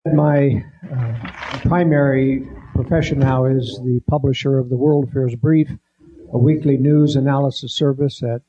My primary profession now is the publisher of the World Affairs Brief, a weekly news analysis service at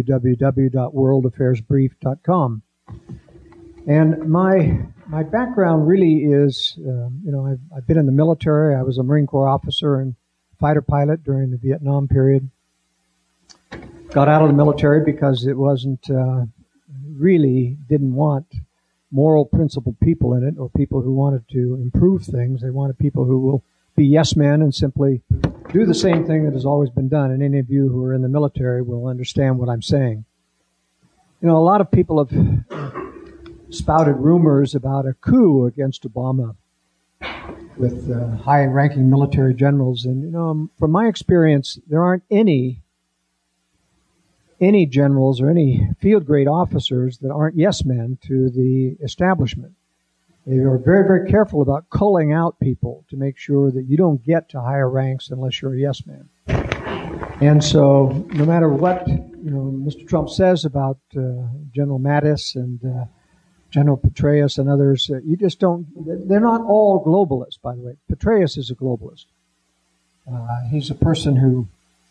www.worldaffairsbrief.com. And my background really is, I've been in the military. I was a Marine Corps officer and fighter pilot during the Vietnam period. Got out of the military because it wasn't, really didn't want moral principled people in it, or people who wanted to improve things. They wanted people who will be yes men and simply do the same thing that has always been done. And any of you who are in the military will understand what I'm saying. You know, a lot of people have spouted rumors about a coup against Obama with high-ranking military generals. And, from my experience, there aren't any generals or any field-grade officers that aren't yes men to the establishment. They are very, very careful about culling out people to make sure that you don't get to higher ranks unless you're a yes man. And so no matter what, Mr. Trump says about General Mattis and General Petraeus and others, you just don't, they're not all globalists, by the way. Petraeus is a globalist. He's a person who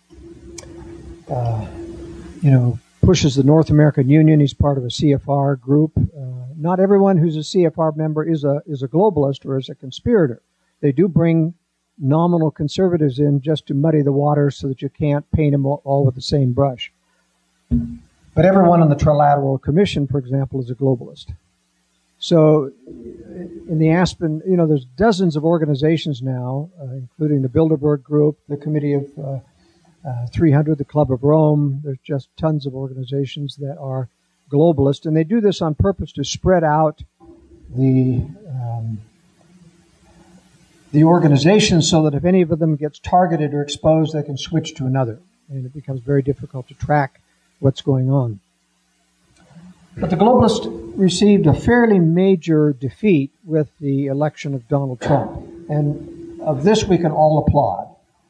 pushes the North American Union. He's part of a CFR group. Not everyone who's a CFR member is a globalist or is a conspirator. They do bring nominal conservatives in just to muddy the water so that you can't paint them all with the same brush. But everyone on the Trilateral Commission, for example, is a globalist. So in the Aspen, there's dozens of organizations now, including the Bilderberg Group, the Committee of 300, the Club of Rome. There's just tons of organizations that are globalist, and they do this on purpose to spread out the organizations so that if any of them gets targeted or exposed, they can switch to another, and it becomes very difficult to track what's going on. But the globalists received a fairly major defeat with the election of Donald Trump, and of this we can all applaud.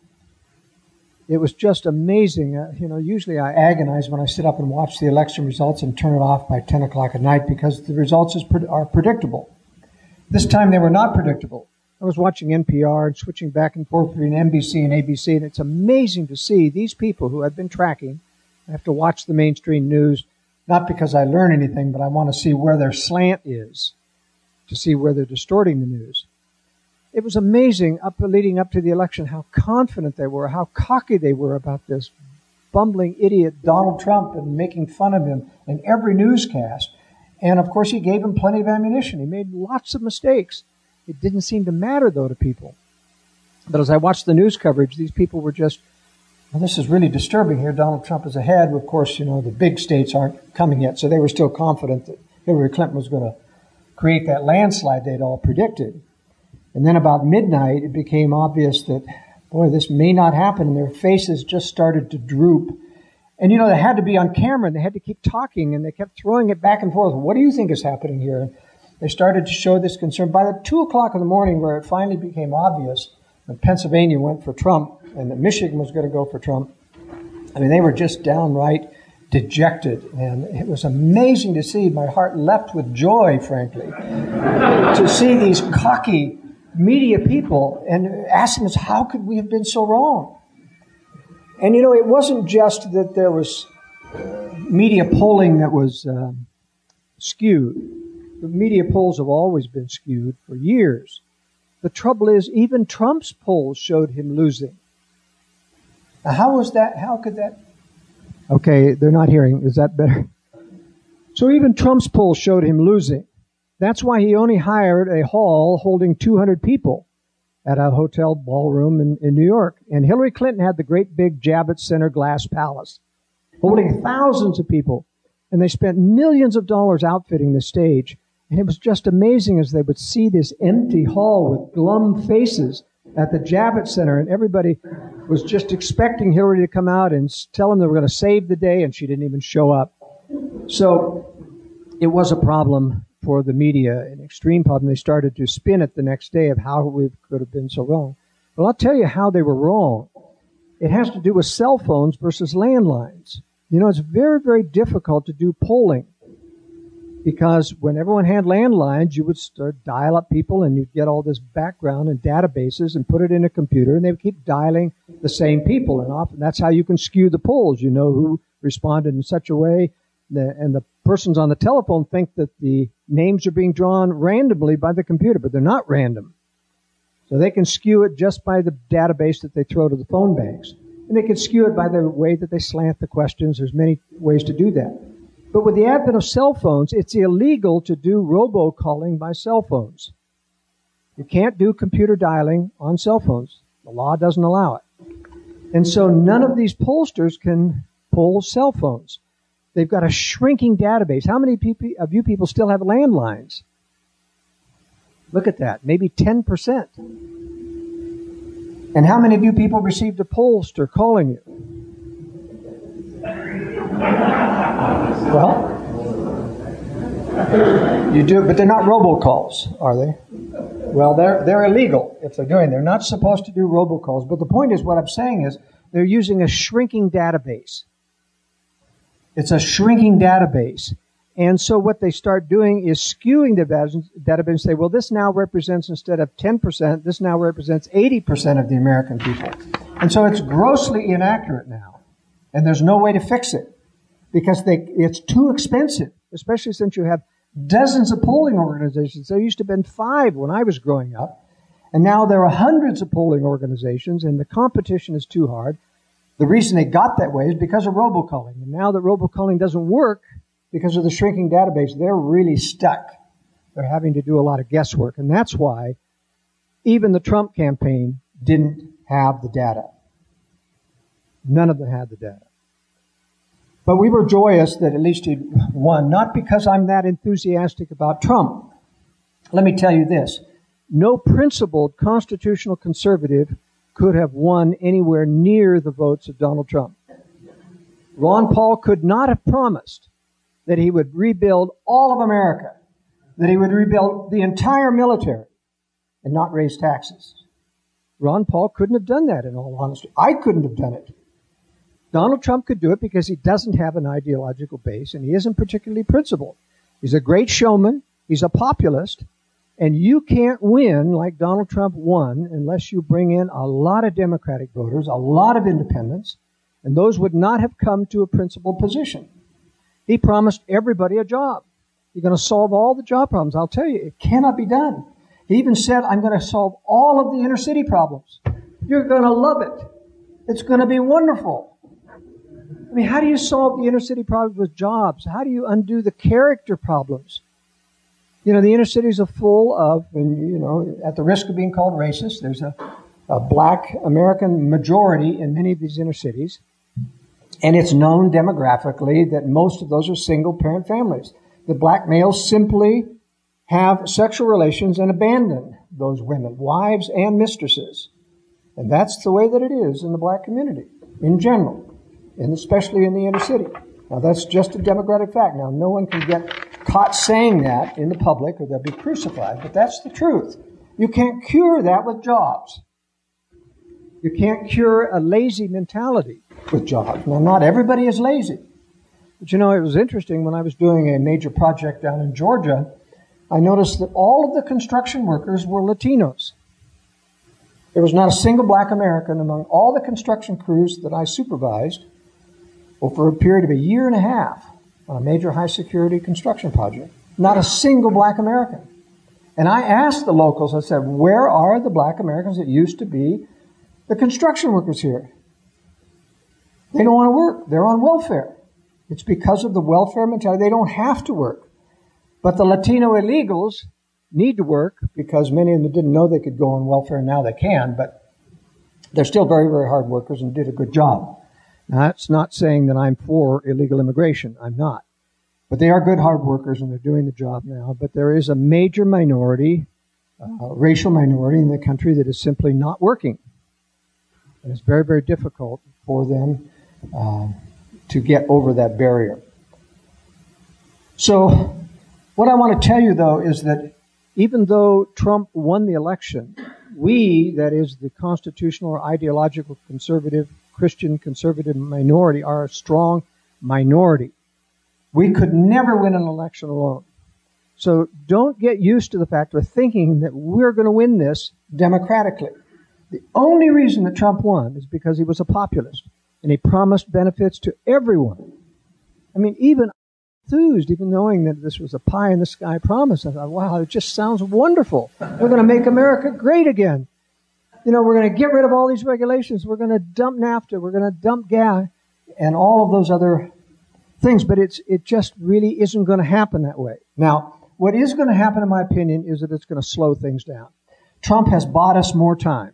It was just amazing. Usually I agonize when I sit up and watch the election results and turn it off by 10 o'clock at night because the results are predictable. This time they were not predictable. I was watching NPR and switching back and forth between NBC and ABC, and it's amazing to see these people who I've been tracking. I have to watch the mainstream news, not because I learn anything, but I want to see where their slant is, to see where they're distorting the news. It was amazing leading up to the election how confident they were, how cocky they were about this bumbling idiot Donald Trump and making fun of him in every newscast. And, of course, he gave him plenty of ammunition. He made lots of mistakes. It didn't seem to matter, though, to people. But as I watched the news coverage, these people were just, this is really disturbing here. Donald Trump is ahead. Of course, the big states aren't coming yet, so they were still confident that Hillary Clinton was going to create that landslide they'd all predicted. And then about midnight, it became obvious that, this may not happen. And their faces just started to droop. And, they had to be on camera, and they had to keep talking, and they kept throwing it back and forth. What do you think is happening here? And they started to show this concern. By the 2 o'clock in the morning, where it finally became obvious that Pennsylvania went for Trump and that Michigan was going to go for Trump, they were just downright dejected. And it was amazing to see. My heart leapt with joy, frankly, to see these cocky media people and asking us, how could we have been so wrong? And, it wasn't just that there was media polling that was skewed. The media polls have always been skewed for years. The trouble is, even Trump's polls showed him losing. Now, how was that? How could that? Okay, they're not hearing. Is that better? So even Trump's polls showed him losing. That's why he only hired a hall holding 200 people at a hotel ballroom in New York. And Hillary Clinton had the great big Javits Center glass palace holding thousands of people. And they spent millions of dollars outfitting the stage. And it was just amazing as they would see this empty hall with glum faces at the Javits Center. And everybody was just expecting Hillary to come out and tell them they were going to save the day. And she didn't even show up. So it was a problem for the media, an extreme problem. They started to spin it the next day of how we could have been so wrong. Well, I'll tell you how they were wrong. It has to do with cell phones versus landlines. It's very, very difficult to do polling. Because when everyone had landlines, you would start dial up people and you'd get all this background and databases and put it in a computer, and they would keep dialing the same people. And often that's how you can skew the polls. You know who responded in such a way, and the persons on the telephone think that the names are being drawn randomly by the computer, but they're not random. So they can skew it just by the database that they throw to the phone banks. And they can skew it by the way that they slant the questions. There's many ways to do that. But with the advent of cell phones, it's illegal to do robocalling by cell phones. You can't do computer dialing on cell phones. The law doesn't allow it. And so none of these pollsters can poll cell phones. They've got a shrinking database. How many of you people still have landlines? Look at that. Maybe 10%. And how many of you people received a pollster calling you? Well, you do, but they're not robocalls, are they? Well, they're illegal if they're doing. They're not supposed to do robocalls. But the point is, what I'm saying is, they're using a shrinking database. It's a shrinking database. And so what they start doing is skewing the database and say, well, this now represents, instead of 10%, this now represents 80% of the American people. And so it's grossly inaccurate now. And there's no way to fix it because it's too expensive, especially since you have dozens of polling organizations. There used to have been 5 when I was growing up. And now there are hundreds of polling organizations, and the competition is too hard. The reason they got that way is because of robocalling. And now that robocalling doesn't work, because of the shrinking database, they're really stuck. They're having to do a lot of guesswork. And that's why even the Trump campaign didn't have the data. None of them had the data. But we were joyous that at least he won, not because I'm that enthusiastic about Trump. Let me tell you this. No principled constitutional conservative could have won anywhere near the votes of Donald Trump. Ron Paul could not have promised that he would rebuild all of America, that he would rebuild the entire military and not raise taxes. Ron Paul couldn't have done that, in all honesty. I couldn't have done it. Donald Trump could do it because he doesn't have an ideological base and he isn't particularly principled. He's a great showman. He's a populist. And you can't win like Donald Trump won unless you bring in a lot of Democratic voters, a lot of independents, and those would not have come to a principled position. He promised everybody a job. You're going to solve all the job problems. I'll tell you, it cannot be done. He even said, I'm going to solve all of the inner city problems. You're going to love it. It's going to be wonderful. I mean, how do you solve the inner city problems with jobs? How do you undo the character problems? You know, the inner cities are full of, and you know, at the risk of being called racist, there's a black American majority in many of these inner cities. And it's known demographically that most of those are single-parent families. The black males simply have sexual relations and abandon those women, wives and mistresses. And that's the way that it is in the black community, in general, and especially in the inner city. Now, that's just a democratic fact. Now, no one can get caught saying that in the public or they'll be crucified, but that's the truth. You can't cure that with jobs. You can't cure a lazy mentality with jobs. Now, not everybody is lazy. But you know, it was interesting when I was doing a major project down in Georgia, I noticed that all of the construction workers were Latinos. There was not a single black American among all the construction crews that I supervised over a period of a year and a half on a major high-security construction project. Not a single black American. And I asked the locals, I said, where are the black Americans that used to be the construction workers here? They don't want to work. They're on welfare. It's because of the welfare mentality. They don't have to work. But the Latino illegals need to work because many of them didn't know they could go on welfare, and now they can, but they're still very, very hard workers and did a good job. Now, that's not saying that I'm for illegal immigration. I'm not. But they are good hard workers, and they're doing the job now. But there is a major minority, racial minority in the country that is simply not working. And it's very, very difficult for them to get over that barrier. So what I want to tell you, though, is that even though Trump won the election, we, that is the constitutional or ideological conservative, Christian conservative minority, are a strong minority. We could never win an election alone. So don't get used to the fact of thinking that we're going to win this democratically. The only reason that Trump won is because he was a populist and he promised benefits to everyone. I mean, even enthused, even knowing that this was a pie-in-the-sky promise. I thought, wow, it just sounds wonderful. We're going to make America great again. You know, we're going to get rid of all these regulations. We're going to dump NAFTA. We're going to dump GATT and all of those other things. But it just really isn't going to happen that way. Now, what is going to happen, in my opinion, is that it's going to slow things down. Trump has bought us more time.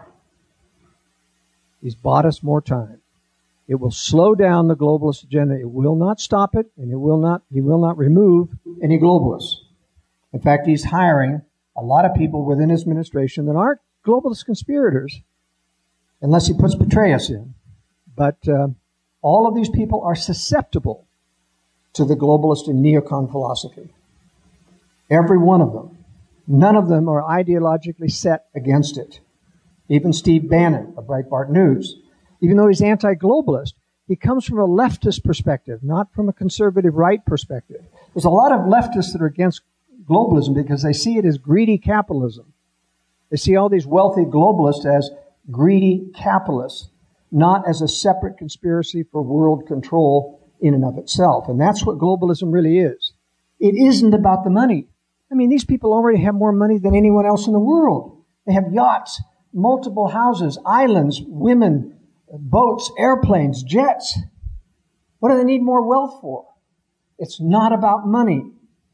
He's bought us more time. It will slow down the globalist agenda. It will not stop it, and he will not remove any globalists. In fact, he's hiring a lot of people within his administration that aren't globalist conspirators, unless he puts Petraeus in. But all of these people are susceptible to the globalist and neocon philosophy. Every one of them. None of them are ideologically set against it. Even Steve Bannon of Breitbart News, even though he's anti-globalist, he comes from a leftist perspective, not from a conservative right perspective. There's a lot of leftists that are against globalism because they see it as greedy capitalism. They see all these wealthy globalists as greedy capitalists, not as a separate conspiracy for world control in and of itself. And that's what globalism really is. It isn't about the money. I mean, these people already have more money than anyone else in the world. They have yachts, multiple houses, islands, women, boats, airplanes, jets. What do they need more wealth for? It's not about money.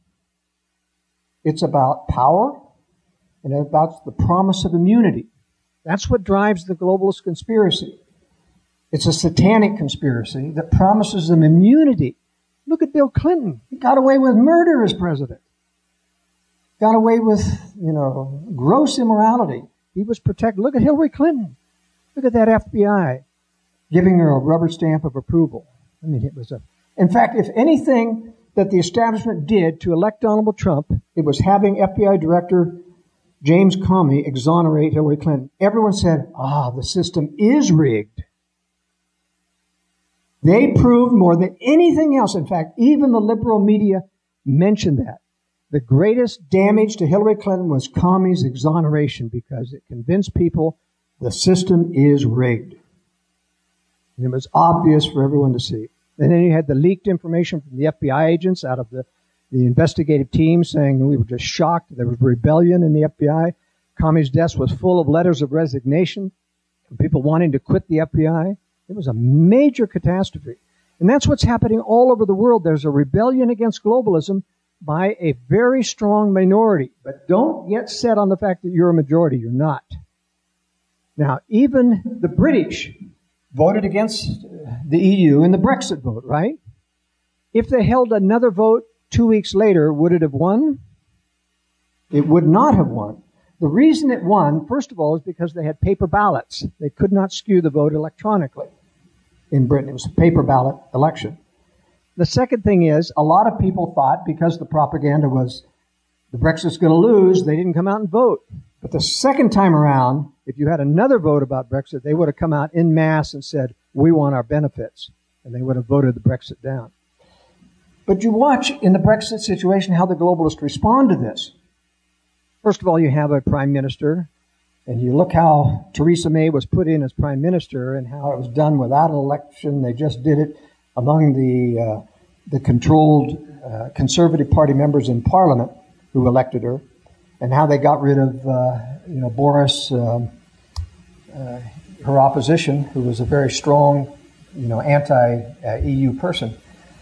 It's about power and about the promise of immunity. That's what drives the globalist conspiracy. It's a satanic conspiracy that promises them immunity. Look at Bill Clinton. He got away with murder as president. Got away with, gross immorality. He was protected. Look at Hillary Clinton. Look at that FBI giving her a rubber stamp of approval. I mean, it was in fact, if anything that the establishment did to elect Donald Trump, it was having FBI Director James Comey exonerate Hillary Clinton. Everyone said, the system is rigged. They proved more than anything else. In fact, even the liberal media mentioned that. The greatest damage to Hillary Clinton was Comey's exoneration because it convinced people the system is rigged. And it was obvious for everyone to see. And then you had the leaked information from the FBI agents out of the investigative team saying we were just shocked. There was rebellion in the FBI. Comey's desk was full of letters of resignation from people wanting to quit the FBI. It was a major catastrophe. And that's what's happening all over the world. There's a rebellion against globalism by a very strong minority. But don't get set on the fact that you're a majority. You're not. Now, even the British voted against the EU in the Brexit vote, right? If they held another vote 2 weeks later, would it have won? It would not have won. The reason it won, first of all, is because they had paper ballots. They could not skew the vote electronically in Britain. It was a paper ballot election. The second thing is, a lot of people thought because the propaganda was the Brexit's going to lose, they didn't come out and vote. But the second time around, if you had another vote about Brexit, they would have come out en masse and said, we want our benefits. And they would have voted the Brexit down. But you watch in the Brexit situation how the globalists respond to this. First of all, you have a prime minister, and you look how Theresa May was put in as prime minister and how it was done without an election. They just did it among the controlled Conservative Party members in Parliament who elected her, and how they got rid of Boris, her opposition, who was a very strong, anti-EU person.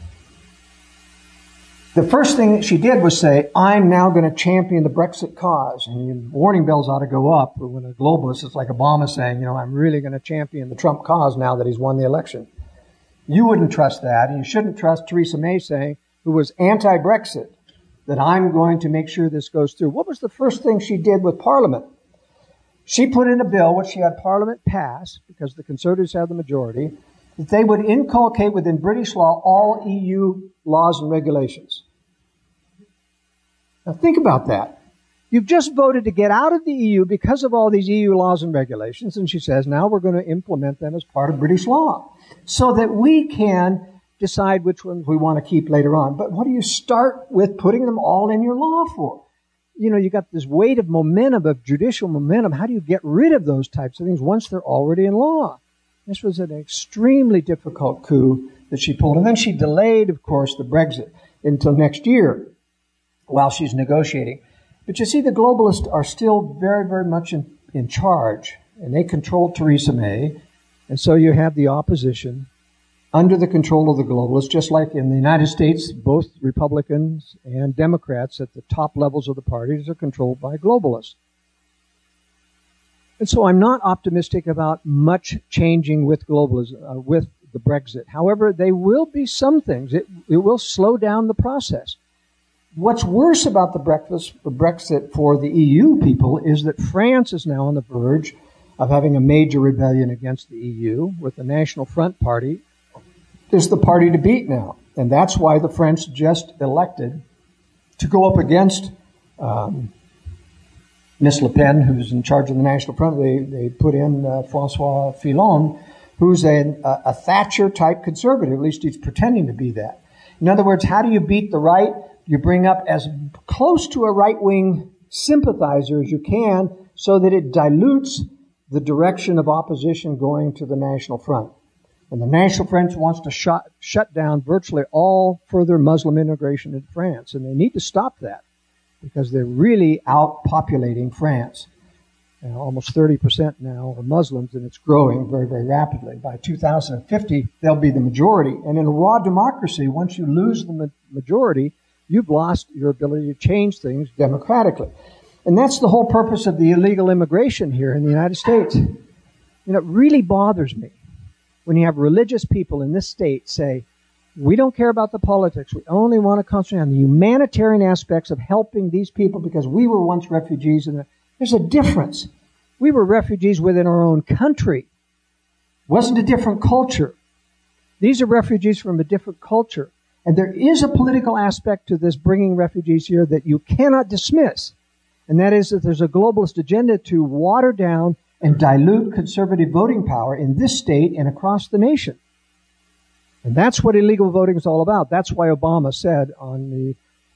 The first thing that she did was say, I'm now going to champion the Brexit cause. And warning bells ought to go up when a globalist is like Obama saying, I'm really going to champion the Trump cause now that he's won the election. You wouldn't trust that. And you shouldn't trust Theresa May saying, who was anti-Brexit, that I'm going to make sure this goes through. What was the first thing she did with Parliament? She put in a bill, which she had Parliament pass, because the Conservatives had the majority, that they would inculcate within British law all EU laws and regulations. Now think about that. You've just voted to get out of the EU because of all these EU laws and regulations, and she says, now we're going to implement them as part of British law so that we can decide which ones we want to keep later on. But what do you start with putting them all in your law for? You know, you got this weight of momentum, of judicial momentum. How do you get rid of those types of things once they're already in law? This was an extremely difficult coup that she pulled. And then she delayed, of course, the Brexit until next year while she's negotiating. But you see, the globalists are still very, very much in charge. And they control Theresa May. And so you have the opposition under the control of the globalists, just like in the United States, both Republicans and Democrats at the top levels of the parties are controlled by globalists. And so I'm not optimistic about much changing with globalism, with the Brexit. However, there will be some things. It will slow down the process. What's worse about the Brexit for the EU people is that France is now on the verge of having a major rebellion against the EU, with the National Front Party is the party to beat now. And that's why the French just elected to go up against Miss Le Pen, who's in charge of the National Front. They put in Francois Fillon, who's a Thatcher-type conservative. At least he's pretending to be that. In other words, how do you beat the right? You bring up as close to a right-wing sympathizer as you can so that it dilutes the direction of opposition going to the National Front. And the National Front wants to shut down virtually all further Muslim immigration into France. And they need to stop that because they're really outpopulating France. Almost 30% now are Muslims, and it's growing very, very rapidly. By 2050, they'll be the majority. And in a raw democracy, once you lose the majority, you've lost your ability to change things democratically. And that's the whole purpose of the illegal immigration here in the United States. You know, it really bothers me when you have religious people in this state say, we don't care about the politics. We only want to concentrate on the humanitarian aspects of helping these people because we were once refugees. And there's a difference. We were refugees within our own country. It wasn't a different culture. These are refugees from a different culture. And there is a political aspect to this bringing refugees here that you cannot dismiss. And that is that there's a globalist agenda to water down and dilute conservative voting power in this state and across the nation. And that's what illegal voting is all about. That's why Obama said on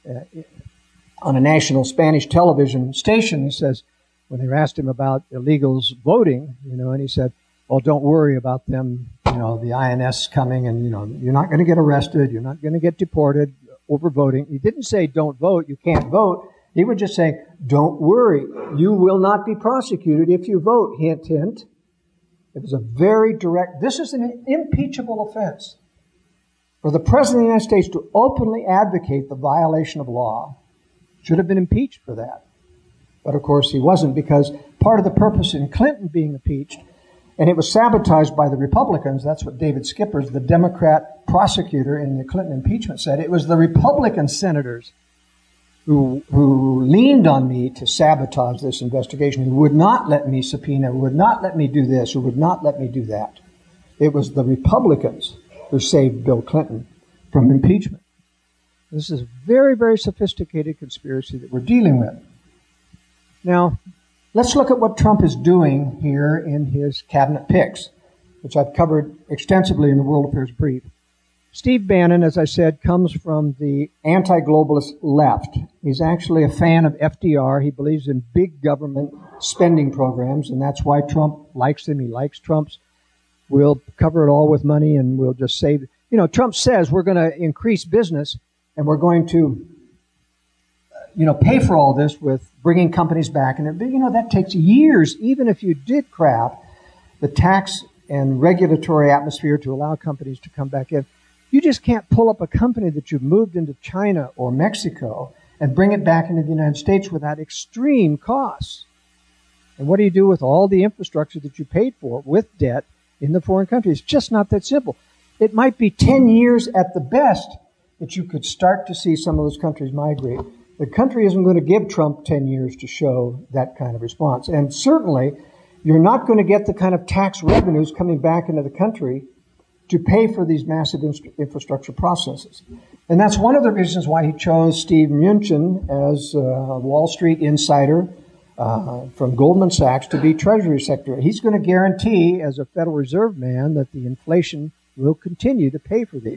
a national Spanish television station, he says, when they asked him about illegals voting, and he said, well, don't worry about them, the INS coming and, you're not going to get arrested. You're not going to get deported over voting. He didn't say don't vote. You can't vote. He would just say, don't worry, you will not be prosecuted if you vote, hint, hint. It was a very direct, this is an impeachable offense. For the President of the United States to openly advocate the violation of law should have been impeached for that. But of course he wasn't, because part of the purpose in Clinton being impeached, and it was sabotaged by the Republicans, that's what David Skippers, the Democrat prosecutor in the Clinton impeachment, said. It was the Republican senators who leaned on me to sabotage this investigation, who would not let me subpoena, who would not let me do this, who would not let me do that. It was the Republicans who saved Bill Clinton from impeachment. This is a very, very sophisticated conspiracy that we're dealing with. Now, let's look at what Trump is doing here in his cabinet picks, which I've covered extensively in the World Affairs Brief. Steve Bannon, as I said, comes from the anti-globalist left. He's actually a fan of FDR. He believes in big government spending programs, and that's why Trump likes him. He likes Trump's. We'll cover it all with money, and we'll just save. Trump says we're going to increase business, and we're going to, pay for all this with bringing companies back. And, that takes years. Even if you did craft the tax and regulatory atmosphere to allow companies to come back in, you just can't pull up a company that you've moved into China or Mexico and bring it back into the United States without extreme costs. And what do you do with all the infrastructure that you paid for with debt in the foreign countries? It's just not that simple. It might be 10 years at the best that you could start to see some of those countries migrate. The country isn't going to give Trump 10 years to show that kind of response. And certainly, you're not going to get the kind of tax revenues coming back into the country to pay for these massive infrastructure processes. And that's one of the reasons why he chose Steve Mnuchin as a Wall Street insider from Goldman Sachs to be Treasury Secretary. He's going to guarantee, as a Federal Reserve man, that the inflation will continue to pay for these.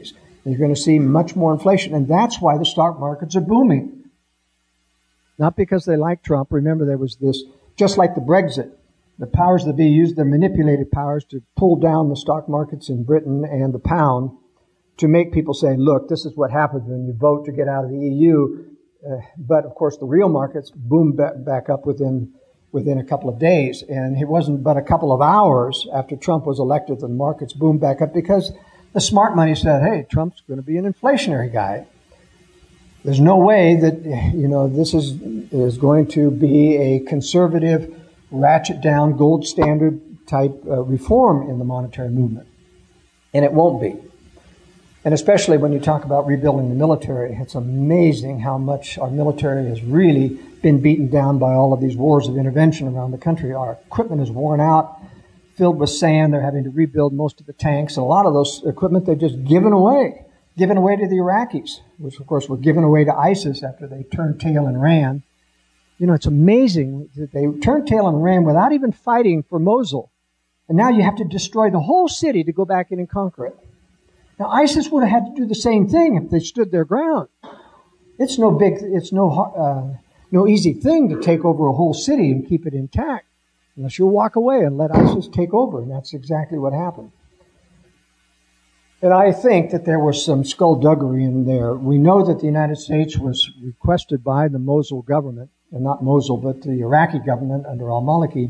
You're going to see much more inflation, and that's why the stock markets are booming. Not because they like Trump. Remember, there was this, just like the Brexit, the powers that be used their manipulated powers to pull down the stock markets in Britain and the pound to make people say, look, this is what happens when you vote to get out of the EU. But, of course, the real markets boomed back up within a couple of days. And it wasn't but a couple of hours after Trump was elected that the markets boomed back up because the smart money said, hey, Trump's going to be an inflationary guy. There's no way that, this is going to be a conservative, ratchet down, gold standard type reform in the monetary movement. And it won't be. And especially when you talk about rebuilding the military, it's amazing how much our military has really been beaten down by all of these wars of intervention around the country. Our equipment is worn out, filled with sand. They're having to rebuild most of the tanks. And a lot of those equipment they've just given away to the Iraqis, which, of course, were given away to ISIS after they turned tail and ran. It's amazing that they turned tail and ran without even fighting for Mosul. And now you have to destroy the whole city to go back in and conquer it. Now, ISIS would have had to do the same thing if they stood their ground. It's no easy thing to take over a whole city and keep it intact, unless you walk away and let ISIS take over, and that's exactly what happened. And I think that there was some skullduggery in there. We know that the United States was requested by the Mosul government, and not Mosul, but the Iraqi government under al-Maliki,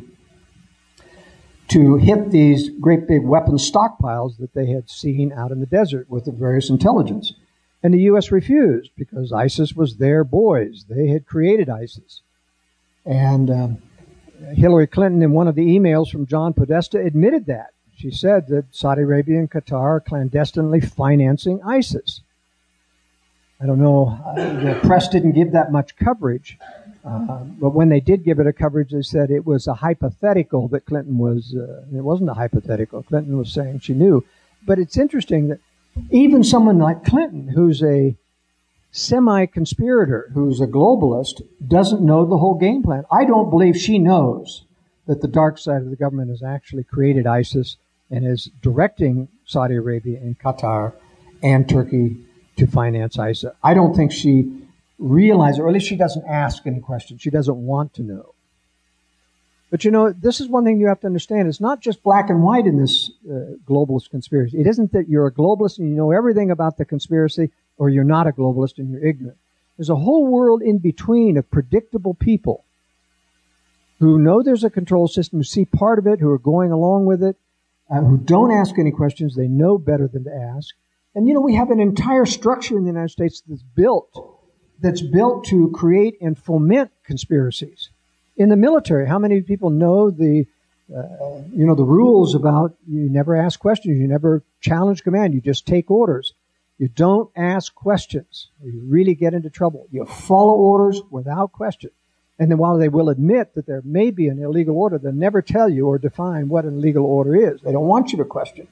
to hit these great big weapons stockpiles that they had seen out in the desert with the various intelligence. And the U.S. refused because ISIS was their boys. They had created ISIS. And Hillary Clinton, in one of the emails from John Podesta, admitted that. She said that Saudi Arabia and Qatar are clandestinely financing ISIS. I don't know, the press didn't give that much coverage. But when they did give it a coverage, they said it was a hypothetical that Clinton was, it wasn't a hypothetical. Clinton was saying she knew. But it's interesting that even someone like Clinton, who's a semi-conspirator, who's a globalist, doesn't know the whole game plan. I don't believe she knows that the dark side of the government has actually created ISIS and is directing Saudi Arabia and Qatar and Turkey to finance ISIS. I don't think she realizes, or at least she doesn't ask any questions. She doesn't want to know. But this is one thing you have to understand. It's not just black and white in this globalist conspiracy. It isn't that you're a globalist and you know everything about the conspiracy, or you're not a globalist and you're ignorant. There's a whole world in between of predictable people who know there's a control system, who see part of it, who are going along with it, who don't ask any questions. They know better than to ask. And, we have an entire structure in the United States that's built to create and foment conspiracies. In the military, how many people know the rules about you never ask questions, you never challenge command, you just take orders. You don't ask questions, or you really get into trouble. You follow orders without question. And then while they will admit that there may be an illegal order, they'll never tell you or define what an illegal order is. They don't want you to question.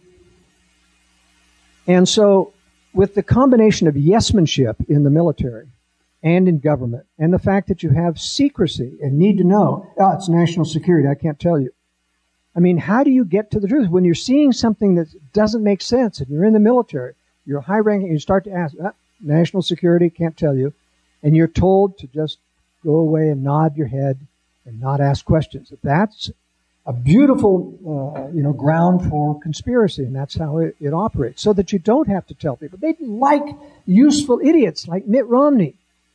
And so, with the combination of yes-manship in the military and in government, and the fact that you have secrecy and need to know, it's national security, I can't tell you. I mean, how do you get to the truth? When you're seeing something that doesn't make sense, and you're in the military, you're high-ranking, you start to ask, national security, can't tell you, and you're told to just go away and nod your head and not ask questions. That's a beautiful, ground for conspiracy, and that's how it operates, so that you don't have to tell people. They like useful idiots like Mitt Romney.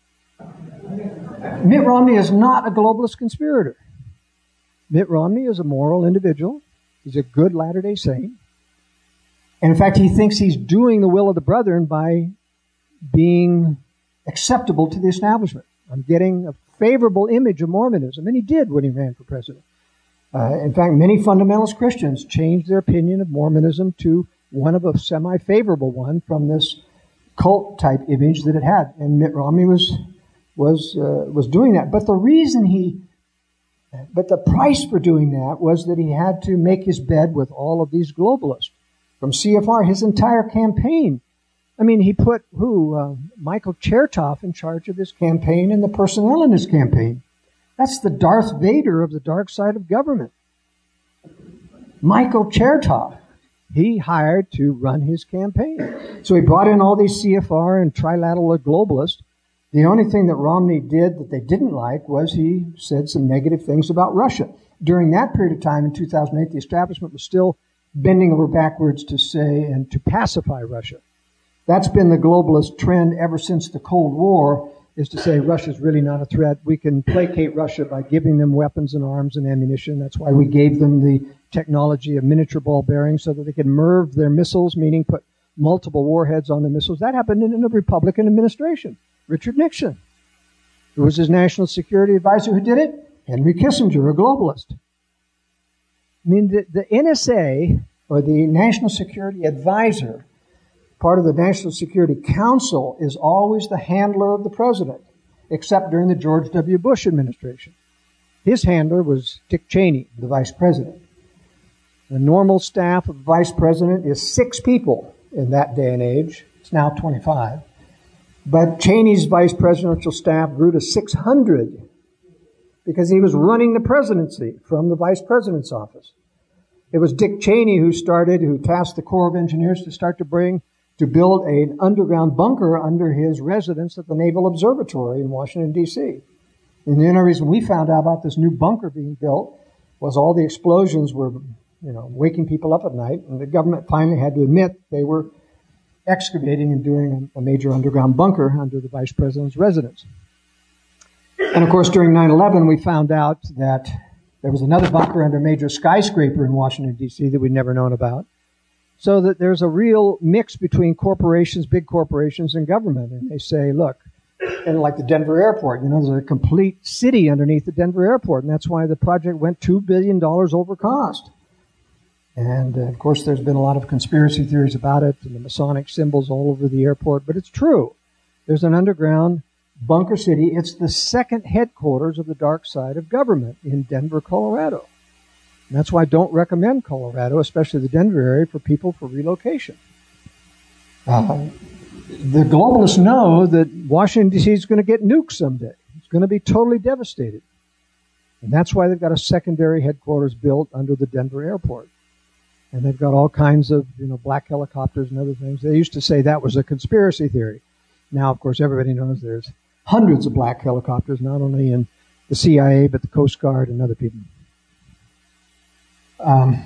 Mitt Romney is not a globalist conspirator. Mitt Romney is a moral individual. He's a good Latter-day Saint. And in fact, he thinks he's doing the will of the brethren by being acceptable to the establishment. I'm getting a favorable image of Mormonism, and he did when he ran for president. In fact, many fundamentalist Christians changed their opinion of Mormonism to one of a semi-favorable one from this cult-type image that it had. And Mitt Romney was doing that. But the price for doing that was that he had to make his bed with all of these globalists. From CFR, his entire campaign. I mean, he put Michael Chertoff in charge of his campaign and the personnel in his campaign. That's the Darth Vader of the dark side of government. Michael Chertoff. he hired to run his campaign. So he brought in all these CFR and trilateral globalists. The only thing that Romney did that they didn't like was he said some negative things about Russia. During that period of time in 2008, the establishment was still bending over backwards to say and to pacify Russia. That's been the globalist trend ever since the Cold War, is to say Russia's really not a threat. We can placate Russia by giving them weapons and arms and ammunition. That's why we gave them the technology of miniature ball bearings so that they could MIRV their missiles, meaning put multiple warheads on the missiles. That happened in a Republican administration. Richard Nixon. Who was his national security advisor who did it? Henry Kissinger, a globalist. I mean, the NSA, or the National Security Advisor, part of the National Security Council, is always the handler of the president, except during the George W. Bush administration. His handler was Dick Cheney, the vice president. The normal staff of the vice president is 6 people in that day and age. It's now 25. But Cheney's vice presidential staff grew to 600 because he was running the presidency from the vice president's office. It was Dick Cheney who tasked the Corps of Engineers to build an underground bunker under his residence at the Naval Observatory in Washington, D.C. And the only reason we found out about this new bunker being built was all the explosions were, waking people up at night, and the government finally had to admit they were excavating and doing a major underground bunker under the vice president's residence. And of course, during 9/11, we found out that there was another bunker under a major skyscraper in Washington, D.C. that we'd never known about. So that there's a real mix between corporations, big corporations, and government. And they say, look, and like the Denver airport, there's a complete city underneath the Denver airport. And that's why the project went $2 billion over cost. And, of course, there's been a lot of conspiracy theories about it and the Masonic symbols all over the airport. But it's true. There's an underground bunker city. It's the second headquarters of the dark side of government in Denver, Colorado. And that's why I don't recommend Colorado, especially the Denver area, for people for relocation. The globalists know that Washington, D.C. is going to get nuked someday. It's going to be totally devastated. And that's why they've got a secondary headquarters built under the Denver airport. And they've got all kinds of, black helicopters and other things. They used to say that was a conspiracy theory. Now, of course, everybody knows there's hundreds of black helicopters, not only in the CIA, but the Coast Guard and other people. I'm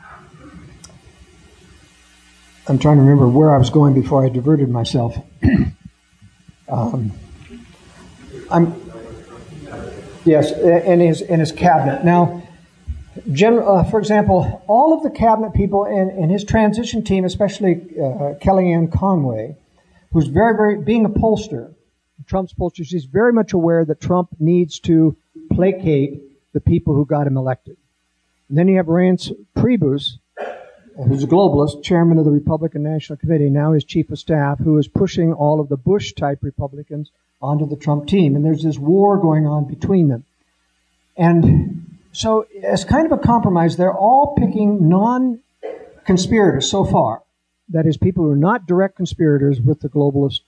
trying to remember where I was going before I diverted myself. Yes, in his cabinet. Now, for example, all of the cabinet people and his transition team, especially Kellyanne Conway, who's very, very, being a pollster, Trump's pollster, she's very much aware that Trump needs to placate the people who got him elected. And then you have Reince Priebus, who's a globalist, chairman of the Republican National Committee, now his chief of staff, who is pushing all of the Bush-type Republicans onto the Trump team. And there's this war going on between them. And so as kind of a compromise, they're all picking non-conspirators so far. That is, people who are not direct conspirators with the globalist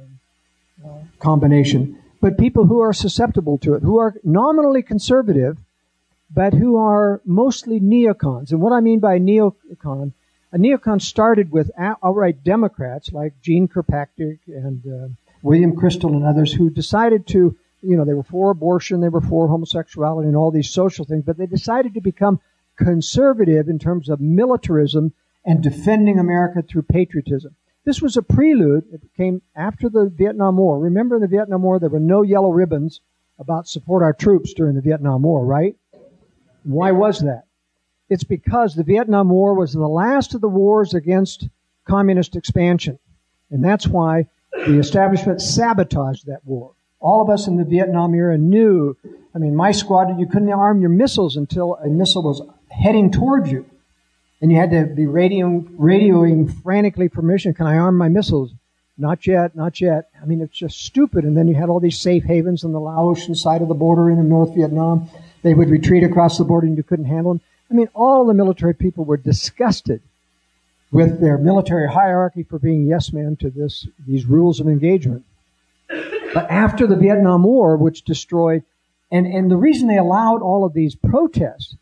combination, but people who are susceptible to it, who are nominally conservative, but who are mostly neocons. And what I mean by neocon, a neocon started with outright Democrats like Gene Kirkpatrick and William Kristol and others who decided to, they were for abortion, they were for homosexuality and all these social things, but they decided to become conservative in terms of militarism and defending America through patriotism. This was a prelude. It came after the Vietnam War. Remember in the Vietnam War, there were no yellow ribbons about support our troops during the Vietnam War, right? Why was that? It's because the Vietnam War was the last of the wars against communist expansion. And that's why the establishment sabotaged that war. All of us in the Vietnam era knew, my squadron, you couldn't arm your missiles until a missile was heading towards you. And you had to be radioing frantically permission. Can I arm my missiles? Not yet, not yet. It's just stupid. And then you had all these safe havens on the Laotian side of the border in North Vietnam. They would retreat across the border and you couldn't handle them. All the military people were disgusted with their military hierarchy for being yes men to these rules of engagement. But after the Vietnam War, which destroyed, and the reason they allowed all of these protests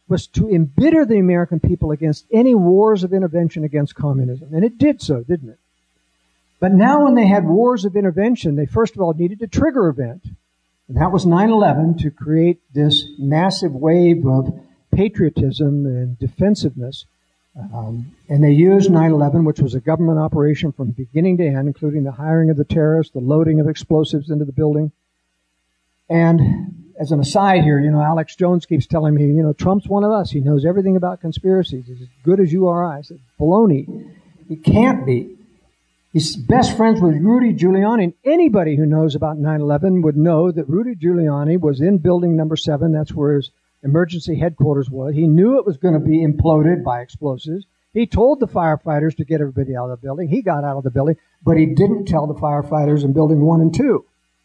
was to embitter the American people against any wars of intervention against communism. And it did so, didn't it? But now when they had wars of intervention, they first of all needed a trigger event. And that was 9/11 to create this massive wave of patriotism and defensiveness. And they used 9/11, which was a government operation from beginning to end, including the hiring of the terrorists, the loading of explosives into the building. And as an aside here, Alex Jones keeps telling me, Trump's one of us. He knows everything about conspiracies. He's as good as you or I. I said, baloney. He can't be. He's best friends with Rudy Giuliani. And anybody who knows about 9/11 would know that Rudy Giuliani was in building number 7. That's where his emergency headquarters was. He knew it was going to be imploded by explosives. He told the firefighters to get everybody out of the building. He got out of the building, but he didn't tell the firefighters in building 1 and 2.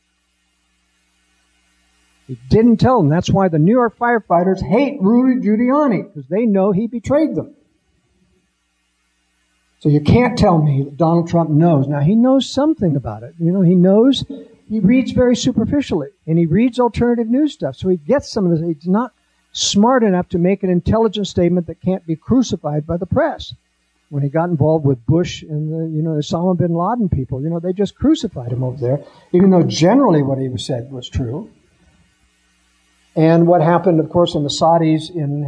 He didn't tell them. That's why the New York firefighters hate Rudy Giuliani, because they know he betrayed them. So you can't tell me that Donald Trump knows. Now, he knows something about it. He knows. He reads very superficially, and he reads alternative news stuff. So he gets some of this. He's not smart enough to make an intelligent statement that can't be crucified by the press. When he got involved with Bush and the Osama bin Laden people, they just crucified him over there, even though generally what he said was true. And what happened, of course, in the Saudis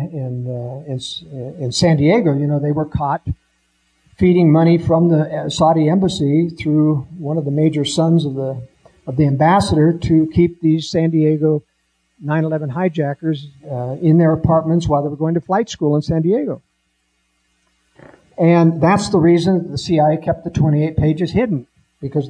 in San Diego, they were caught feeding money from the Saudi embassy through one of the major sons of the ambassador to keep these San Diego 9/11 hijackers in their apartments while they were going to flight school in San Diego. And that's the reason the CIA kept the 28 pages hidden, because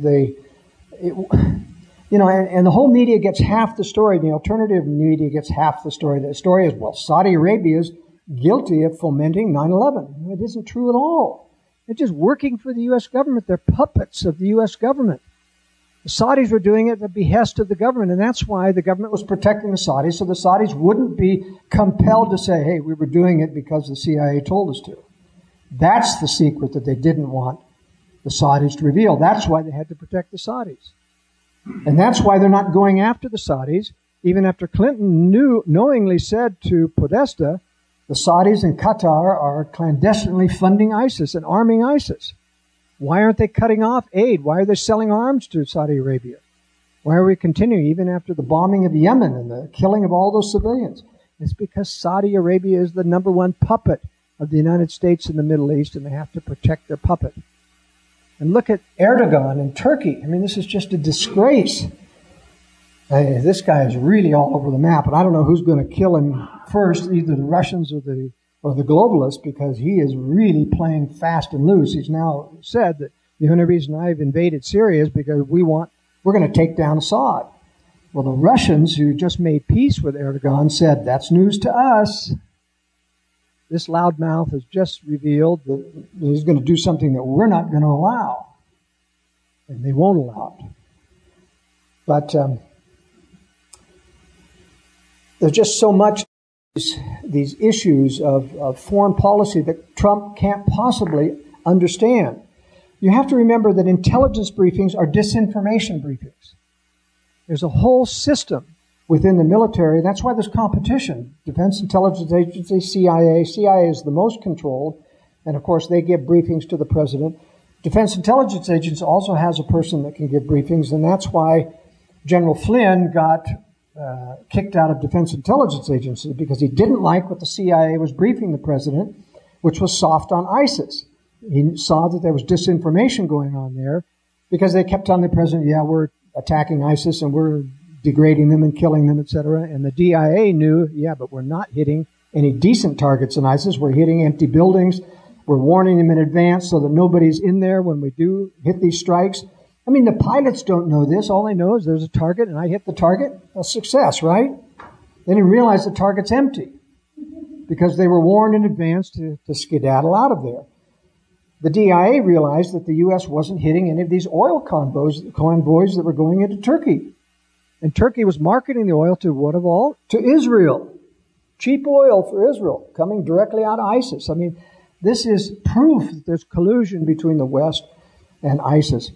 and the whole media gets half the story. The alternative media gets half the story. The story is, well, Saudi Arabia is guilty of fomenting 9/11. It isn't true at all. They're just working for the U.S. government. They're puppets of the U.S. government. The Saudis were doing it at the behest of the government, and that's why the government was protecting the Saudis, so the Saudis wouldn't be compelled to say, hey, we were doing it because the CIA told us to. That's the secret that they didn't want the Saudis to reveal. That's why they had to protect the Saudis. And that's why they're not going after the Saudis, even after Clinton knowingly said to Podesta, the Saudis and Qatar are clandestinely funding ISIS and arming ISIS. Why aren't they cutting off aid? Why are they selling arms to Saudi Arabia? Why are we continuing even after the bombing of Yemen and the killing of all those civilians? It's because Saudi Arabia is the number one puppet of the United States in the Middle East, and they have to protect their puppet. And look at Erdogan in Turkey. I mean, this is just a disgrace. This guy is really all over the map, and I don't know who's going to kill him first, either the Russians or the globalists, because he is really playing fast and loose. He's now said that the only reason I've invaded Syria is because we're going to take down Assad. Well, the Russians, who just made peace with Erdogan, said, that's news to us. This loudmouth has just revealed that he's going to do something that we're not going to allow. And they won't allow it. But there's just so much these issues of foreign policy that Trump can't possibly understand. You have to remember that intelligence briefings are disinformation briefings. There's a whole system within the military. That's why there's competition. Defense Intelligence Agency, CIA. CIA is the most controlled. And, of course, they give briefings to the president. Defense Intelligence Agency also has a person that can give briefings, and that's why General Flynn got kicked out of Defense Intelligence Agency, because he didn't like what the CIA was briefing the president, which was soft on ISIS. He saw that there was disinformation going on there, because they kept telling the president, yeah, we're attacking ISIS and we're degrading them and killing them, etc. And the DIA knew, yeah, but we're not hitting any decent targets in ISIS. We're hitting empty buildings. We're warning them in advance so that nobody's in there when we do hit these strikes. I mean, the pilots don't know this. All they know is there's a target and I hit the target. A success, right? They didn't realize the target's empty because they were warned in advance to skedaddle out of there. The DIA realized that the U.S. wasn't hitting any of these oil convoys that were going into Turkey. And Turkey was marketing the oil to what of all? To Israel. Cheap oil for Israel coming directly out of ISIS. I mean, this is proof that there's collusion between the West and ISIS.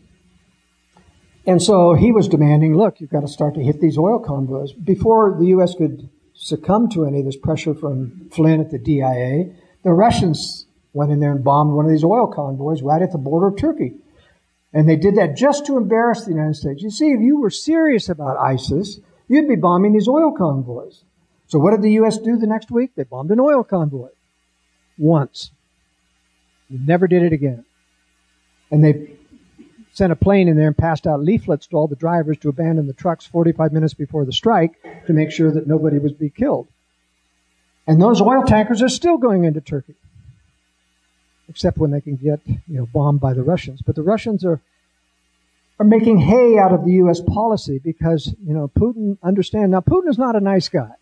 And so he was demanding, look, you've got to start to hit these oil convoys. Before the U.S. could succumb to any of this pressure from Flynn at the DIA, the Russians went in there and bombed one of these oil convoys right at the border of Turkey. And they did that just to embarrass the United States. You see, if you were serious about ISIS, you'd be bombing these oil convoys. So what did the U.S. do the next week? They bombed an oil convoy. Once. They never did it again. And they sent a plane in there and passed out leaflets to all the drivers to abandon the trucks 45 minutes before the strike to make sure that nobody would be killed. And those oil tankers are still going into Turkey. Except when they can get, bombed by the Russians. But the Russians are making hay out of the U.S. policy because, Putin understand. Now, Putin is not a nice guy.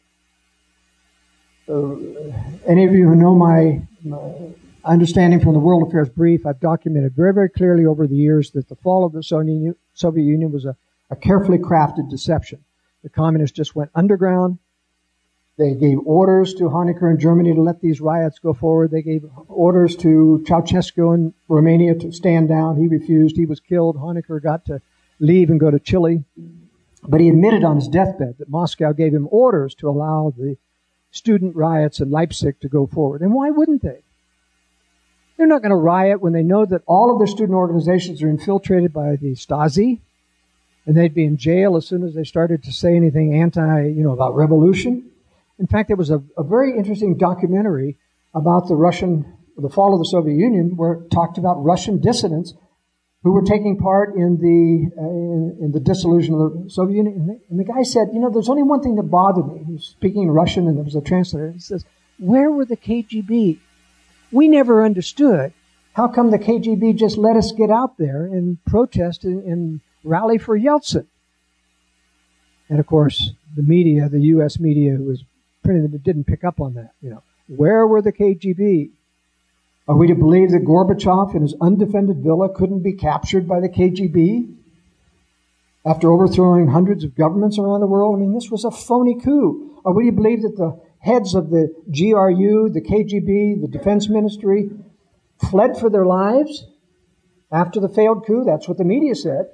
Any of you who know my understanding from the World Affairs Brief, I've documented very, very clearly over the years that the fall of the Soviet Union was a carefully crafted deception. The communists just went underground. They gave orders to Honecker in Germany to let these riots go forward. They gave orders to Ceausescu in Romania to stand down. He refused. He was killed. Honecker got to leave and go to Chile. But he admitted on his deathbed that Moscow gave him orders to allow the student riots in Leipzig to go forward. And why wouldn't they? They're not going to riot when they know that all of their student organizations are infiltrated by the Stasi, and they'd be in jail as soon as they started to say anything about revolution. In fact, there was a very interesting documentary about the fall of the Soviet Union, where it talked about Russian dissidents who were taking part in the dissolution of the Soviet Union. And the guy said, there's only one thing that bothered me. He was speaking Russian, and there was a translator. He says, where were the KGB? We never understood. How come the KGB just let us get out there and protest and rally for Yeltsin? And of course, the media, the U.S. media who was printing it, didn't pick up on that. Where were the KGB? Are we to believe that Gorbachev in his undefended villa couldn't be captured by the KGB after overthrowing hundreds of governments around the world? I mean, this was a phony coup. Are we to believe that the heads of the GRU, the KGB, the Defense Ministry fled for their lives after the failed coup? That's what the media said.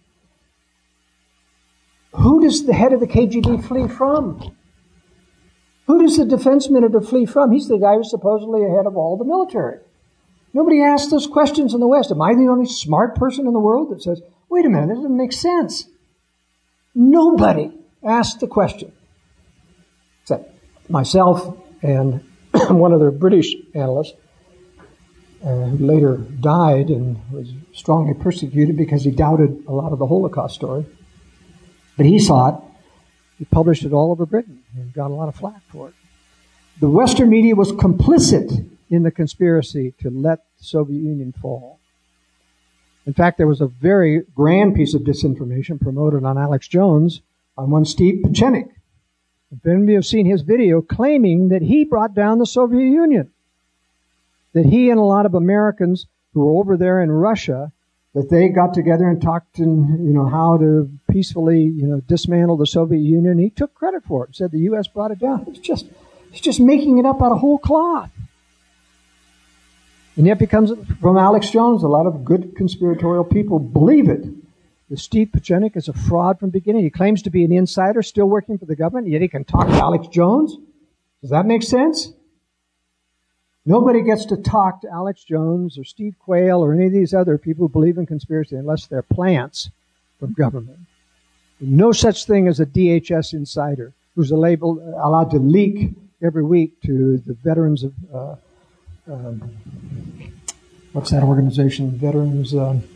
Who does the head of the KGB flee from? Who does the defense minister flee from? He's the guy who's supposedly ahead of all the military. Nobody asks those questions in the West. Am I the only smart person in the world that says, wait a minute, that doesn't make sense? Nobody asked the question. Except myself and one other British analyst who later died and was strongly persecuted because he doubted a lot of the Holocaust story. But he saw it. He published it all over Britain and got a lot of flack for it. The Western media was complicit in the conspiracy to let the Soviet Union fall. In fact, there was a very grand piece of disinformation promoted on Alex Jones on one Steve Pieczenik. If any of you have seen his video claiming that he brought down the Soviet Union, that he and a lot of Americans who were over there in Russia, that they got together and talked how to peacefully, dismantle the Soviet Union. He took credit for it. Said the U.S. brought it down. It's just making it up out of whole cloth. And yet becomes, from Alex Jones, a lot of good conspiratorial people believe it. The Steve Pieczenik is a fraud from the beginning. He claims to be an insider, still working for the government, yet he can talk to Alex Jones. Does that make sense? Nobody gets to talk to Alex Jones or Steve Quayle or any of these other people who believe in conspiracy unless they're plants from government. No such thing as a DHS insider who's allowed to leak every week to the veterans of, what's that organization? Veterans,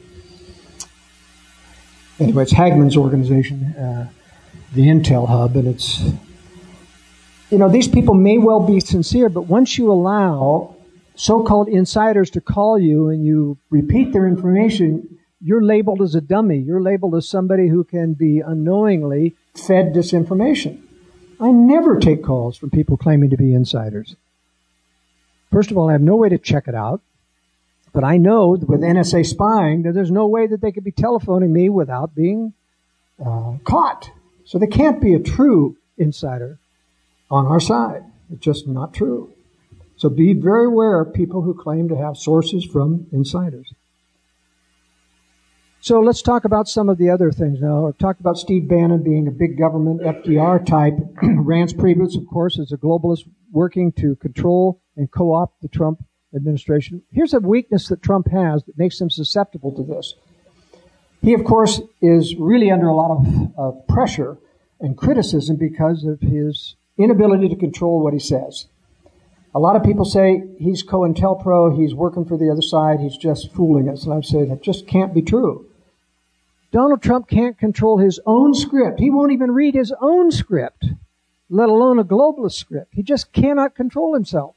anyway, it's Hagman's organization, the Intel Hub, and it's, these people may well be sincere, but once you allow so-called insiders to call you and you repeat their information, you're labeled as a dummy. You're labeled as somebody who can be unknowingly fed disinformation. I never take calls from people claiming to be insiders. First of all, I have no way to check it out. But I know that with NSA spying that there's no way that they could be telephoning me without being caught. So they can't be a true insider on our side. It's just not true. So be very aware of people who claim to have sources from insiders. So let's talk about some of the other things now. I've talked about Steve Bannon being a big government FDR type. Reince Priebus, of course, is a globalist working to control and co-opt the Trump administration. Here's a weakness that Trump has that makes him susceptible to this. He, of course, is really under a lot of pressure and criticism because of his inability to control what he says. A lot of people say he's COINTELPRO, he's working for the other side, he's just fooling us. And I say that just can't be true. Donald Trump can't control his own script. He won't even read his own script, let alone a globalist script. He just cannot control himself.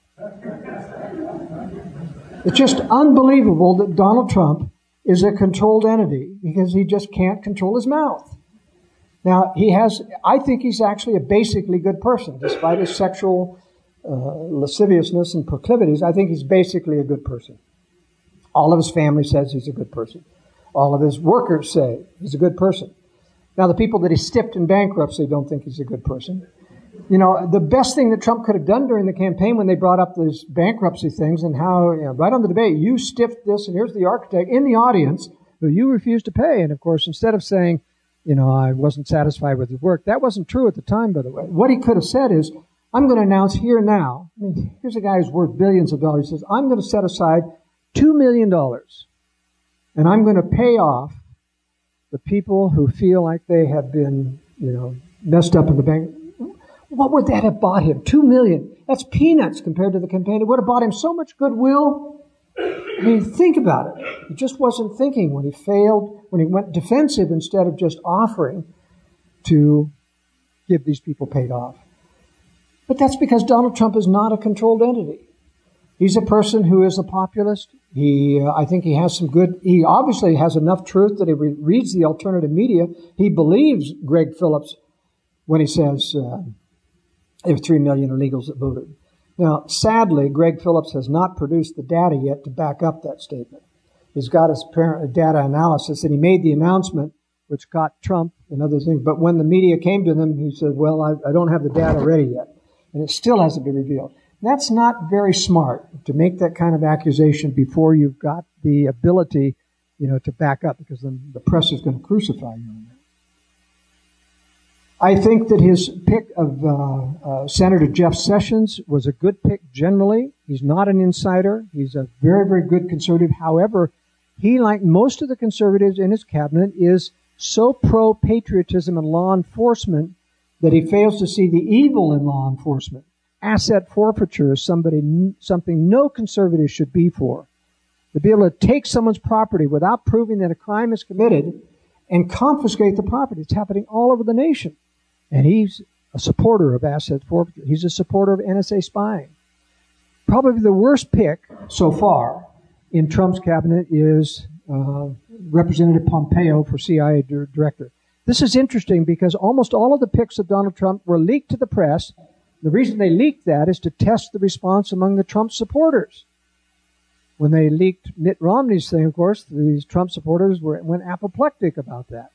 It's just unbelievable that Donald Trump is a controlled entity because he just can't control his mouth. Now, I think he's actually a basically good person, despite his sexual lasciviousness and proclivities. I think he's basically a good person. All of his family says he's a good person. All of his workers say he's a good person. Now, the people that he stiffed in bankruptcy don't think he's a good person. You know, the best thing that Trump could have done during the campaign when they brought up these bankruptcy things and how, right on the debate, you stiffed this and here's the architect in the audience, but you refused to pay. And of course, instead of saying, I wasn't satisfied with his work, that wasn't true at the time, by the way. What he could have said is, I'm going to announce here now, here's a guy who's worth billions of dollars. He says, I'm going to set aside $2 million and I'm going to pay off the people who feel like they have been, messed up in the bank. What would that have bought him? $2 million. That's peanuts compared to the campaign. It would have bought him so much goodwill. Think about it. He just wasn't thinking when he failed, when he went defensive instead of just offering to give these people paid off. But that's because Donald Trump is not a controlled entity. He's a person who is a populist. I think he obviously has enough truth that he reads the alternative media. He believes Greg Phillips when he says there were 3 million illegals that voted. Now, sadly, Greg Phillips has not produced the data yet to back up that statement. He's got his data analysis, and he made the announcement, which got Trump and other things. But when the media came to him, he said, well, I don't have the data ready yet. And it still hasn't been revealed. That's not very smart to make that kind of accusation before you've got the ability, to back up, because then the press is going to crucify you on that. I think that his pick of Senator Jeff Sessions was a good pick generally. He's not an insider. He's a very, very good conservative. However, he, like most of the conservatives in his cabinet, is so pro-patriotism and law enforcement that he fails to see the evil in law enforcement. Asset forfeiture is something no conservative should be for. To be able to take someone's property without proving that a crime is committed and confiscate the property. It's happening all over the nation. And he's a supporter of asset forfeiture. He's a supporter of NSA spying. Probably the worst pick so far in Trump's cabinet is Representative Pompeo for CIA director. This is interesting because almost all of the picks of Donald Trump were leaked to the press. The reason they leaked that is to test the response among the Trump supporters. When they leaked Mitt Romney's thing, of course, these Trump supporters went apoplectic about that.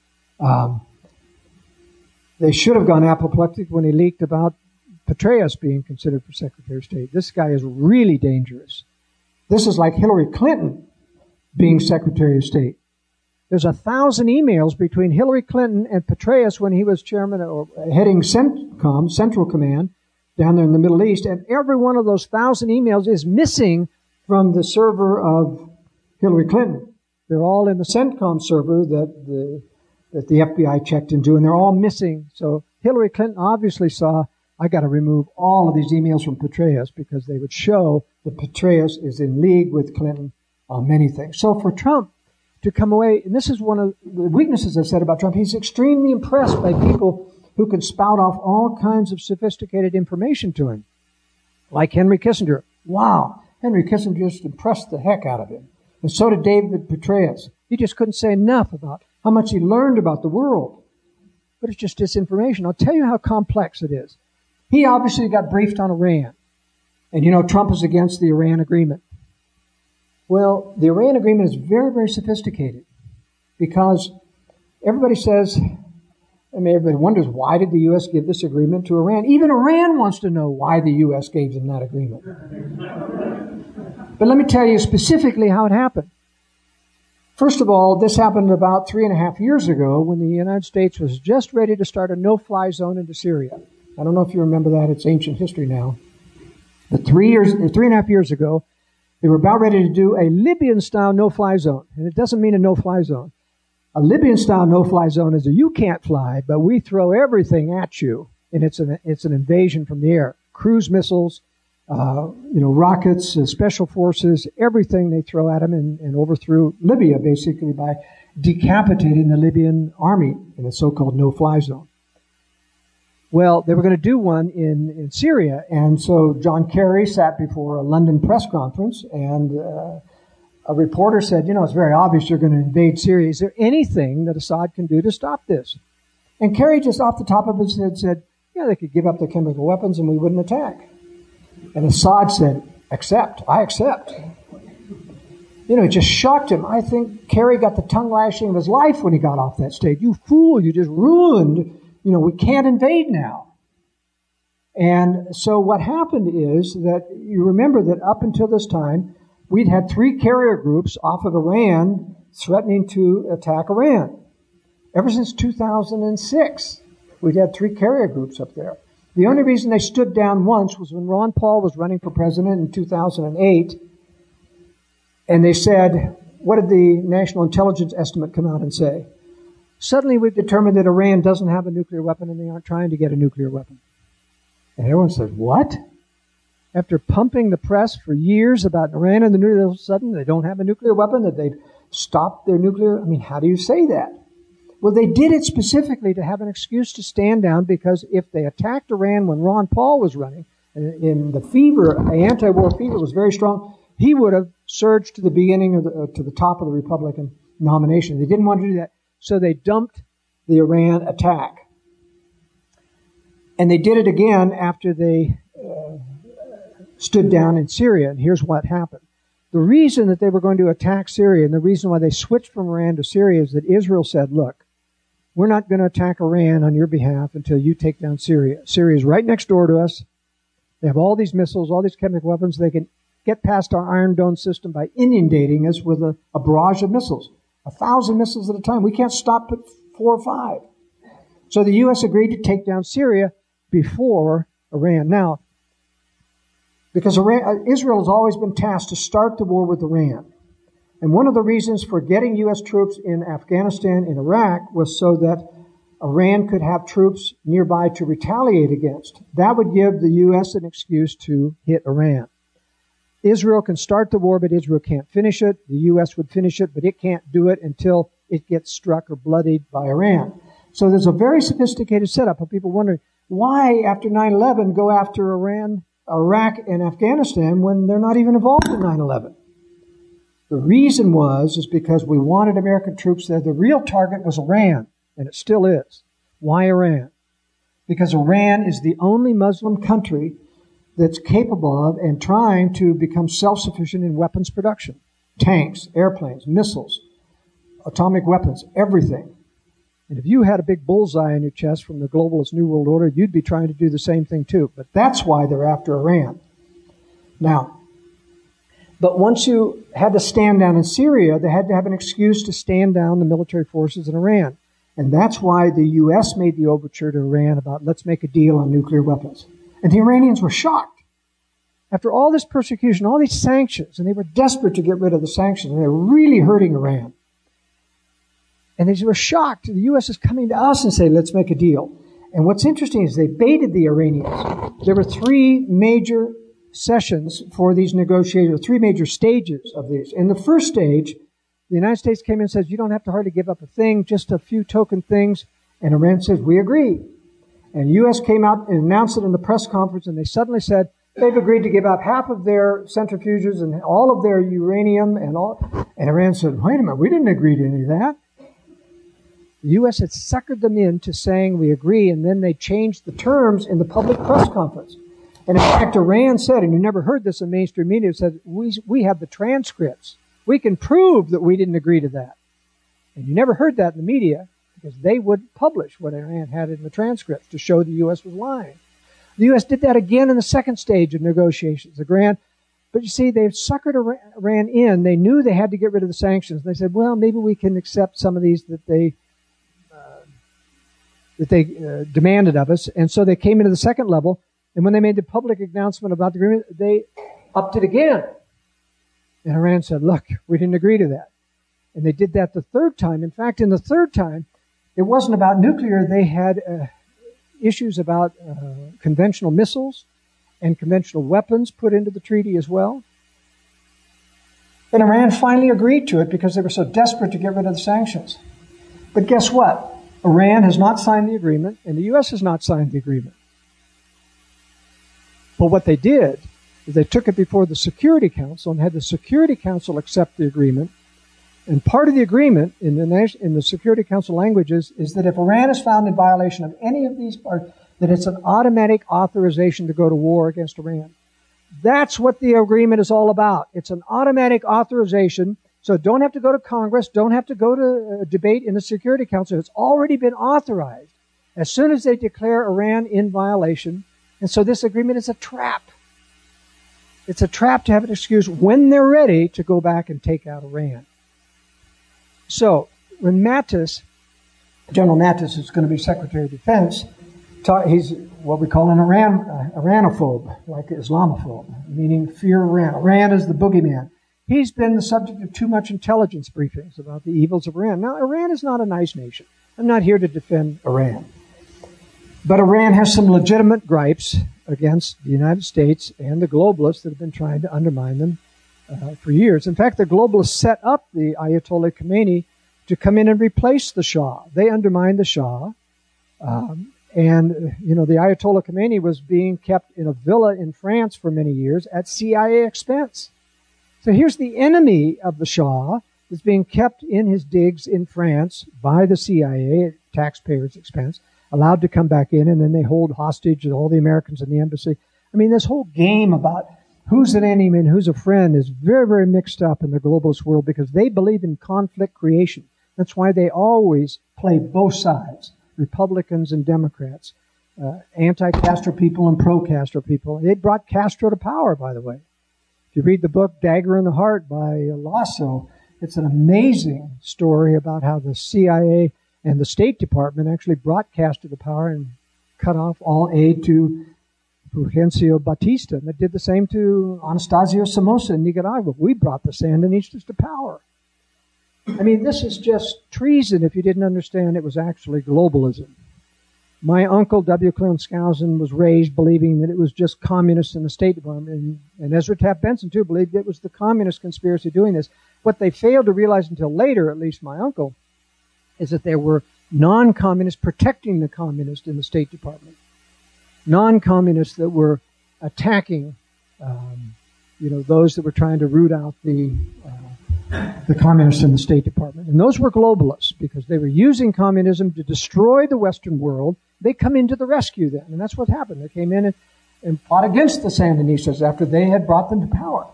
They should have gone apoplectic when he leaked about Petraeus being considered for Secretary of State. This guy is really dangerous. This is like Hillary Clinton being Secretary of State. There's 1,000 emails between Hillary Clinton and Petraeus when he was chairman or heading CENTCOM, Central Command, down there in the Middle East, and every one of those 1,000 emails is missing from the server of Hillary Clinton. They're all in the CENTCOM server that the FBI checked into, and they're all missing. So Hillary Clinton obviously saw, I got to remove all of these emails from Petraeus because they would show that Petraeus is in league with Clinton on many things. So for Trump to come away, and this is one of the weaknesses I said about Trump, he's extremely impressed by people who can spout off all kinds of sophisticated information to him. Like Henry Kissinger. Wow, Henry Kissinger just impressed the heck out of him. And so did David Petraeus. He just couldn't say enough about how much he learned about the world. But it's just disinformation. I'll tell you how complex it is. He obviously got briefed on Iran. And Trump is against the Iran agreement. Well, the Iran agreement is very, very sophisticated because everybody says, everybody wonders, why did the U.S. give this agreement to Iran? Even Iran wants to know why the U.S. gave them that agreement. But let me tell you specifically how it happened. First of all, this happened about 3.5 years ago when the United States was just ready to start a no-fly zone into Syria. I don't know if you remember that. It's ancient history now. But 3.5 years ago, they were about ready to do a Libyan-style no-fly zone. And it doesn't mean a no-fly zone. A Libyan-style no-fly zone is a you can't fly, but we throw everything at you. And it's an invasion from the air. Cruise missiles, rockets, special forces, everything they throw at them and overthrew Libya, basically, by decapitating the Libyan army in a so-called no-fly zone. Well, they were going to do one in Syria, and so John Kerry sat before a London press conference, and a reporter said, it's very obvious you're going to invade Syria. Is there anything that Assad can do to stop this? And Kerry, just off the top of his head, said, they could give up their chemical weapons and we wouldn't attack. And Assad said, I accept. It just shocked him. I think Kerry got the tongue lashing of his life when he got off that stage. You fool, you just ruined, we can't invade now. And so what happened is that you remember that up until this time, we'd had 3 carrier groups off of Iran threatening to attack Iran. Ever since 2006, we'd had 3 carrier groups up there. The only reason they stood down once was when Ron Paul was running for president in 2008. And they said, what did the National Intelligence Estimate come out and say? Suddenly we've determined that Iran doesn't have a nuclear weapon and they aren't trying to get a nuclear weapon. And everyone said, what? After pumping the press for years about Iran and the nuclear, all of a sudden they don't have a nuclear weapon, that they've stopped their nuclear. How do you say that? Well, they did it specifically to have an excuse to stand down, because if they attacked Iran when Ron Paul was running, in the fever, anti-war fever was very strong, he would have surged to the beginning of to the top of the Republican nomination. They didn't want to do that, so they dumped the Iran attack. And they did it again after they stood down in Syria, and here's what happened. The reason that they were going to attack Syria, and the reason why they switched from Iran to Syria, is that Israel said, look, we're not going to attack Iran on your behalf until you take down Syria. Syria is right next door to us. They have all these missiles, all these chemical weapons. They can get past our Iron Dome system by inundating us with a barrage of missiles, 1,000 missiles at a time. We can't stop at 4 or 5. So the U.S. agreed to take down Syria before Iran. Now, because Israel has always been tasked to start the war with Iran. And one of the reasons for getting U.S. troops in Afghanistan and Iraq was so that Iran could have troops nearby to retaliate against. That would give the U.S. an excuse to hit Iran. Israel can start the war, but Israel can't finish it. The U.S. would finish it, but it can't do it until it gets struck or bloodied by Iran. So there's a very sophisticated setup of people wondering, why, after 9/11, go after Iran, Iraq, and Afghanistan when they're not even involved in 9/11? The reason is because we wanted American troops there. The real target was Iran, and it still is. Why Iran? Because Iran is the only Muslim country that's capable of and trying to become self-sufficient in weapons production. Tanks, airplanes, missiles, atomic weapons, everything. And if you had a big bullseye on your chest from the globalist New World Order, you'd be trying to do the same thing too. But that's why they're after Iran. Now, but once you had to stand down in Syria, they had to have an excuse to stand down the military forces in Iran. And that's why the U.S. made the overture to Iran about, let's make a deal on nuclear weapons. And the Iranians were shocked. After all this persecution, all these sanctions, and they were desperate to get rid of the sanctions, and they were really hurting Iran. And they were shocked. The U.S. is coming to us and saying, let's make a deal. And what's interesting is they baited the Iranians. There were 3 major sessions for these negotiations, 3 major stages of these. In the first stage, the United States came in and says, you don't have to hardly give up a thing, just a few token things. And Iran says, we agree. And the U.S. came out and announced it in the press conference, and they suddenly said they've agreed to give up half of their centrifuges and all of their uranium and all. And Iran said, wait a minute, we didn't agree to any of that. The U.S. had suckered them into saying we agree, and then they changed the terms in the public press conference. And in fact, Iran said, and you never heard this in mainstream media, said, we have the transcripts. We can prove that we didn't agree to that. And you never heard that in the media because they would publish what Iran had in the transcripts to show the U.S. was lying. The U.S. did that again in the second stage of negotiations. But But you see, they've suckered Iran in. They knew they had to get rid of the sanctions. They said, well, maybe we can accept some of these that they demanded of us. And so they came into the second level. And when they made the public announcement about the agreement, they upped it again. And Iran said, look, we didn't agree to that. And they did that the third time. In fact, in the third time, it wasn't about nuclear. They had issues about conventional missiles and conventional weapons put into the treaty as well. And Iran finally agreed to it because they were so desperate to get rid of the sanctions. But guess what? Iran has not signed the agreement, and the U.S. has not signed the agreement. But what they did is they took it before the Security Council and had the Security Council accept the agreement. And part of the agreement in the Security Council languages is that if Iran is found in violation of any of these parts, that it's an automatic authorization to go to war against Iran. That's what the agreement is all about. It's an automatic authorization, so don't have to go to Congress, don't have to go to a debate in the Security Council. It's already been authorized as soon as they declare Iran in violation. And so this agreement is a trap. It's a trap to have an excuse when they're ready to go back and take out Iran. So when Mattis, General Mattis, is going to be Secretary of Defense, he's what we call an Iranophobe, like Islamophobe, meaning fear Iran. Iran is the boogeyman. He's been the subject of too much intelligence briefings about the evils of Iran. Now, Iran is not a nice nation. I'm not here to defend Iran. But Iran has some legitimate gripes against the United States and the globalists that have been trying to undermine them for years. In fact, the globalists set up the Ayatollah Khomeini to come in and replace the Shah. They undermined the Shah. And, the Ayatollah Khomeini was being kept in a villa in France for many years at CIA expense. So here's the enemy of the Shah that's being kept in his digs in France by the CIA at taxpayers' expense, allowed to come back in, and then they hold hostage all the Americans in the embassy. I mean, this whole game about who's an enemy and who's a friend is very, very mixed up in the globalist world because they believe in conflict creation. That's why they always play both sides. Republicans and Democrats, anti-Castro people and pro-Castro people. They brought Castro to power, by the way. If you read the book Dagger in the Heart by Lasso, it's an amazing story about how the CIA and the State Department actually brought Castro to power and cut off all aid to Fulgencio Batista. And it did the same to Anastasio Somoza in Nicaragua. We brought the Sandinistas to power. I mean, this is just treason if you didn't understand it was actually globalism. My uncle, W. Clem Skousen, was raised believing that it was just communists in the State Department, and Ezra Taft Benson, too, believed it was the communist conspiracy doing this. What they failed to realize until later, at least my uncle, is that there were non-communists protecting the communists in the State Department. Non-communists that were attacking, those that were trying to root out the communists in the State Department. And those were globalists because they were using communism to destroy the Western world. They come into the rescue then. And that's what happened. They came in and fought against the Sandinistas after they had brought them to power.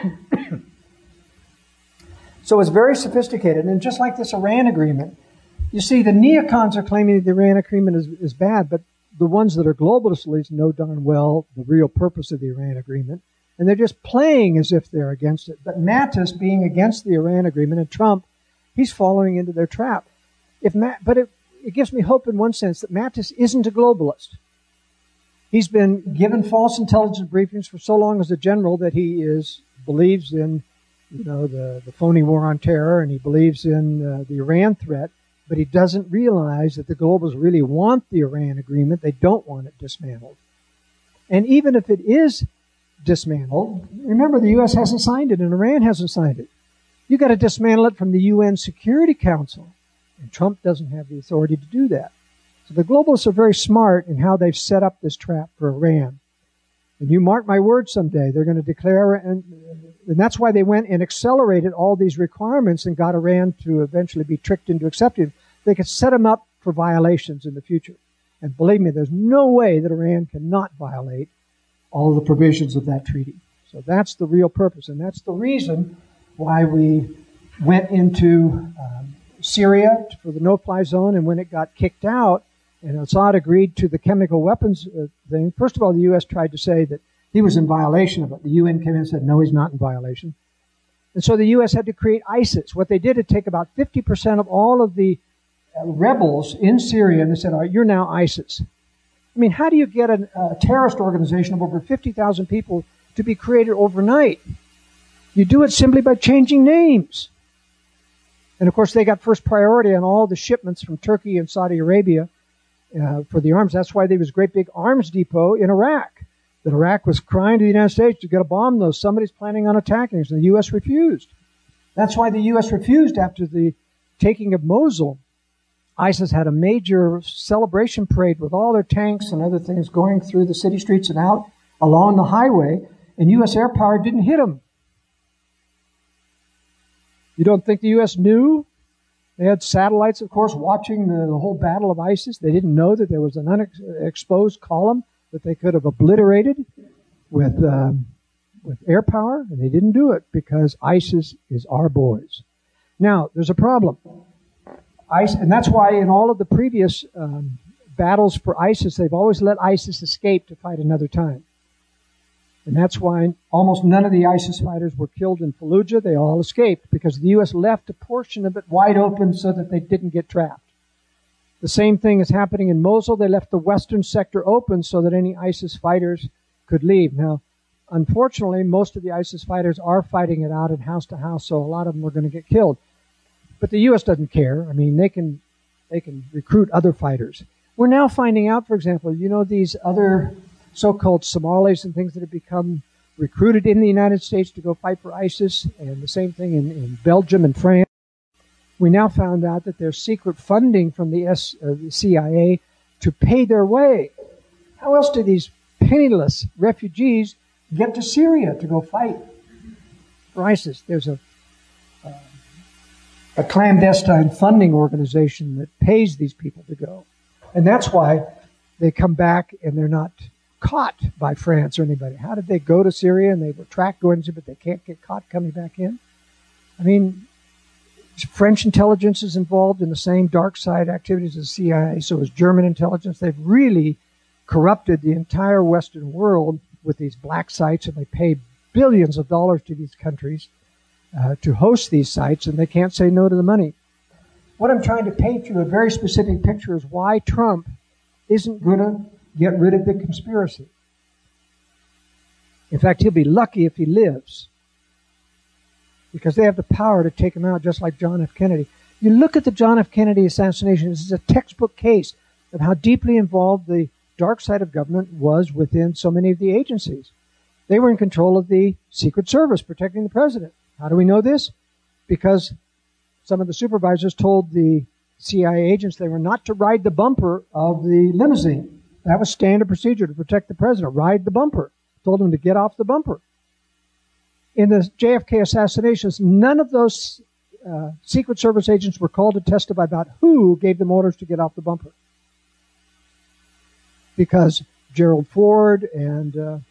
So it's very sophisticated. And just like this Iran agreement, you see, the neocons are claiming that the Iran agreement is bad, but the ones that are globalists at least know darn well the real purpose of the Iran agreement. And they're just playing as if they're against it. But Mattis, being against the Iran agreement, and Trump, he's following into their trap. But it gives me hope in one sense that Mattis isn't a globalist. He's been given false intelligence briefings for so long as a general that he believes in, the phony war on terror, and he believes in the Iran threat. But he doesn't realize that the globalists really want the Iran agreement. They don't want it dismantled. And even if it is dismantled, remember the U.S. hasn't signed it and Iran hasn't signed it. You've got to dismantle it from the UN Security Council. And Trump doesn't have the authority to do that. So the globalists are very smart in how they've set up this trap for Iran. And you mark my words, someday they're going to declare, and that's why they went and accelerated all these requirements and got Iran to eventually be tricked into accepting. They could set them up for violations in the future. And believe me, there's no way that Iran cannot violate all the provisions of that treaty. So that's the real purpose. And that's the reason why we went into Syria for the no-fly zone. And when it got kicked out and Assad agreed to the chemical weapons thing, first of all, the U.S. tried to say that he was in violation of it. The UN came in and said, no, he's not in violation. And so the U.S. had to create ISIS. What they did is take about 50% of all of the rebels in Syria, and they said, all right, you're now ISIS. I mean, how do you get a terrorist organization of over 50,000 people to be created overnight? You do it simply by changing names. And of course, they got first priority on all the shipments from Turkey and Saudi Arabia for the arms. That's why there was a great big arms depot in Iraq. That Iraq was crying to the United States to get a bomb those. Somebody's planning on attacking us, and the U.S. refused. That's why the U.S. refused after the taking of Mosul. ISIS had a major celebration parade with all their tanks and other things going through the city streets and out along the highway, and U.S. air power didn't hit them. You don't think the U.S. knew? They had satellites, of course, watching the whole battle of ISIS. They didn't know that there was an unexposed column that they could have obliterated with air power, and they didn't do it because ISIS is our boys. Now, there's a problem. And that's why in all of the previous battles for ISIS, they've always let ISIS escape to fight another time. And that's why almost none of the ISIS fighters were killed in Fallujah. They all escaped because the U.S. left a portion of it wide open so that they didn't get trapped. The same thing is happening in Mosul. They left the western sector open so that any ISIS fighters could leave. Now, unfortunately, most of the ISIS fighters are fighting it out in house to house, so a lot of them are going to get killed. But the U.S. doesn't care. I mean, they can recruit other fighters. We're now finding out, for example, these other so-called Somalis and things that have become recruited in the United States to go fight for ISIS, and the same thing in Belgium and France. We now found out that there's secret funding from the CIA to pay their way. How else do these penniless refugees get to Syria to go fight for ISIS? There's a clandestine funding organization that pays these people to go. And that's why they come back and they're not caught by France or anybody. How did they go to Syria and they were tracked going to, but they can't get caught coming back in? I mean, French intelligence is involved in the same dark side activities as the CIA, so is German intelligence. They've really corrupted the entire Western world with these black sites, and they pay billions of dollars to these countries to host these sites, and they can't say no to the money. What I'm trying to paint you a very specific picture is why Trump isn't going to get rid of the conspiracy. In fact, he'll be lucky if he lives, because they have the power to take him out just like John F. Kennedy. You look at the John F. Kennedy assassination, this is a textbook case of how deeply involved the dark side of government was within so many of the agencies. They were in control of the Secret Service, protecting the president. How do we know this? Because some of the supervisors told the CIA agents they were not to ride the bumper of the limousine. That was standard procedure to protect the president. Ride the bumper. Told them to get off the bumper. In the JFK assassinations, none of those Secret Service agents were called to testify about who gave them orders to get off the bumper. Because Gerald Ford and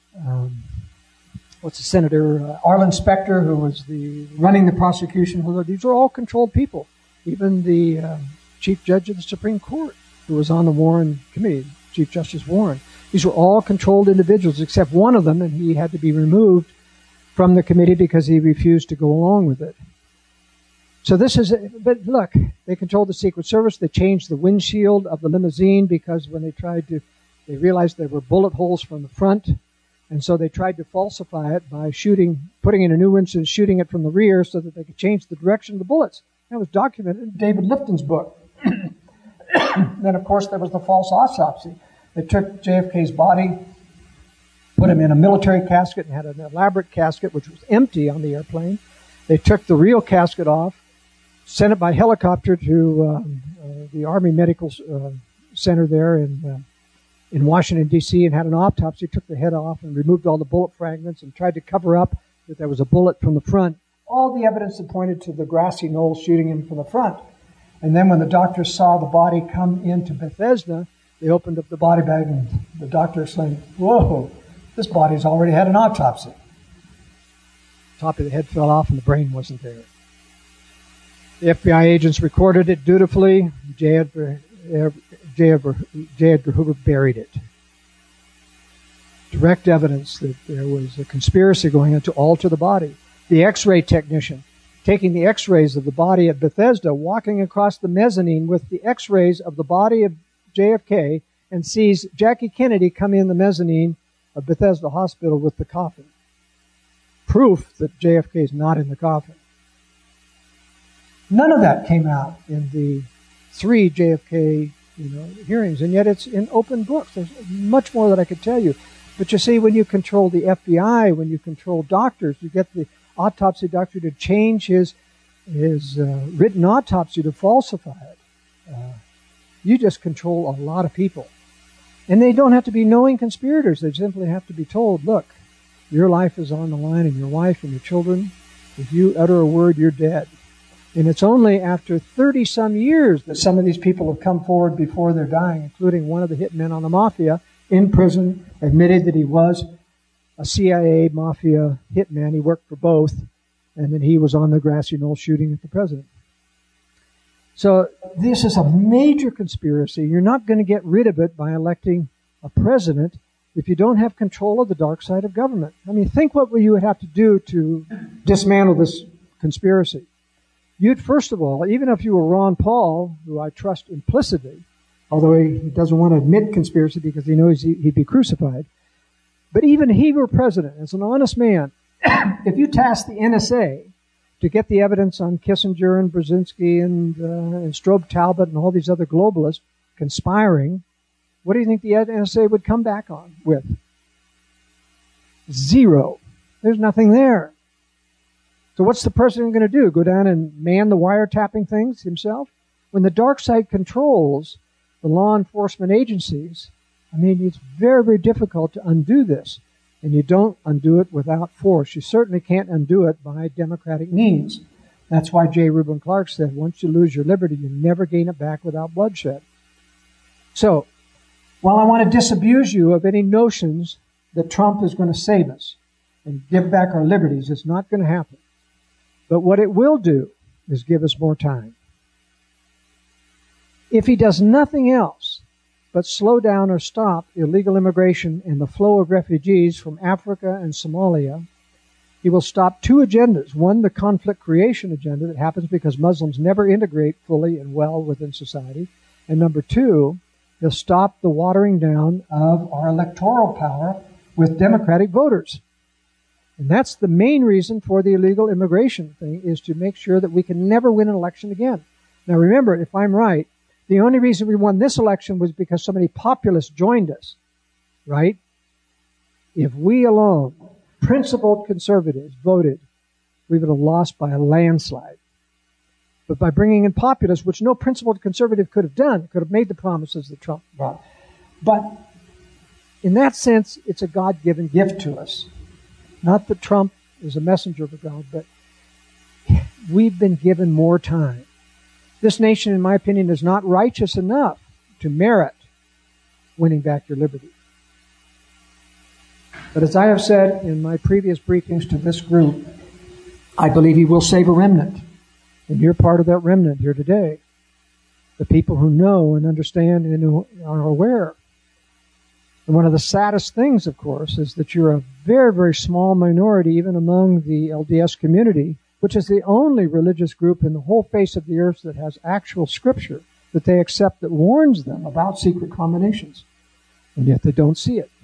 Senator Arlen Specter, who was running the prosecution, these were all controlled people. Even the Chief Judge of the Supreme Court, who was on the Warren Committee, Chief Justice Warren. These were all controlled individuals, except one of them, and he had to be removed from the committee because he refused to go along with it. So but look, they controlled the Secret Service. They changed the windshield of the limousine because when they realized there were bullet holes from the front, and so they tried to falsify it by putting in a new windshield, shooting it from the rear so that they could change the direction of the bullets. That was documented in David Lifton's book. Then, of course, there was the false autopsy. They took JFK's body, put him in a military casket, and had an elaborate casket, which was empty on the airplane. They took the real casket off, sent it by helicopter to the Army Medical Center there in Washington, D.C., and had an autopsy, took the head off and removed all the bullet fragments and tried to cover up that there was a bullet from the front. All the evidence that pointed to the grassy knoll shooting him from the front. And then when the doctors saw the body come into Bethesda, they opened up the body bag and the doctor exclaimed, "Whoa, this body's already had an autopsy." The top of the head fell off and the brain wasn't there. The FBI agents recorded it dutifully. J. Edgar Hoover buried it. direct evidence that there was a conspiracy going on to alter the body. The X-ray technician taking the X-rays of the body at Bethesda, walking across the mezzanine with the X-rays of the body of JFK, and sees Jackie Kennedy come in the mezzanine of Bethesda Hospital with the coffin. Proof that JFK is not in the coffin. None of that came out in the 3 JFK hearings, and yet it's in open books. There's much more that I could tell you. But you see, when you control the FBI, when you control doctors, you get the autopsy doctor to change his written autopsy to falsify it. You just control a lot of people. And they don't have to be knowing conspirators. They simply have to be told, look, your life is on the line, and your wife and your children. If you utter a word, you're dead. And it's only after 30-some years that some of these people have come forward before they're dying, including one of the hitmen on the mafia in prison, admitted that he was a CIA mafia hitman. He worked for both, and then he was on the grassy knoll shooting at the president. So this is a major conspiracy. You're not going to get rid of it by electing a president if you don't have control of the dark side of government. I mean, think what you would have to do to dismantle this conspiracy. You'd, first of all, even if you were Ron Paul, who I trust implicitly, although he doesn't want to admit conspiracy because he knows he'd be crucified, but even if he were president, as an honest man, if you tasked the NSA to get the evidence on Kissinger and Brzezinski and Strobe Talbot and all these other globalists conspiring, what do you think the NSA would come back on with? Zero. There's nothing there. So what's the president going to do? Go down and man the wiretapping things himself? When the dark side controls the law enforcement agencies, I mean, it's very, very difficult to undo this. And you don't undo it without force. You certainly can't undo it by democratic means. That's why J. Reuben Clark said, once you lose your liberty, you never gain it back without bloodshed. So, while I want to disabuse you of any notions that Trump is going to save us and give back our liberties, it's not going to happen. But what it will do is give us more time. If he does nothing else but slow down or stop illegal immigration and the flow of refugees from Africa and Somalia, he will stop 2 agendas. One, the conflict creation agenda that happens because Muslims never integrate fully and well within society. And number 2, he'll stop the watering down of our electoral power with Democratic voters. And that's the main reason for the illegal immigration thing, is to make sure that we can never win an election again. Now remember, if I'm right, the only reason we won this election was because so many populists joined us, right? If we alone, principled conservatives, voted, we would have lost by a landslide. But by bringing in populists, which no principled conservative could have done, could have made the promises that Trump brought. But in that sense, it's a God-given gift to us. Not that Trump is a messenger of God, but we've been given more time. This nation, in my opinion, is not righteous enough to merit winning back your liberty. But as I have said in my previous briefings to this group, I believe he will save a remnant. And you're part of that remnant here today. The people who know and understand and who are aware. And one of the saddest things, of course, is that you're a very, very small minority, even among the LDS community, which is the only religious group in the whole face of the earth that has actual scripture that they accept that warns them about secret combinations. And yet they don't see it.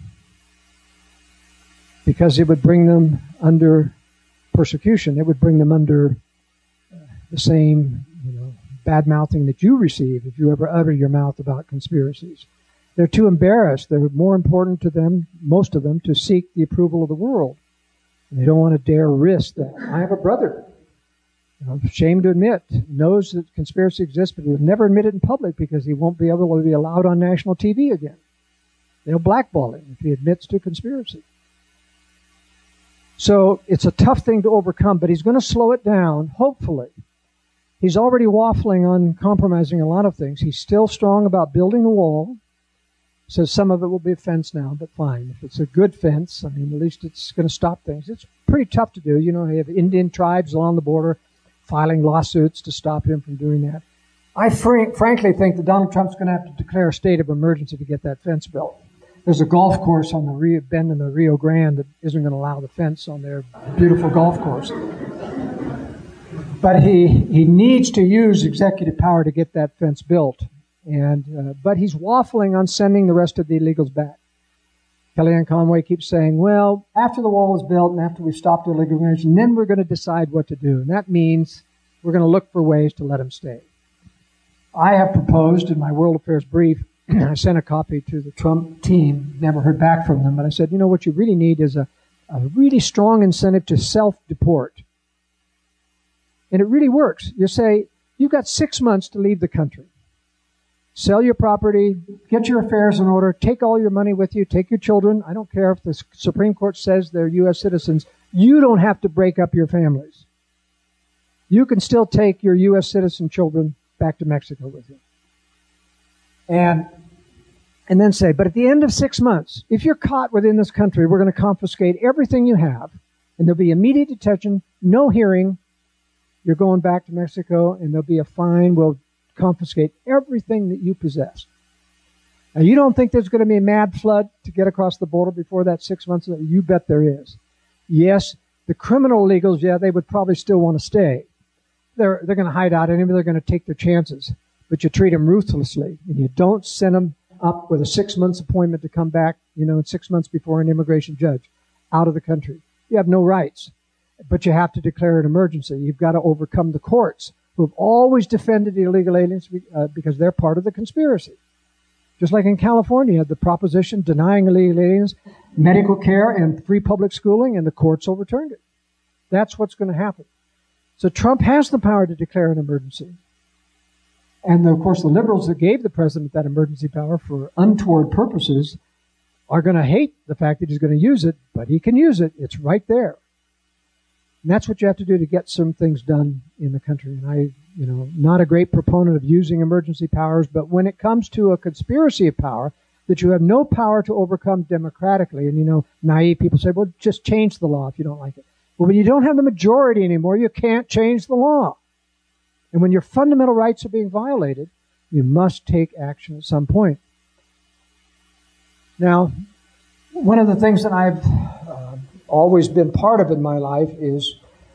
Because it would bring them under persecution. It would bring them under the same, bad-mouthing that you receive if you ever utter your mouth about conspiracies. They're too embarrassed. They're more important to them, most of them, to seek the approval of the world. And they don't want to dare risk that. I have a brother, I'm ashamed to admit, knows that conspiracy exists, but he would never admit it in public because he won't be able to be allowed on national TV again. They'll blackball him if he admits to conspiracy. So it's a tough thing to overcome, but he's going to slow it down, hopefully. He's already waffling on compromising a lot of things. He's still strong about building a wall. Says some of it will be a fence now, but fine. If it's a good fence, at least it's going to stop things. It's pretty tough to do. You have Indian tribes along the border filing lawsuits to stop him from doing that. I frankly think that Donald Trump's going to have to declare a state of emergency to get that fence built. There's a golf course on the bend in the Rio Grande that isn't going to allow the fence on their beautiful golf course. But he needs to use executive power to get that fence built. But he's waffling on sending the rest of the illegals back. Kellyanne Conway keeps saying, well, after the wall is built and after we've stopped illegal immigration, then we're going to decide what to do. And that means we're going to look for ways to let them stay. I have proposed in my World Affairs brief, I sent a copy to the Trump team, never heard back from them, but I said, what you really need is a really strong incentive to self-deport. And it really works. You say, you've got 6 months to leave the country. Sell your property, get your affairs in order, take all your money with you, take your children. I don't care if the Supreme Court says they're U.S. citizens. You don't have to break up your families. You can still take your U.S. citizen children back to Mexico with you. And then say, but at the end of 6 months, if you're caught within this country, we're going to confiscate everything you have, and there'll be immediate detention, no hearing. You're going back to Mexico, and there'll be a fine. We'll confiscate everything that you possess. Now, you don't think there's going to be a mad flood to get across the border before that 6 months? You bet there is. Yes, the criminal illegals, they would probably still want to stay. They're going to hide out, and maybe they're going to take their chances. But you treat them ruthlessly, and you don't send them up with a 6 months appointment to come back, in 6 months before an immigration judge out of the country. You have no rights, but you have to declare an emergency. You've got to overcome the courts who have always defended the illegal aliens because they're part of the conspiracy. Just like in California, you had the proposition denying illegal aliens medical care and free public schooling, and the courts overturned it. That's what's going to happen. So Trump has the power to declare an emergency. And, of course, the liberals that gave the president that emergency power for untoward purposes are going to hate the fact that he's going to use it, but he can use it. It's right there. And that's what you have to do to get some things done in the country. And I, not a great proponent of using emergency powers, but when it comes to a conspiracy of power that you have no power to overcome democratically, and, naive people say, well, just change the law if you don't like it. Well, when you don't have the majority anymore, you can't change the law. And when your fundamental rights are being violated, you must take action at some point. Now, one of the things that I've always been part of in my life is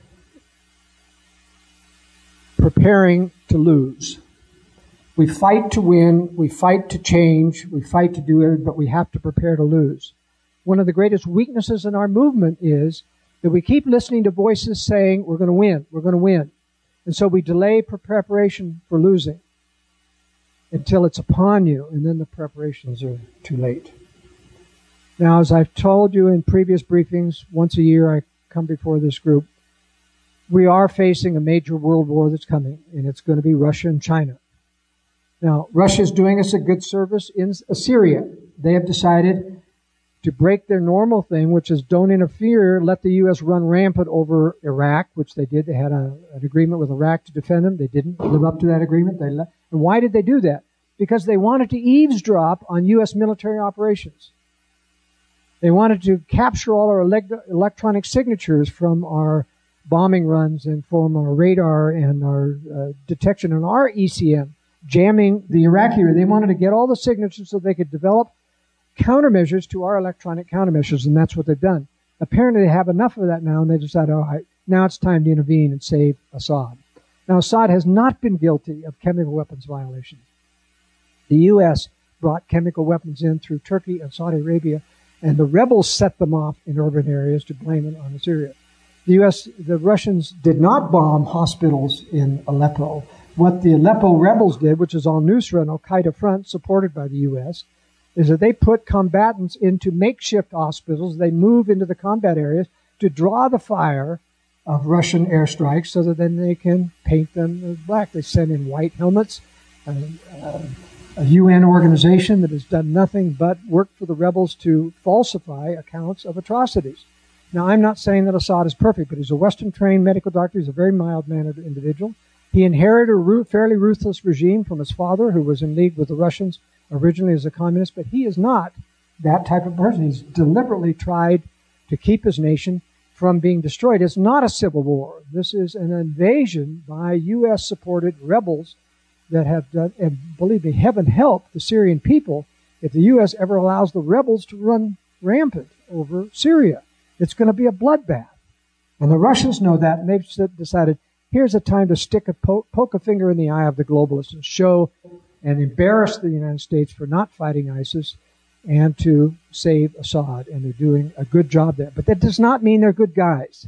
preparing to lose. We fight to win, we fight to change, we fight to do it, but we have to prepare to lose. One of the greatest weaknesses in our movement is that we keep listening to voices saying, we're going to win, we're going to win. And so we delay preparation for losing until it's upon you, and then the preparations are too late. Now, as I've told you in previous briefings, once a year I come before this group, we are facing a major world war that's coming, and it's going to be Russia and China. Now, Russia's doing us a good service in Syria. They have decided to break their normal thing, which is don't interfere, let the U.S. run rampant over Iraq, which they did. They had an agreement with Iraq to defend them. They didn't live up to that agreement. And why did they do that? Because they wanted to eavesdrop on U.S. military operations. They wanted to capture all our electronic signatures from our bombing runs and from our radar and our detection and our ECM, jamming the Iraqi. They wanted to get all the signatures so they could develop countermeasures to our electronic countermeasures, and that's what they've done. Apparently they have enough of that now, and they decided, all right, now it's time to intervene and save Assad. Now, Assad has not been guilty of chemical weapons violations. The U.S. brought chemical weapons in through Turkey and Saudi Arabia, and the rebels set them off in urban areas to blame it on Syria. The Russians did not bomb hospitals in Aleppo. What the Aleppo rebels did, which is al-Nusra, an al-Qaeda front supported by the U.S., is that they put combatants into makeshift hospitals. They move into the combat areas to draw the fire of Russian airstrikes so that then they can paint them black. They send in white helmets. A UN organization that has done nothing but work for the rebels to falsify accounts of atrocities. Now, I'm not saying that Assad is perfect, but he's a Western-trained medical doctor. He's a very mild-mannered individual. He inherited a fairly ruthless regime from his father, who was in league with the Russians originally as a communist, but he is not that type of person. He's deliberately tried to keep his nation from being destroyed. It's not a civil war. This is an invasion by U.S.-supported rebels that have done, and believe me, heaven help the Syrian people if the U.S. ever allows the rebels to run rampant over Syria, it's going to be a bloodbath. And the Russians know that, and they've decided, here's a time to poke a finger in the eye of the globalists and show and embarrass the United States for not fighting ISIS and to save Assad. And they're doing a good job there. But that does not mean they're good guys.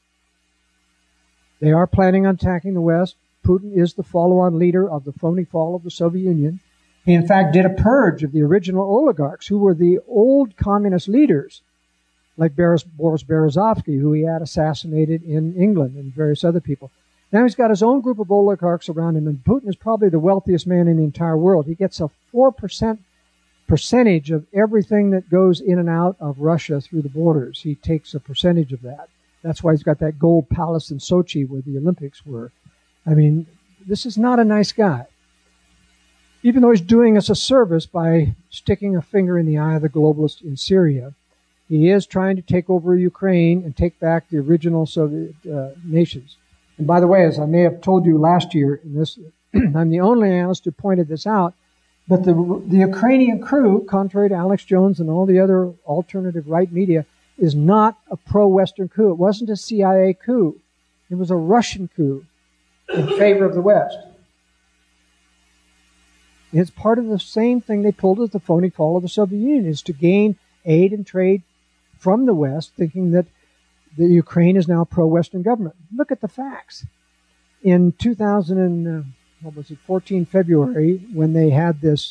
They are planning on attacking the West. Putin is the follow-on leader of the phony fall of the Soviet Union. He, in fact, did a purge of the original oligarchs who were the old communist leaders, like Boris Berezovsky, who he had assassinated in England, and various other people. Now he's got his own group of oligarchs around him, and Putin is probably the wealthiest man in the entire world. He gets a 4% percentage of everything that goes in and out of Russia through the borders. He takes a percentage of that. That's why he's got that gold palace in Sochi where the Olympics were. I mean, this is not a nice guy. Even though he's doing us a service by sticking a finger in the eye of the globalists in Syria, he is trying to take over Ukraine and take back the original Soviet nations. And by the way, as I may have told you last year, in this, I'm the only analyst who pointed this out, but the Ukrainian crew, contrary to Alex Jones and all the other alternative right media, is not a pro-Western coup. It wasn't a CIA coup. It was a Russian coup in favor of the West. It's part of the same thing they pulled at the phony fall of the Soviet Union, is to gain aid and trade from the West, thinking that the Ukraine is now a pro-Western government. Look at the facts. In 2014 February, when they had this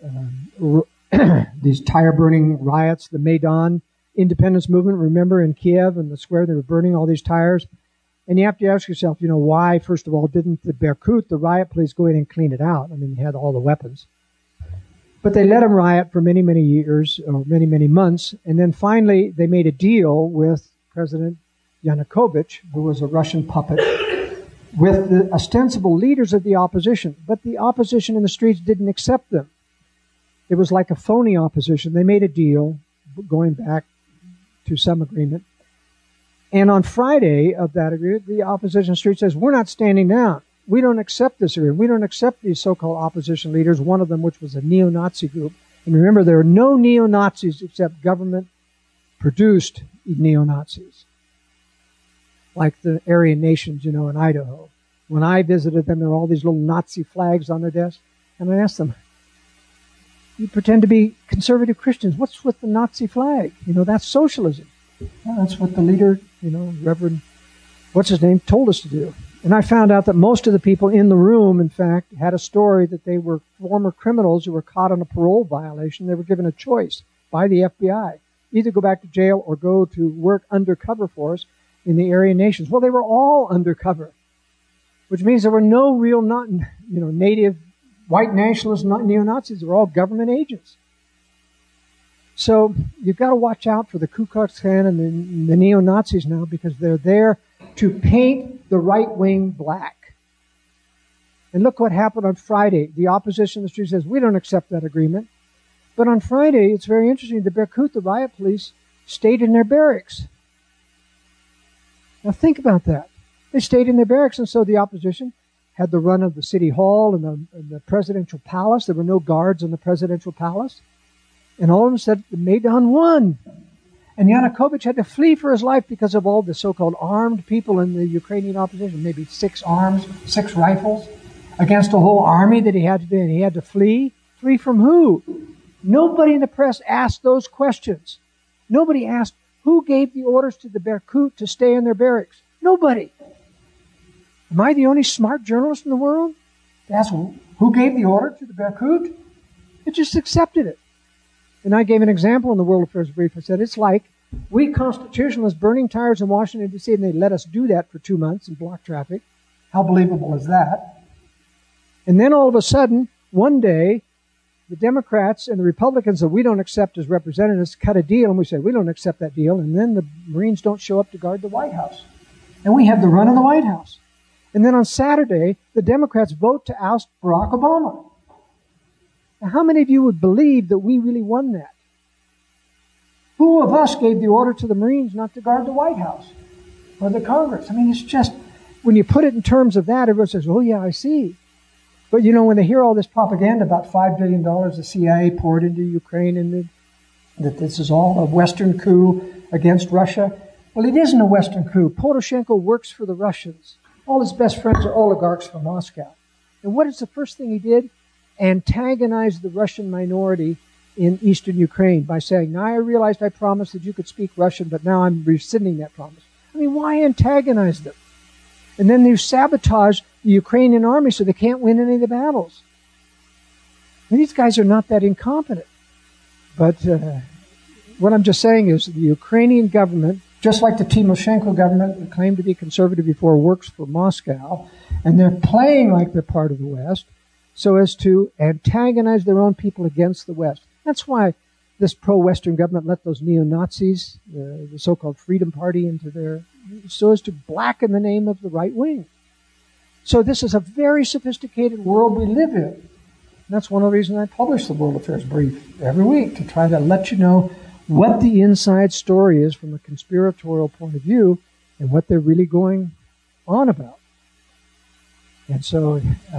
these tire-burning riots, the Maidan independence movement, remember, in Kiev and the square, they were burning all these tires. And you have to ask yourself, why, first of all, didn't the Berkut, the riot police, go in and clean it out? I mean, they had all the weapons. But they let them riot for many, many years, or many, many months. And then finally, they made a deal with President Yanukovych, who was a Russian puppet, with the ostensible leaders of the opposition. But the opposition in the streets didn't accept them. It was like a phony opposition. They made a deal, going back to some agreement. And on Friday of that agreement, the opposition street says, we're not standing down. We don't accept this agreement. We don't accept these so-called opposition leaders, one of them which was a neo-Nazi group. And remember, there are no neo-Nazis except government-produced neo-Nazis, like the Aryan nations, in Idaho. When I visited them, there were all these little Nazi flags on their desk. And I asked them, you pretend to be conservative Christians. What's with the Nazi flag? That's socialism. Well, that's what the leader, Reverend, told us to do. And I found out that most of the people in the room, in fact, had a story that they were former criminals who were caught on a parole violation. They were given a choice by the FBI. Either go back to jail or go to work undercover for us in the Aryan nations. Well, they were all undercover, which means there were no real, native white nationalist neo-Nazis. They were all government agents. So you've got to watch out for the Ku Klux Klan and the neo-Nazis now, because they're there to paint the right wing black. And look what happened on Friday. The opposition in the street says, we don't accept that agreement. But on Friday, it's very interesting, the Berkut, the riot police, stayed in their barracks. Now think about that. They stayed in their barracks, and so the opposition had the run of the city hall and the presidential palace. There were no guards in the presidential palace. And all of them said the Maidan won. And Yanukovych had to flee for his life because of all the so-called armed people in the Ukrainian opposition, maybe 6 arms, 6 rifles, against a whole army that he had to do. And he had to flee. Flee from who? Nobody in the press asked those questions. Nobody asked, who gave the orders to the Berkut to stay in their barracks? Nobody. Am I the only smart journalist in the world to ask, who gave the order to the Berkut? They just accepted it. And I gave an example in the World Affairs Brief. I said, it's like we constitutionalists burning tires in Washington, D.C., and they let us do that for 2 months and block traffic. How believable is that? And then all of a sudden, one day, the Democrats and the Republicans that we don't accept as representatives cut a deal, and we say, we don't accept that deal, and then the Marines don't show up to guard the White House. And we have the run of the White House. And then on Saturday, the Democrats vote to oust Barack Obama. Now, how many of you would believe that we really won that? Who of us gave the order to the Marines not to guard the White House or the Congress? I mean, it's just, when you put it in terms of that, everyone says, oh yeah, I see. But when they hear all this propaganda about $5 billion the CIA poured into Ukraine and that this is all a Western coup against Russia, well, it isn't a Western coup. Poroshenko works for the Russians. All his best friends are oligarchs from Moscow. And what is the first thing he did? Antagonize the Russian minority in eastern Ukraine by saying, now I realized I promised that you could speak Russian, but now I'm rescinding that promise. I mean, why antagonize them? And then you sabotage the Ukrainian army so they can't win any of the battles. And these guys are not that incompetent. But what I'm just saying is the Ukrainian government, just like the Timoshenko government that claimed to be conservative before, works for Moscow, and they're playing like they're part of the West so as to antagonize their own people against the West. That's why this pro-Western government let those neo-Nazis, the so-called Freedom Party, into their, so as to blacken the name of the right wing. So this is a very sophisticated world we live in. And that's one of the reasons I publish the World Affairs Brief every week, to try to let you know what the inside story is from a conspiratorial point of view and what they're really going on about. And so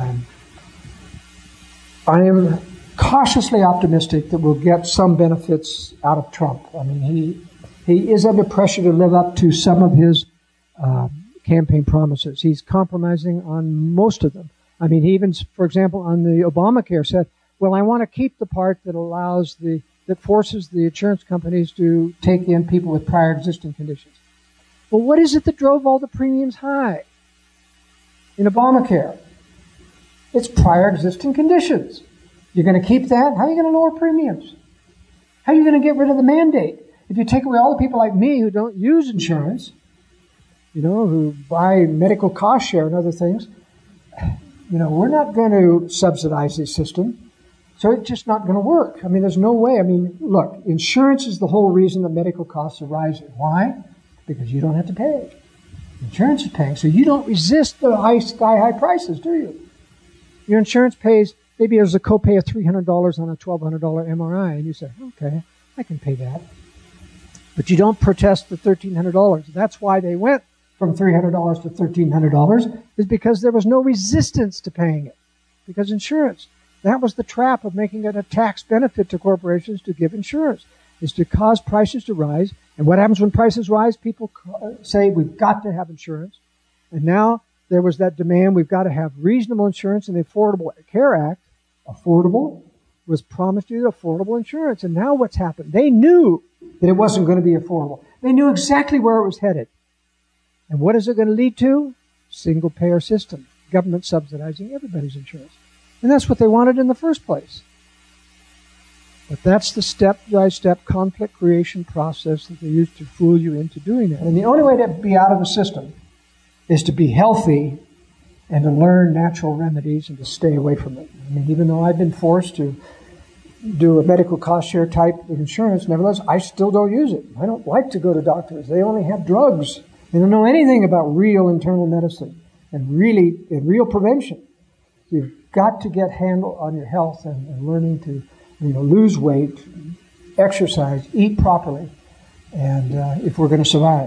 I am cautiously optimistic that we'll get some benefits out of Trump. I mean, he is under pressure to live up to some of his campaign promises. He's compromising on most of them. I mean, he even, for example, on the Obamacare said, well, I want to keep the part that allows that forces the insurance companies to take in people with prior existing conditions. Well, what is it that drove all the premiums high in Obamacare? It's prior existing conditions. You're going to keep that? How are you going to lower premiums? How are you going to get rid of the mandate? If you take away all the people like me who don't use insurance, who buy medical cost share and other things, we're not going to subsidize this system. So it's just not going to work. I mean, there's no way. I mean, look, insurance is the whole reason that medical costs are rising. Why? Because you don't have to pay. Insurance is paying. So you don't resist the sky-high prices, do you? Your insurance pays, maybe there's a copay of $300 on a $1,200 MRI, and you say, okay, I can pay that. But you don't protest the $1,300. That's why they went from $300 to $1,300, is because there was no resistance to paying it. Because insurance, that was the trap of making it a tax benefit to corporations to give insurance, is to cause prices to rise. And what happens when prices rise? People say, we've got to have insurance. And now there was that demand, we've got to have reasonable insurance, and the Affordable Care Act, affordable, was promised you affordable insurance. And now what's happened? They knew that it wasn't going to be affordable. They knew exactly where it was headed. And what is it going to lead to? Single-payer system, government subsidizing everybody's insurance. And that's what they wanted in the first place. But that's the step-by-step conflict creation process that they used to fool you into doing that. And the only way to be out of the system is to be healthy and to learn natural remedies and to stay away from it. I mean, even though I've been forced to do a medical cost share type of insurance, nevertheless, I still don't use it. I don't like to go to doctors. They only have drugs. They don't know anything about real internal medicine and real prevention. You've got to get handle on your health and learning to lose weight, exercise, eat properly, and if we're going to survive.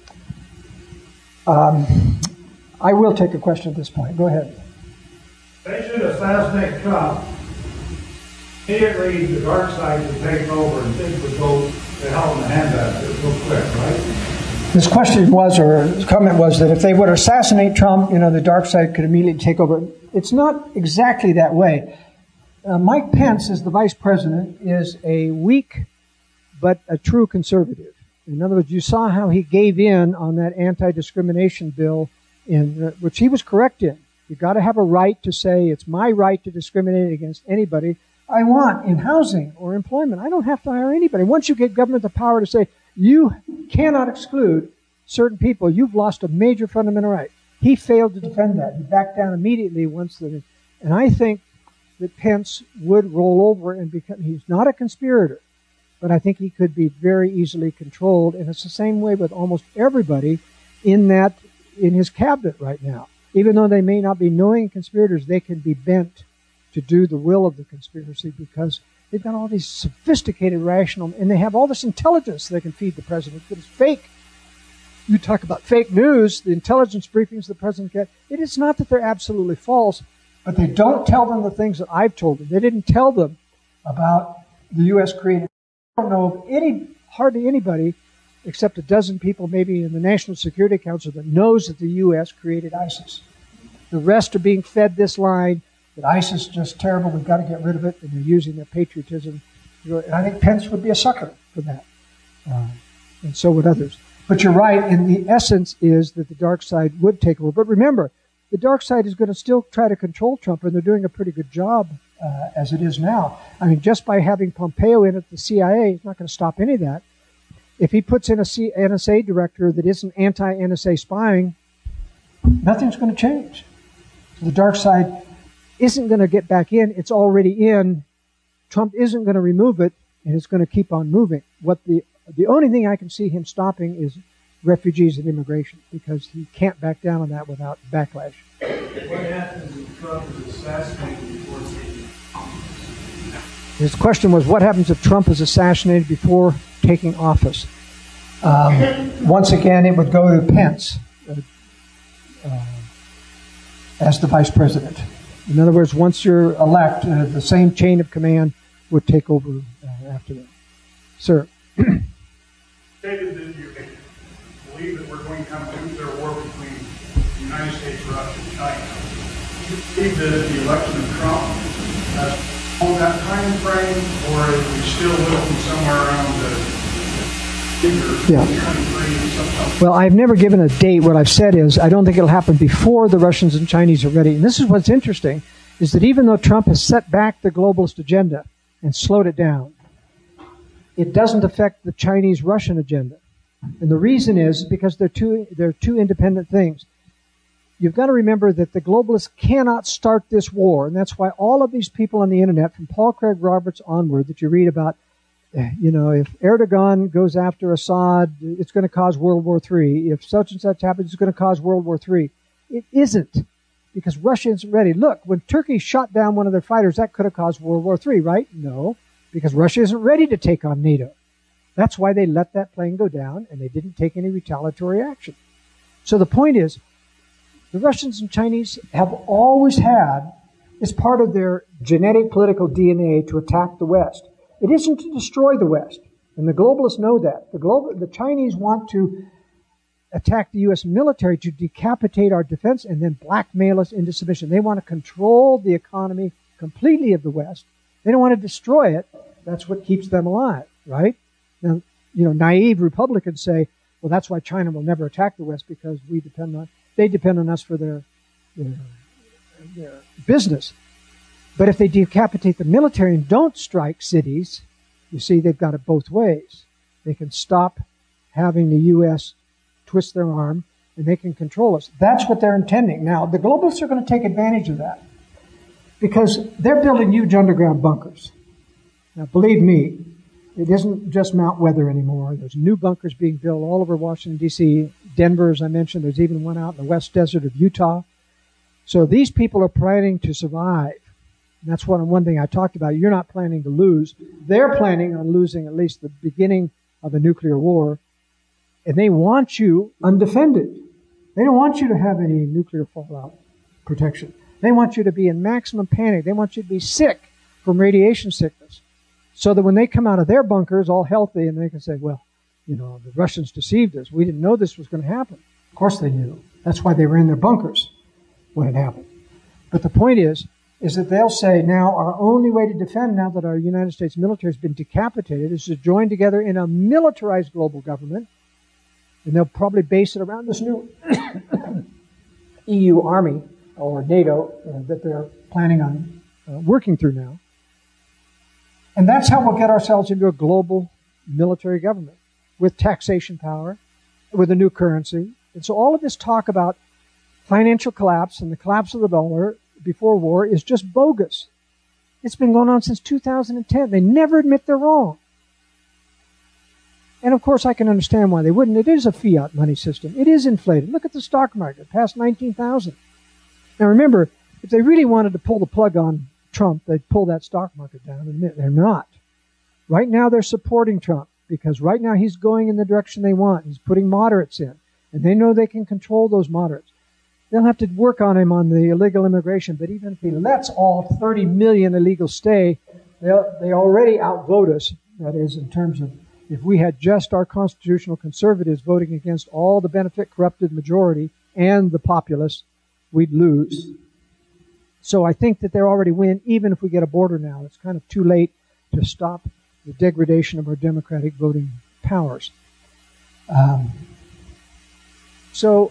I will take a question at this point. Go ahead. They should assassinate Trump. Immediately, the dark side would take over and things would go to hell in the handbasket real quick, right? This question was, or his comment was, that if they would assassinate Trump, the dark side could immediately take over. It's not exactly that way. Mike Pence, as the vice president, is a weak but a true conservative. In other words, you saw how he gave in on that anti-discrimination bill, which he was correct in. You've got to have a right to say, it's my right to discriminate against anybody I want in housing or employment. I don't have to hire anybody. Once you give government the power to say, you cannot exclude certain people, you've lost a major fundamental right. He failed to defend that. He backed down immediately and I think that Pence would roll over and become, he's not a conspirator, but I think he could be very easily controlled. And it's the same way with almost everybody in his cabinet right now. Even though they may not be knowing conspirators, they can be bent to do the will of the conspiracy because they've got all these sophisticated, rational, and they have all this intelligence they can feed the president that is fake. You talk about fake news, the intelligence briefings the president gets. It is not that they're absolutely false, But they don't tell them the things that I've told them. They didn't tell them about the U.S. created. I don't know of hardly anybody except a dozen people maybe in the National Security Council that knows that the U.S. created ISIS. The rest are being fed this line that ISIS is just terrible, we've got to get rid of it, and they're using their patriotism. And I think Pence would be a sucker for that, and so would others. But you're right, and the essence is that the dark side would take over. But remember, the dark side is going to still try to control Trump, and they're doing a pretty good job as it is now. I mean, just by having Pompeo in at the CIA, it's not going to stop any of that. If he puts in a NSA director that isn't anti-NSA spying, nothing's going to change. So the dark side isn't going to get back in. It's already in. Trump isn't going to remove it, and it's going to keep on moving. The only thing I can see him stopping is refugees and immigration, because he can't back down on that without backlash. What happens if Trump is assassinated before taking office? His question was, what happens if Trump is assassinated before taking office? Once again, it would go to Pence as the vice president. In other words, once you're elect, the same chain of command would take over after that. Sir? Stated that you believe that we're going to come to a nuclear war between the United States, Russia, and China. Do you believe that the election of Trump has on that time frame, or are we still looking somewhere around the Well, I've never given a date. What I've said is I don't think it'll happen before the Russians and Chinese are ready. And this is what's interesting, is that even though Trump has set back the globalist agenda and slowed it down, it doesn't affect the Chinese-Russian agenda. And the reason is because they're two independent things. You've got to remember that the globalists cannot start this war, and that's why all of these people on the internet, from Paul Craig Roberts onward, that you read about, if Erdogan goes after Assad, it's going to cause World War III. If such and such happens, it's going to cause World War III. It isn't, because Russia isn't ready. Look, when Turkey shot down one of their fighters, that could have caused World War III, right? No, because Russia isn't ready to take on NATO. That's why they let that plane go down, and they didn't take any retaliatory action. So the point is, the Russians and Chinese have always had, as part of their genetic political DNA, to attack the West. It isn't to destroy the West, and the globalists know that. The Chinese want to attack the U.S. military to decapitate our defense and then blackmail us into submission. They want to control the economy completely of the West. They don't want to destroy it. That's what keeps them alive, right? Now, naive Republicans say, well, that's why China will never attack the West, because they depend on us for their business. But if they decapitate the military and don't strike cities, you see, they've got it both ways. They can stop having the U.S. twist their arm, and they can control us. That's what they're intending. Now, the globalists are going to take advantage of that, because they're building huge underground bunkers. Now, believe me, it isn't just Mount Weather anymore. There's new bunkers being built all over Washington, D.C., Denver, as I mentioned. There's even one out in the west desert of Utah. So these people are planning to survive. And that's one thing I talked about. You're not planning to lose. They're planning on losing at least the beginning of a nuclear war. And they want you undefended. They don't want you to have any nuclear fallout protection. They want you to be in maximum panic. They want you to be sick from radiation sickness, so that when they come out of their bunkers all healthy, and they can say, well, the Russians deceived us. We didn't know this was going to happen. Of course they knew. That's why they were in their bunkers when it happened. But the point is that they'll say, now our only way to defend, now that our United States military has been decapitated, is to join together in a militarized global government. And they'll probably base it around this new EU army or NATO that they're planning on working through now. And that's how we'll get ourselves into a global military government with taxation power, with a new currency. And so all of this talk about financial collapse and the collapse of the dollar before war is just bogus. It's been going on since 2010. They never admit they're wrong. And of course, I can understand why they wouldn't. It is a fiat money system. It is inflated. Look at the stock market, past 19,000. Now remember, if they really wanted to pull the plug on Trump, they'd pull that stock market down and admit they're not. Right now, they're supporting Trump, because right now he's going in the direction they want. He's putting moderates in, and they know they can control those moderates. they'll have to work on him on the illegal immigration. But even if he lets all 30 million illegals stay, they already outvote us. That is, in terms of if we had just our constitutional conservatives voting against all the benefit-corrupted majority and the populace, we'd lose. So I think that they'll already win, even if we get a border now. It's kind of too late to stop the degradation of our democratic voting powers. So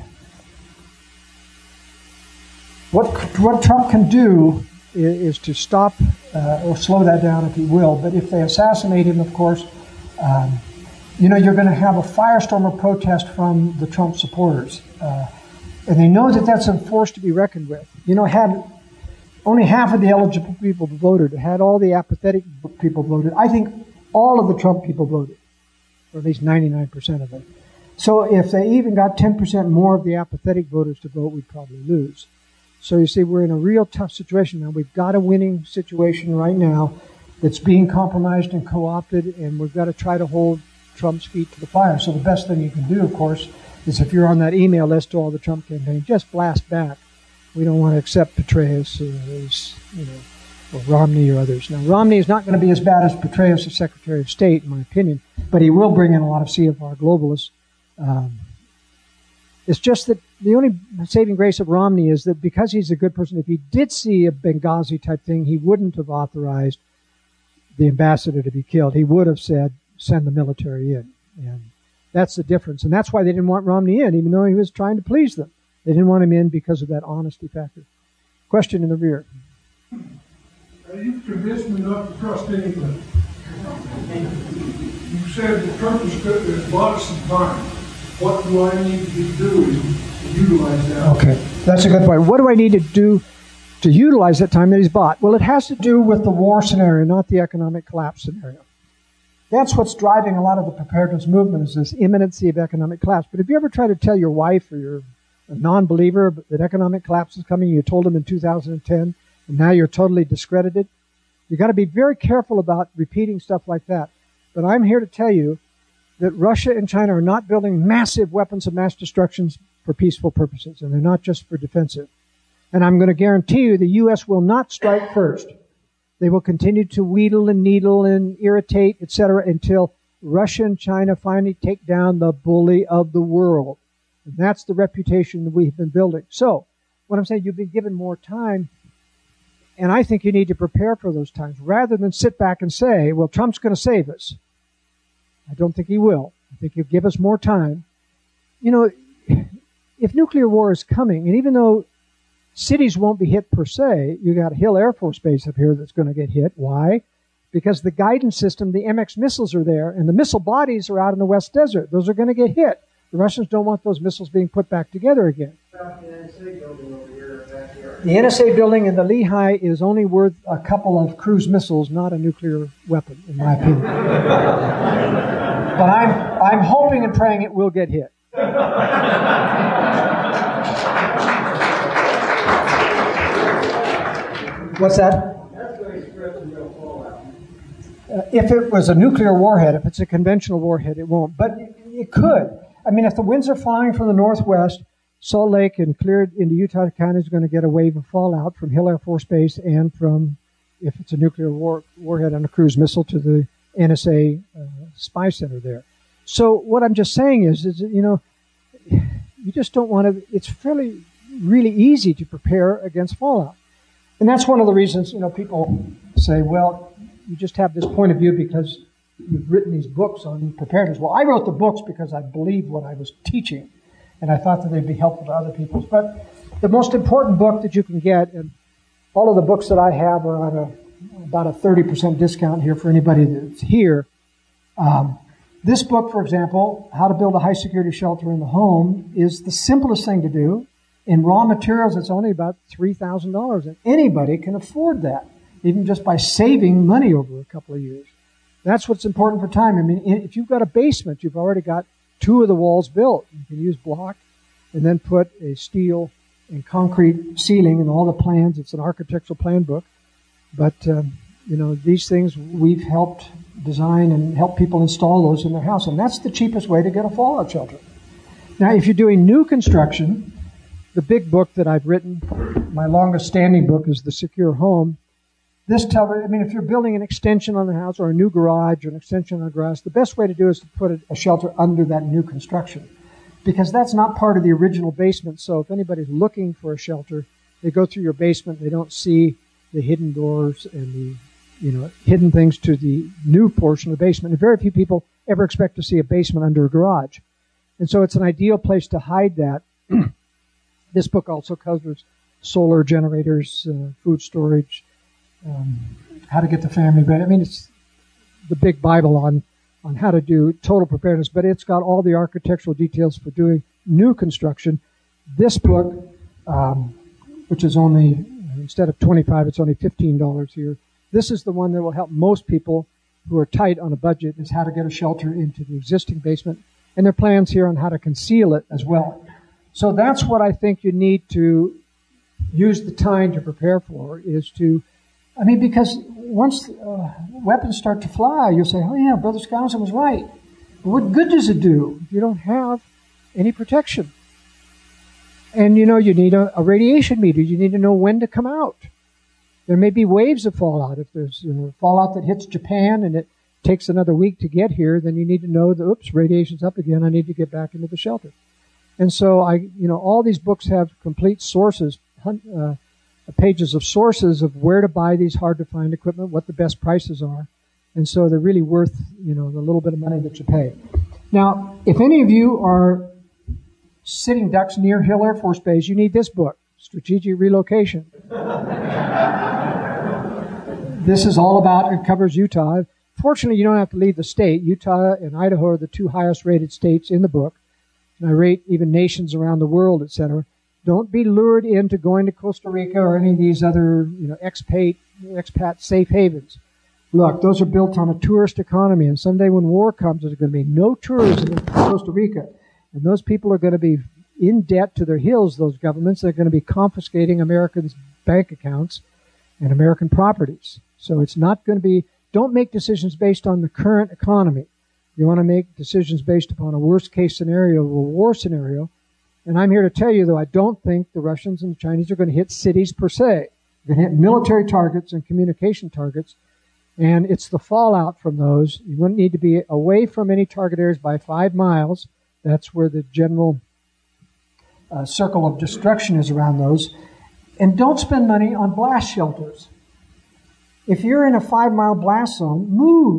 what Trump can do is to stop or slow that down if he will. But if they assassinate him, of course, you're going to have a firestorm of protest from the Trump supporters. And they know that that's a force to be reckoned with. Had only half of the eligible people voted, had all the apathetic people voted, I think all of the Trump people voted, or at least 99% of them. So if they even got 10% more of the apathetic voters to vote, we'd probably lose. So you see, we're in a real tough situation now. We've got a winning situation right now that's being compromised and co-opted, and we've got to try to hold Trump's feet to the fire. So the best thing you can do, of course, is if you're on that email list to all the Trump campaign, just blast back. We don't want to accept Petraeus or Romney or others. Now, Romney is not going to be as bad as Petraeus as Secretary of State, in my opinion, but he will bring in a lot of CFR globalists. It's just that the only saving grace of Romney is that because he's a good person, if he did see a Benghazi type thing, he wouldn't have authorized the ambassador to be killed. He would have said, send the military in. And that's the difference. And that's why they didn't want Romney in, even though he was trying to please them. They didn't want him in because of that honesty factor. Question in the rear. You convinced me not to trust anybody. You said that Trump has bought us some time. What do I need to be doing to utilize that? Okay, that's a good point. What do I need to do to utilize that time that he's bought? Well, it has to do with the war scenario, not the economic collapse scenario. That's what's driving a lot of the preparedness movement, is this imminency of economic collapse. But have you ever tried to tell your wife or your non-believer that economic collapse is coming? You told them in 2010, and now you're totally discredited. You've got to be very careful about repeating stuff like that. But I'm here to tell you that Russia and China are not building massive weapons of mass destruction for peaceful purposes, and they're not just for defensive. And I'm going to guarantee you the U.S. will not strike first. They will continue to wheedle and needle and irritate, etc., until Russia and China finally take down the bully of the world. And that's the reputation that we've been building. So, what I'm saying, you've been given more time, and I think you need to prepare for those times, rather than sit back and say, well, Trump's going to save us. I don't think he will. I think he'll give us more time. If nuclear war is coming, and even though cities won't be hit per se, you got Hill Air Force Base up here that's going to get hit. Why? Because the guidance system, the MX missiles are there, and the missile bodies are out in the West Desert. Those are going to get hit. The Russians don't want those missiles being put back together again. The NSA building in the Lehigh is only worth a couple of cruise missiles, not a nuclear weapon, in my opinion. But I'm hoping and praying it will get hit. What's that? If it was a nuclear warhead, if it's a conventional warhead, it won't. But it could. I mean, if the winds are flying from the northwest, Salt Lake and cleared into Utah County is going to get a wave of fallout from Hill Air Force Base and from, if it's a nuclear warhead on a cruise missile, to the NSA spy center there. So what I'm just saying is you just don't want to. It's really easy to prepare against fallout, and that's one of the reasons people say, well, you just have this point of view because you've written these books on preparedness. Well, I wrote the books because I believed what I was teaching, and I thought that they'd be helpful to other people. But the most important book that you can get, and all of the books that I have are on about a 30% discount here for anybody that's here. This book, for example, How to Build a High-Security Shelter in the Home, is the simplest thing to do. In raw materials, it's only about $3,000, and anybody can afford that, even just by saving money over a couple of years. That's what's important for time. I mean, if you've got a basement, you've already got 2 of the walls built. You can use block and then put a steel and concrete ceiling and all the plans. It's an architectural plan book. But, these things we've helped design and help people install those in their house. And that's the cheapest way to get a fallout shelter. Now, if you're doing new construction, the big book that I've written, my longest standing book, is The Secure Home. This tells, I mean, if you're building an extension on the house or a new garage or an extension on the garage, the best way to do is to put a shelter under that new construction, because that's not part of the original basement. So if anybody's looking for a shelter, they go through your basement, they don't see the hidden doors and the hidden things to the new portion of the basement. And very few people ever expect to see a basement under a garage. And so it's an ideal place to hide that. This book also covers solar generators, food storage, how to get the family ready. I mean, it's the big Bible on how to do total preparedness, but it's got all the architectural details for doing new construction. This book, which is only, instead of $25, it's only $15 here. This is the one that will help most people who are tight on a budget, is how to get a shelter into the existing basement, and there are plans here on how to conceal it as well. So that's what I think you need to use the time to prepare for, is to, I mean, because once weapons start to fly, you'll say, oh yeah, Brother Skousen was right. But what good does it do if you don't have any protection? And you need a radiation meter. You need to know when to come out. There may be waves of fallout. If there's fallout that hits Japan and it takes another week to get here, then you need to know that, oops, radiation's up again. I need to get back into the shelter. And so all these books have complete sources, pages of sources of where to buy these hard to find equipment, what the best prices are. And so they're really worth, the little bit of money that you pay. Now, if any of you are sitting ducks near Hill Air Force Base, you need this book, Strategic Relocation. This is all about, it covers Utah. Fortunately, you don't have to leave the state. Utah and Idaho are the two highest rated states in the book. And I rate even nations around the world, etc. Don't be lured into going to Costa Rica or any of these other, expat safe havens. Look, those are built on a tourist economy, and someday when war comes, there's going to be no tourism in Costa Rica. And those people are going to be in debt to their heels, those governments. They're going to be confiscating Americans' bank accounts and American properties. So it's not going to be, don't make decisions based on the current economy. You want to make decisions based upon a worst-case scenario, a war scenario. And I'm here to tell you, though, I don't think the Russians and the Chinese are going to hit cities per se. They're going to hit military targets and communication targets. And it's the fallout from those. You wouldn't need to be away from any target areas by 5 miles. That's where the general circle of destruction is around those. And don't spend money on blast shelters. If you're in a 5-mile blast zone, move.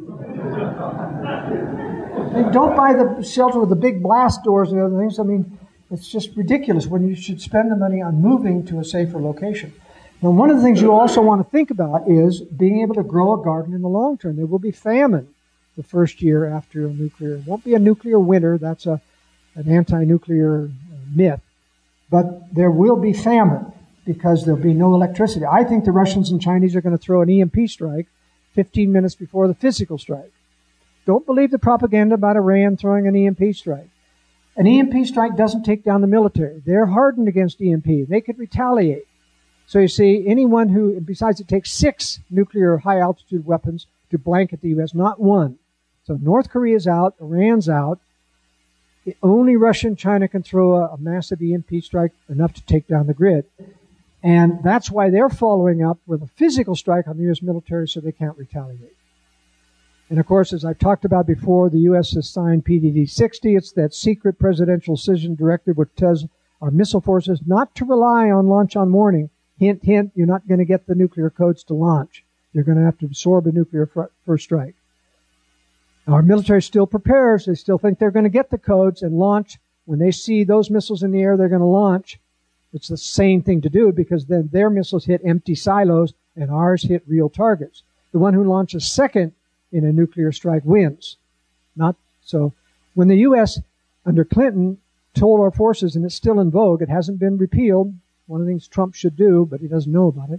Don't buy the shelter with the big blast doors and other things. I mean, it's just ridiculous when you should spend the money on moving to a safer location. Now, one of the things you also want to think about is being able to grow a garden in the long term. There will be famine the first year after a nuclear. It won't be a nuclear winter. That's an anti-nuclear myth. But there will be famine because there'll be no electricity. I think the Russians and Chinese are going to throw an EMP strike 15 minutes before the physical strike. Don't believe the propaganda about Iran throwing an EMP strike. An EMP strike doesn't take down the military. They're hardened against EMP. They could retaliate. So you see, anyone who, besides it takes 6 nuclear high-altitude weapons to blanket the U.S., not one. So North Korea's out, Iran's out. Only Russia and China can throw a massive EMP strike enough to take down the grid. And that's why they're following up with a physical strike on the U.S. military so they can't retaliate. And of course, as I've talked about before, the U.S. has signed PDD-60. It's that secret presidential decision directive which tells our missile forces not to rely on launch on warning. Hint, hint, you're not going to get the nuclear codes to launch. You're going to have to absorb a nuclear first strike. Our military still prepares. They still think they're going to get the codes and launch. When they see those missiles in the air, they're going to launch. It's the same thing to do because then their missiles hit empty silos and ours hit real targets. The one who launches second in a nuclear strike wins. Not so. When the U.S. under Clinton told our forces, and it's still in vogue, it hasn't been repealed. One of the things Trump should do, but he doesn't know about it.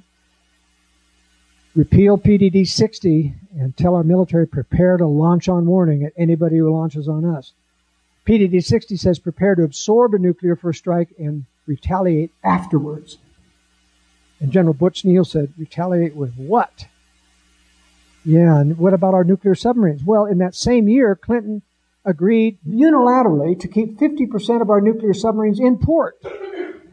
Repeal PDD-60 and tell our military prepare to launch on warning at anybody who launches on us. PDD-60 says prepare to absorb a nuclear first strike and retaliate afterwards. And General Butch Neal said, retaliate with what? Yeah, and what about our nuclear submarines? Well, in that same year, Clinton agreed unilaterally to keep 50% of our nuclear submarines in port.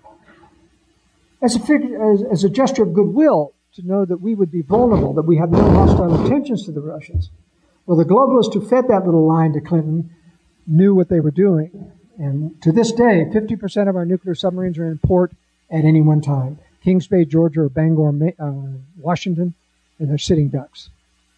as a gesture of goodwill to know that we would be vulnerable, that we have no hostile intentions to the Russians. Well, the globalists who fed that little line to Clinton knew what they were doing. And to this day, 50% of our nuclear submarines are in port at any one time. Kings Bay, Georgia, or Bangor, Washington, and they're sitting ducks.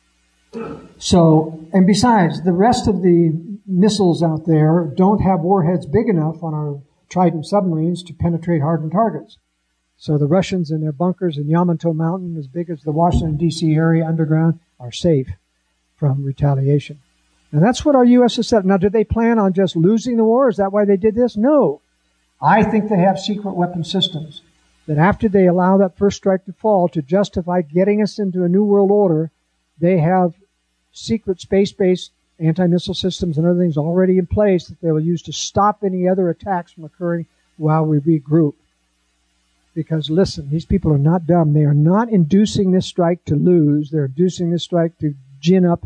So, and besides, the rest of the missiles out there don't have warheads big enough on our Trident submarines to penetrate hardened targets. So the Russians in their bunkers in Yamato Mountain, as big as the Washington, D.C. area underground, are safe from retaliation. And that's what our U.S. has said. Now, did they plan on just losing the war? Is that why they did this? No. I think they have secret weapon systems that after they allow that first strike to fall to justify getting us into a new world order, they have secret space-based anti-missile systems and other things already in place that they will use to stop any other attacks from occurring while we regroup. Because listen, these people are not dumb. They are not inducing this strike to lose. They're inducing this strike to gin up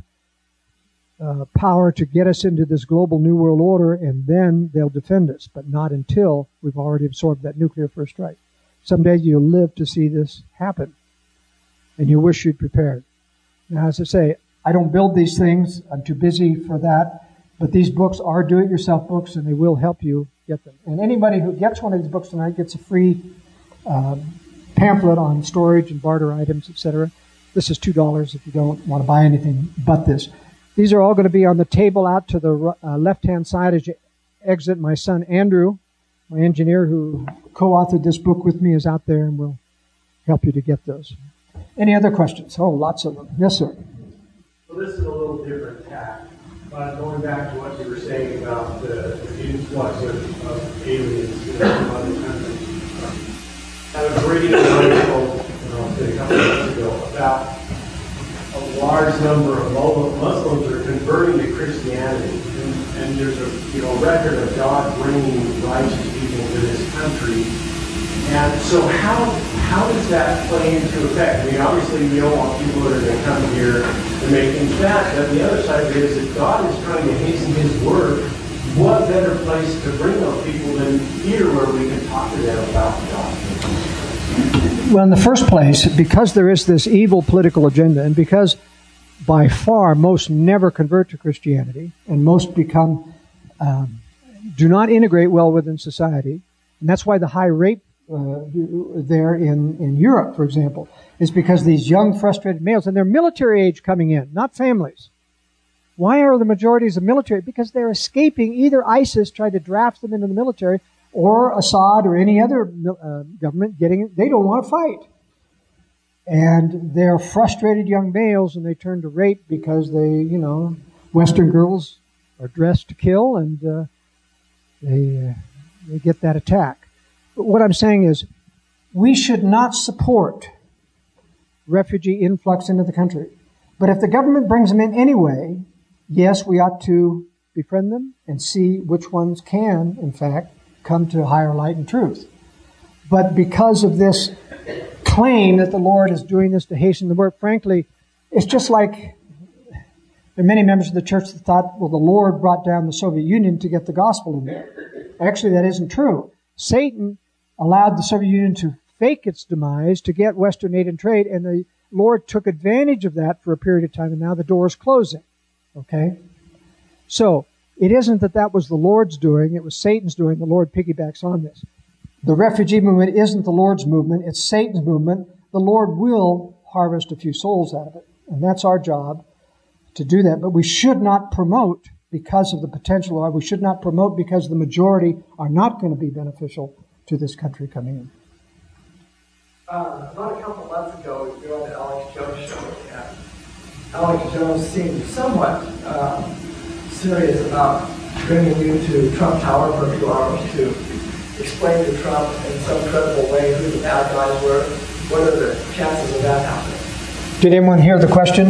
power to get us into this global new world order, and then they'll defend us, but not until we've already absorbed that nuclear first strike. Someday you'll live to see this happen, and you wish you'd prepared. Now, as I say, I don't build these things. I'm too busy for that. But these books are do-it-yourself books, and they will help you get them. And anybody who gets one of these books tonight gets a free pamphlet on storage and barter items, etc. This is $2 if you don't want to buy anything but this. These are all going to be on the table out to the left-hand side as you exit. My son Andrew, my engineer who co-authored this book with me, is out there and will help you to get those. Any other questions? Oh, lots of them. Yes, sir. Well, this is a little different tack. But going back to what you were saying about the influx of aliens from other countries, I was reading an article a couple of months ago about a large number of Muslims are converting to Christianity, and there's a record of God bringing righteous people to this country. And so how does that play into effect? I mean, obviously we don't want people that are going to come here and make things bad, but the other side of it is that God is trying to hasten His word. What better place to bring those people than here where we can talk to them about God? Well, in the first place, because there is this evil political agenda, and because by far most never convert to Christianity, and most become do not integrate well within society, and that's why the high rate there in Europe, for example, is because these young, frustrated males, and they're military age coming in, not families. Why are the majorities of military? Because they're escaping either ISIS tried to draft them into the military, or Assad or any other government they don't want to fight. And they're frustrated young males, and they turn to rape because Western girls are dressed to kill, and they get that attack. But what I'm saying is, we should not support refugee influx into the country. But if the government brings them in anyway, yes, we ought to befriend them and see which ones can, in fact, come to higher light and truth. But because of this claim that the Lord is doing this to hasten the work, frankly, it's just like there are many members of the church that thought, well, the Lord brought down the Soviet Union to get the gospel in there. Actually, that isn't true. Satan allowed the Soviet Union to fake its demise to get Western aid and trade, and the Lord took advantage of that for a period of time, and now the door is closing. Okay? So, it isn't that was the Lord's doing, it was Satan's doing. The Lord piggybacks on this. The refugee movement isn't the Lord's movement, it's Satan's movement. The Lord will harvest a few souls out of it, and that's our job to do that. But we should not promote because of the potential, or we should not promote because the majority are not going to be beneficial to this country coming in. About a couple months ago, we were on the Alex Jones show, and Alex Jones seemed somewhat serious about bringing you to Trump Tower for a few hours to explain to Trump in some credible way who the bad guys were. What are the chances of that happening? Did anyone hear the question?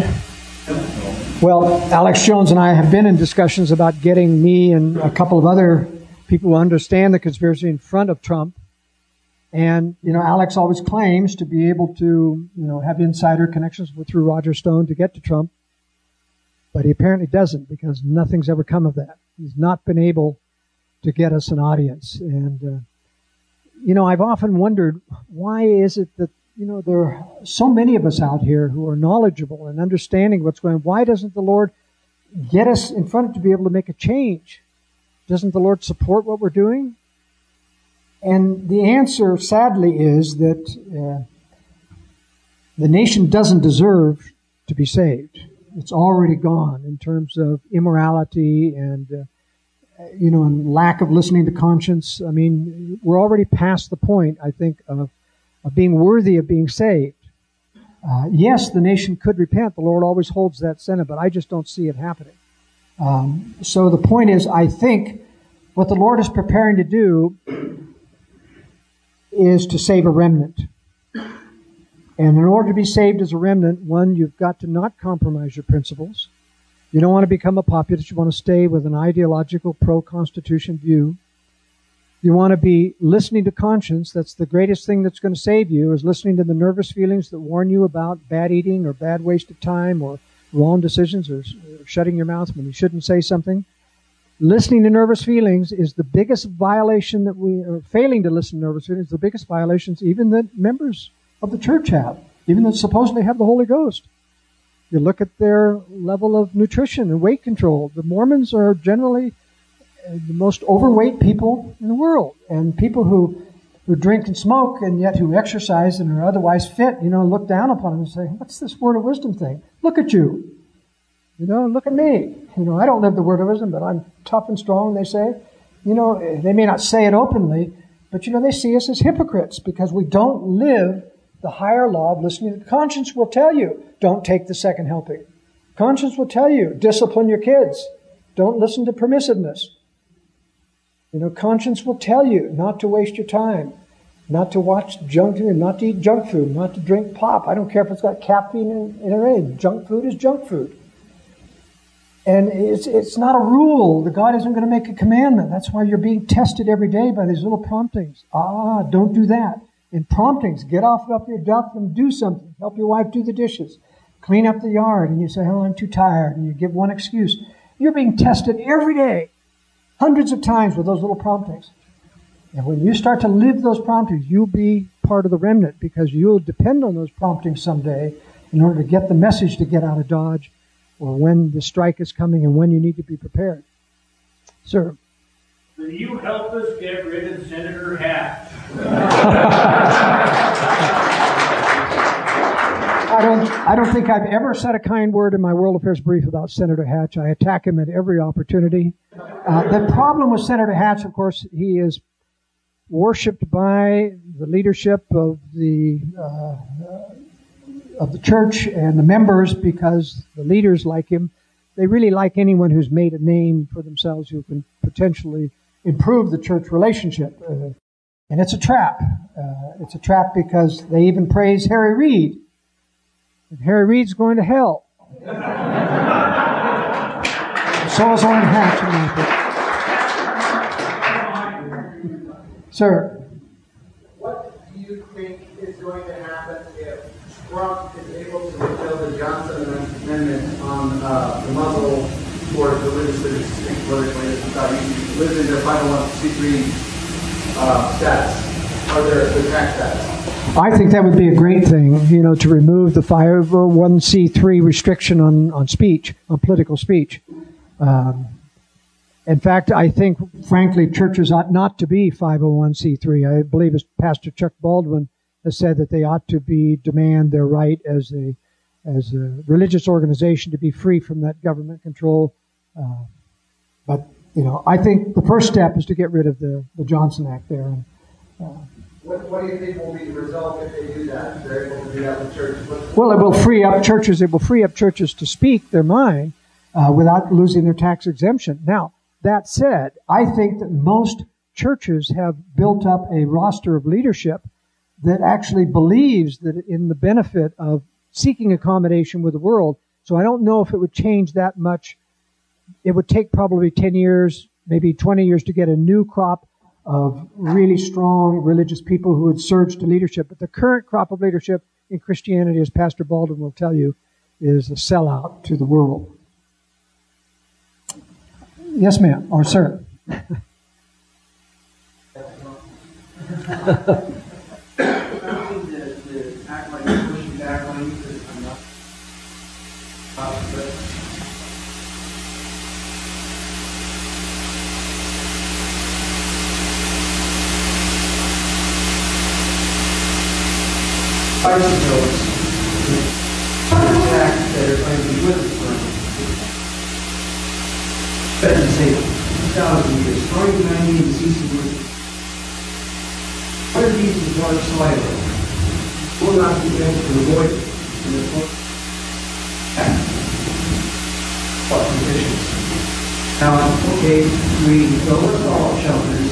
Well, Alex Jones and I have been in discussions about getting me and a couple of other people who understand the conspiracy in front of Trump. And, Alex always claims to be able to, have insider connections through Roger Stone to get to Trump. But he apparently doesn't, because nothing's ever come of that. He's not been able to get us an audience. And I've often wondered, why is it that, there are so many of us out here who are knowledgeable and understanding what's going on. Why doesn't the Lord get us in front to be able to make a change? Doesn't the Lord support what we're doing? And the answer, sadly, is that the nation doesn't deserve to be saved. It's already gone in terms of immorality and and lack of listening to conscience. I mean, we're already past the point, I think, of being worthy of being saved. Yes, the nation could repent. The Lord always holds that Senate, but I just don't see it happening. So the point is, I think what the Lord is preparing to do is to save a remnant. And in order to be saved as a remnant, one, you've got to not compromise your principles. You don't want to become a populist. You want to stay with an ideological pro-Constitution view. You want to be listening to conscience. That's the greatest thing that's going to save you, is listening to the nervous feelings that warn you about bad eating or bad waste of time or wrong decisions or shutting your mouth when you shouldn't say something. Listening to nervous feelings is the biggest violation failing to listen to nervous feelings is the biggest violations even that members of the church have, even that supposedly have the Holy Ghost. You look at their level of nutrition and weight control. The Mormons are generally the most overweight people in the world. And people who drink and smoke and yet who exercise and are otherwise fit, look down upon them and say, what's this word of wisdom thing? Look at you. Look at me. I don't live the word of wisdom, but I'm tough and strong, they say. They may not say it openly, but they see us as hypocrites because we don't live the higher law of listening. Conscience will tell you, don't take the second helping. Conscience will tell you, discipline your kids. Don't listen to permissiveness. Conscience will tell you not to waste your time, not to watch junk food, not to eat junk food, not to drink pop. I don't care if it's got caffeine in it. Junk food is junk food. And it's not a rule. The God isn't going to make a commandment. That's why you're being tested every day by these little promptings. Don't do that. And promptings, get off your duff and do something. Help your wife do the dishes. Clean up the yard. And you say, I'm too tired. And you give one excuse. You're being tested every day, hundreds of times with those little promptings. And when you start to live those promptings, you'll be part of the remnant because you'll depend on those promptings someday in order to get the message to get out of Dodge or when the strike is coming and when you need to be prepared. Sir. Will you help us get rid of Senator Hatch? I don't think I've ever said a kind word in my World Affairs Brief about Senator Hatch. I attack him at every opportunity. The problem with Senator Hatch, of course, he is worshipped by the leadership of the church and the members because the leaders like him. They really like anyone who's made a name for themselves who can potentially improve the church relationship. And it's a trap. It's a trap because they even praise Harry Reid. And Harry Reid's going to hell. So is Orrin Hatch. Sir. What do you think is going to happen if Trump is able to repeal the Johnson Amendment on the muzzle towards religious leaders to speak politically lives in their 501c3 status, or their tax status? I think that would be a great thing, to remove the 501c3 restriction on speech, on political speech. In fact, I think, frankly, churches ought not to be 501c3. I believe as Pastor Chuck Baldwin has said that they ought to demand their right as a religious organization to be free from that government control. But I think the first step is to get rid of the Johnson Act there. What do you think will be the result if they do that? If they're able to do that with churches? Well, it will free up churches. It will free up churches to speak their mind without losing their tax exemption. Now, that said, I think that most churches have built up a roster of leadership that actually believes that in the benefit of seeking accommodation with the world. So I don't know if it would change that much. It would take probably 10 years, maybe 20 years to get a new crop of really strong religious people who would surge to leadership. But the current crop of leadership in Christianity, as Pastor Baldwin will tell you, is a sellout to the world. Yes, ma'am, or sir. I don't mean to act like I'm pushing back on you because I'm not. But isotopes, attack that are going to be with us for, let's say, 2,000 years. Thorium-90 and cesium. What are these in dark soil? Will not be able to avoid it in the conditions. Now, okay, we go with all shelters.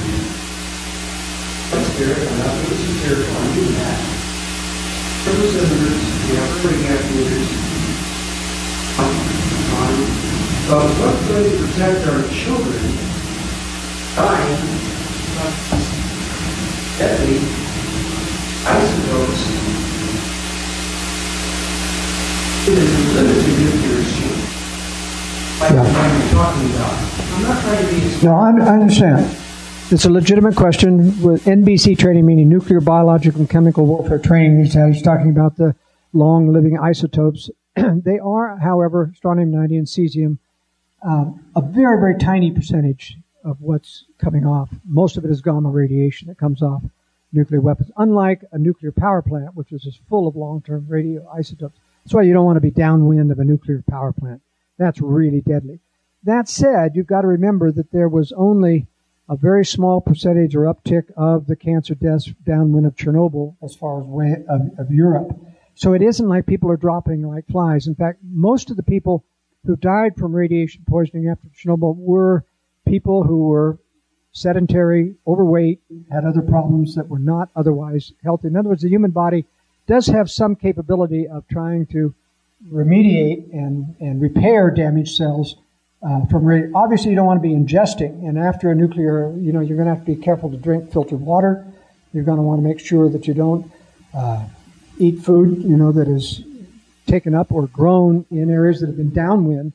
Spirit, I'm not going to spirit on doing that. For the senators, we have pretty activators on. But what's going to protect our children dying deadly isotopes in a limited nuclear exchange? Like the one you're talking about. I'm not trying to be... No, I understand. It's a legitimate question. With NBC training, meaning nuclear, biological, and chemical warfare training, he's talking about the long-living isotopes. They are, however, strontium-90 and cesium, a very, very tiny percentage of what's coming off. Most of it is gamma radiation that comes off nuclear weapons, unlike a nuclear power plant, which is just full of long-term radioisotopes. That's why you don't want to be downwind of a nuclear power plant. That's really deadly. That said, you've got to remember that there was only a very small percentage or uptick of the cancer deaths downwind of Chernobyl as far as of Europe. So it isn't like people are dropping like flies. In fact, most of the people who died from radiation poisoning after Chernobyl were people who were sedentary, overweight, had other problems that were not otherwise healthy. In other words, the human body does have some capability of trying to remediate and repair damaged cells from radiation. Obviously, you don't want to be ingesting, and after a nuclear, you're going to have to be careful to drink filtered water. You're going to want to make sure that you don't eat food, that is taken up or grown in areas that have been downwind.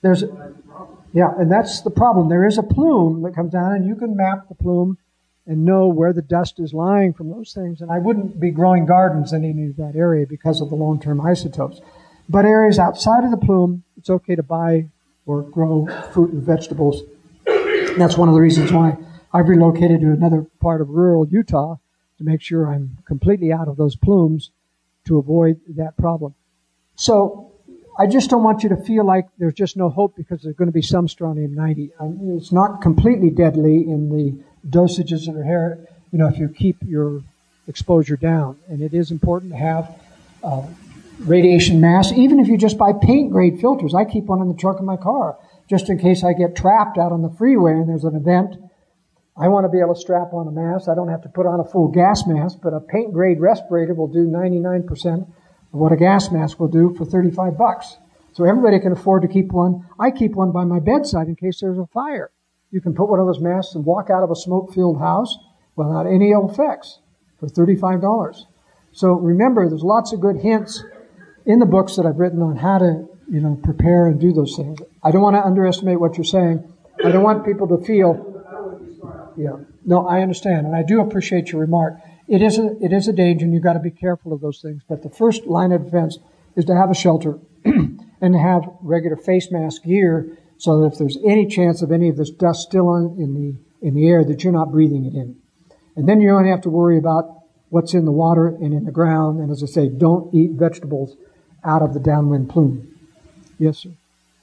And that's the problem. There is a plume that comes down, and you can map the plume and know where the dust is lying from those things. And I wouldn't be growing gardens in any of that area because of the long-term isotopes. But areas outside of the plume, it's okay to buy or grow fruit and vegetables. And that's one of the reasons why I've relocated to another part of rural Utah to make sure I'm completely out of those plumes to avoid that problem. So I just don't want you to feel like there's just no hope because there's going to be some strontium-90. It's not completely deadly in the dosages that are here, if you keep your exposure down. And it is important to have radiation mask, even if you just buy paint-grade filters. I keep one in the trunk of my car just in case I get trapped out on the freeway and there's an event. I want to be able to strap on a mask. I don't have to put on a full gas mask, but a paint-grade respirator will do 99% of what a gas mask will do for $35. So everybody can afford to keep one. I keep one by my bedside in case there's a fire. You can put one of those masks and walk out of a smoke-filled house without any ill effects for $35. So remember, there's lots of good hints in the books that I've written on how to, prepare and do those things. I don't want to underestimate what you're saying. I don't want people to feel... Yeah. No, I understand, and I do appreciate your remark. It is a danger, and you've got to be careful of those things. But the first line of defense is to have a shelter and to have regular face mask gear so that if there's any chance of any of this dust still in the air, that you're not breathing it in. And then you don't have to worry about what's in the water and in the ground. And as I say, don't eat vegetables out of the downwind plume. Yes, sir.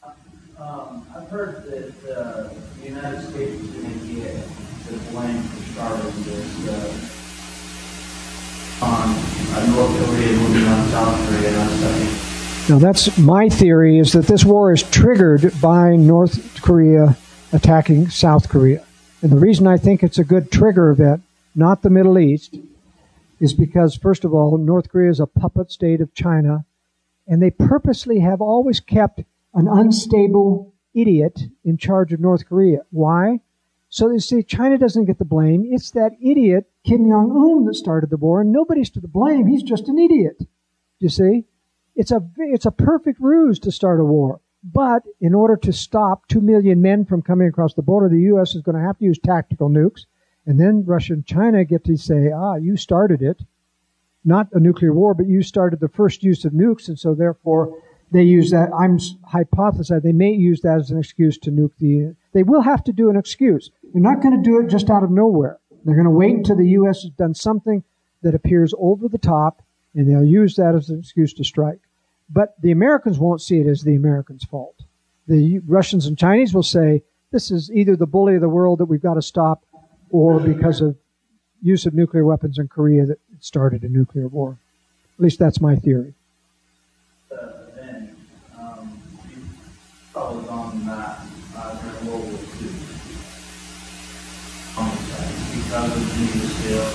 I've heard that the United States is going to get the blame for starting this on North Korea moving on South Korea and on studying. Now, that's my theory, is that this war is triggered by North Korea attacking South Korea. And the reason I think it's a good trigger event, not the Middle East, is because, first of all, North Korea is a puppet state of China, and they purposely have always kept an unstable idiot in charge of North Korea. Why? So you see, China doesn't get the blame. It's that idiot, Kim Jong-un, that started the war, and nobody's to the blame. He's just an idiot. You see? It's a perfect ruse to start a war. But in order to stop 2 million men from coming across the border, the U.S. is going to have to use tactical nukes. And then Russia and China get to say, you started it. Not a nuclear war, but you started the first use of nukes, and so therefore they use that. I'm hypothesizing they may use that as an excuse to nuke They will have to do an excuse. They're not going to do it just out of nowhere. They're going to wait until the U.S. has done something that appears over the top, and they'll use that as an excuse to strike. But the Americans won't see it as the Americans' fault. The Russians and Chinese will say, this is either the bully of the world that we've got to stop, or because of use of nuclear weapons in Korea that it started a nuclear war. At least that's my theory. Then, you followed on that during World War II. Because of the nuclear,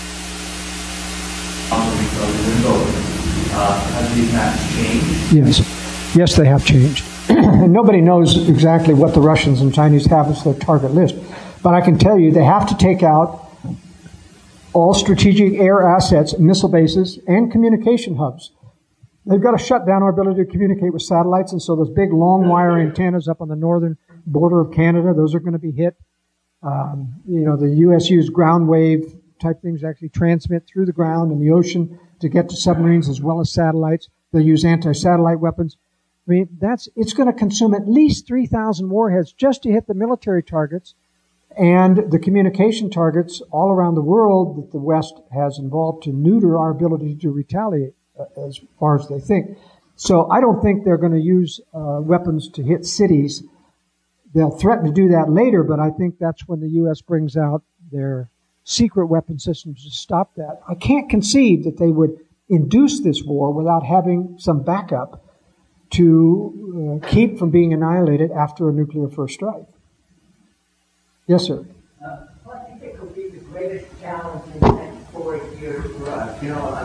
because of Windows, have these maps changed? Yes. Yes, they have changed. And nobody knows exactly what the Russians and Chinese have as their target list. But I can tell you they have to take out all strategic air assets, missile bases, and communication hubs. They've got to shut down our ability to communicate with satellites, and so those big long wire antennas up on the northern border of Canada, those are going to be hit. The U.S. used ground wave type things actually transmit through the ground and the ocean to get to submarines as well as satellites. They'll use anti-satellite weapons. I mean, it's going to consume at least 3,000 warheads just to hit the military targets and the communication targets all around the world that the West has involved to neuter our ability to retaliate as far as they think. So I don't think they're going to use weapons to hit cities. They'll threaten to do that later, but I think that's when the U.S. brings out their secret weapon systems to stop that. I can't conceive that they would induce this war without having some backup to keep from being annihilated after a nuclear first strike. Yes, sir. What do you think will be the greatest challenge in the next 4 years for us?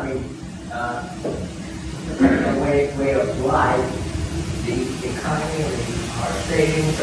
The way of life, the economy, our savings,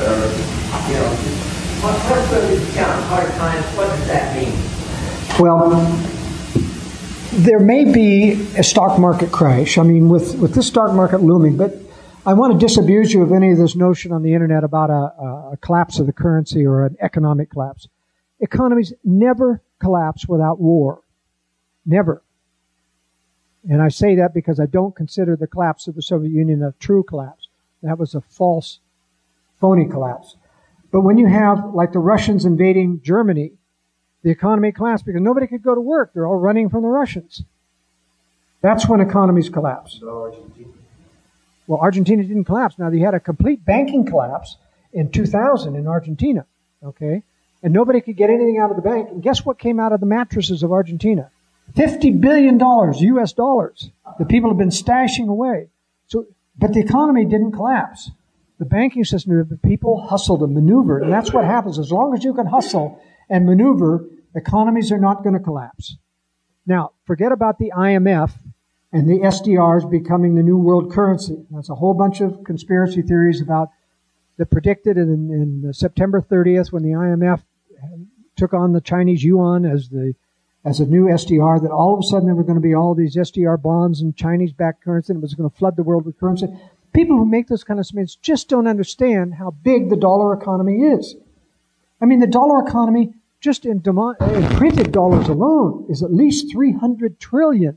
what's going to be hard times? What does that mean? Well, there may be a stock market crash. I mean, with this stock market looming, but I want to disabuse you of any of this notion on the internet about a collapse of the currency or an economic collapse. Economies never collapse without war. Never. And I say that because I don't consider the collapse of the Soviet Union a true collapse. That was a false, phony collapse. But when you have, like the Russians invading Germany, the economy collapsed because nobody could go to work. They're all running from the Russians. That's when economies collapse. Well, Argentina didn't collapse. Now, they had a complete banking collapse in 2000 in Argentina, okay? And nobody could get anything out of the bank. And guess what came out of the mattresses of Argentina? $50 billion, U.S. dollars, that people have been stashing away. But the economy didn't collapse. The banking system, the people hustled and maneuvered. And that's what happens. As long as you can hustle and maneuver, economies are not going to collapse. Now, forget about the IMF and the SDRs becoming the new world currency. That's a whole bunch of conspiracy theories about that predicted in September 30th when the IMF took on the Chinese yuan as a new SDR, that all of a sudden there were going to be all these SDR bonds and Chinese-backed currency, and it was going to flood the world with currency. People who make those kind of statements just don't understand how big the dollar economy is. I mean, the dollar economy, just in printed dollars alone, is at least 300 trillion.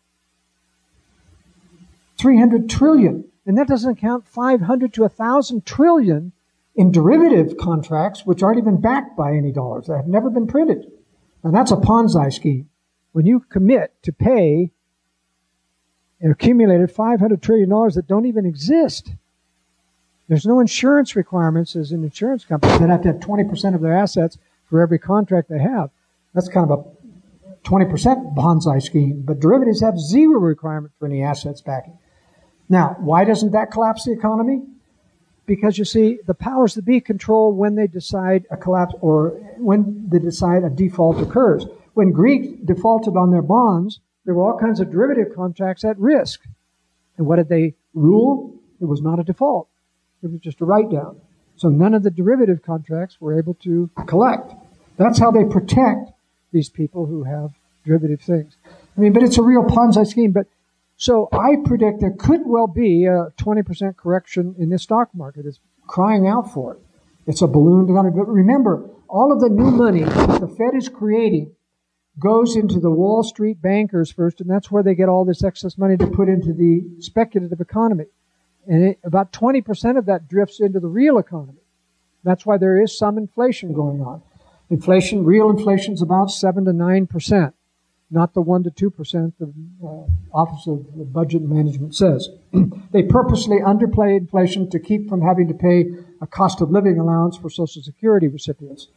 300 trillion. And that doesn't count 500 to 1,000 trillion in derivative contracts, which aren't even backed by any dollars. That have never been printed. And that's a Ponzi scheme. When you commit to pay an accumulated $500 trillion that don't even exist, there's no insurance requirements as an insurance company. They have to have 20% of their assets for every contract they have. That's kind of a 20% Ponzi scheme. But derivatives have zero requirement for any assets backing. Now, why doesn't that collapse the economy? Because you see, the powers that be control when they decide a collapse or when they decide a default occurs. When Greece defaulted on their bonds, there were all kinds of derivative contracts at risk. And what did they rule? It was not a default. It was just a write-down. So none of the derivative contracts were able to collect. That's how they protect these people who have derivative things. I mean, but it's a real Ponzi scheme. But so I predict there could well be a 20% correction in the stock market. It's crying out for it. It's a balloon. But remember, all of the new money that the Fed is creating goes into the Wall Street bankers first, and that's where they get all this excess money to put into the speculative economy. And about 20% of that drifts into the real economy. That's why there is some inflation going on. Real inflation is about 7 to 9%, not the 1 to 2% the Office of Budget and Management says. They purposely underplay inflation to keep from having to pay a cost of living allowance for Social Security recipients.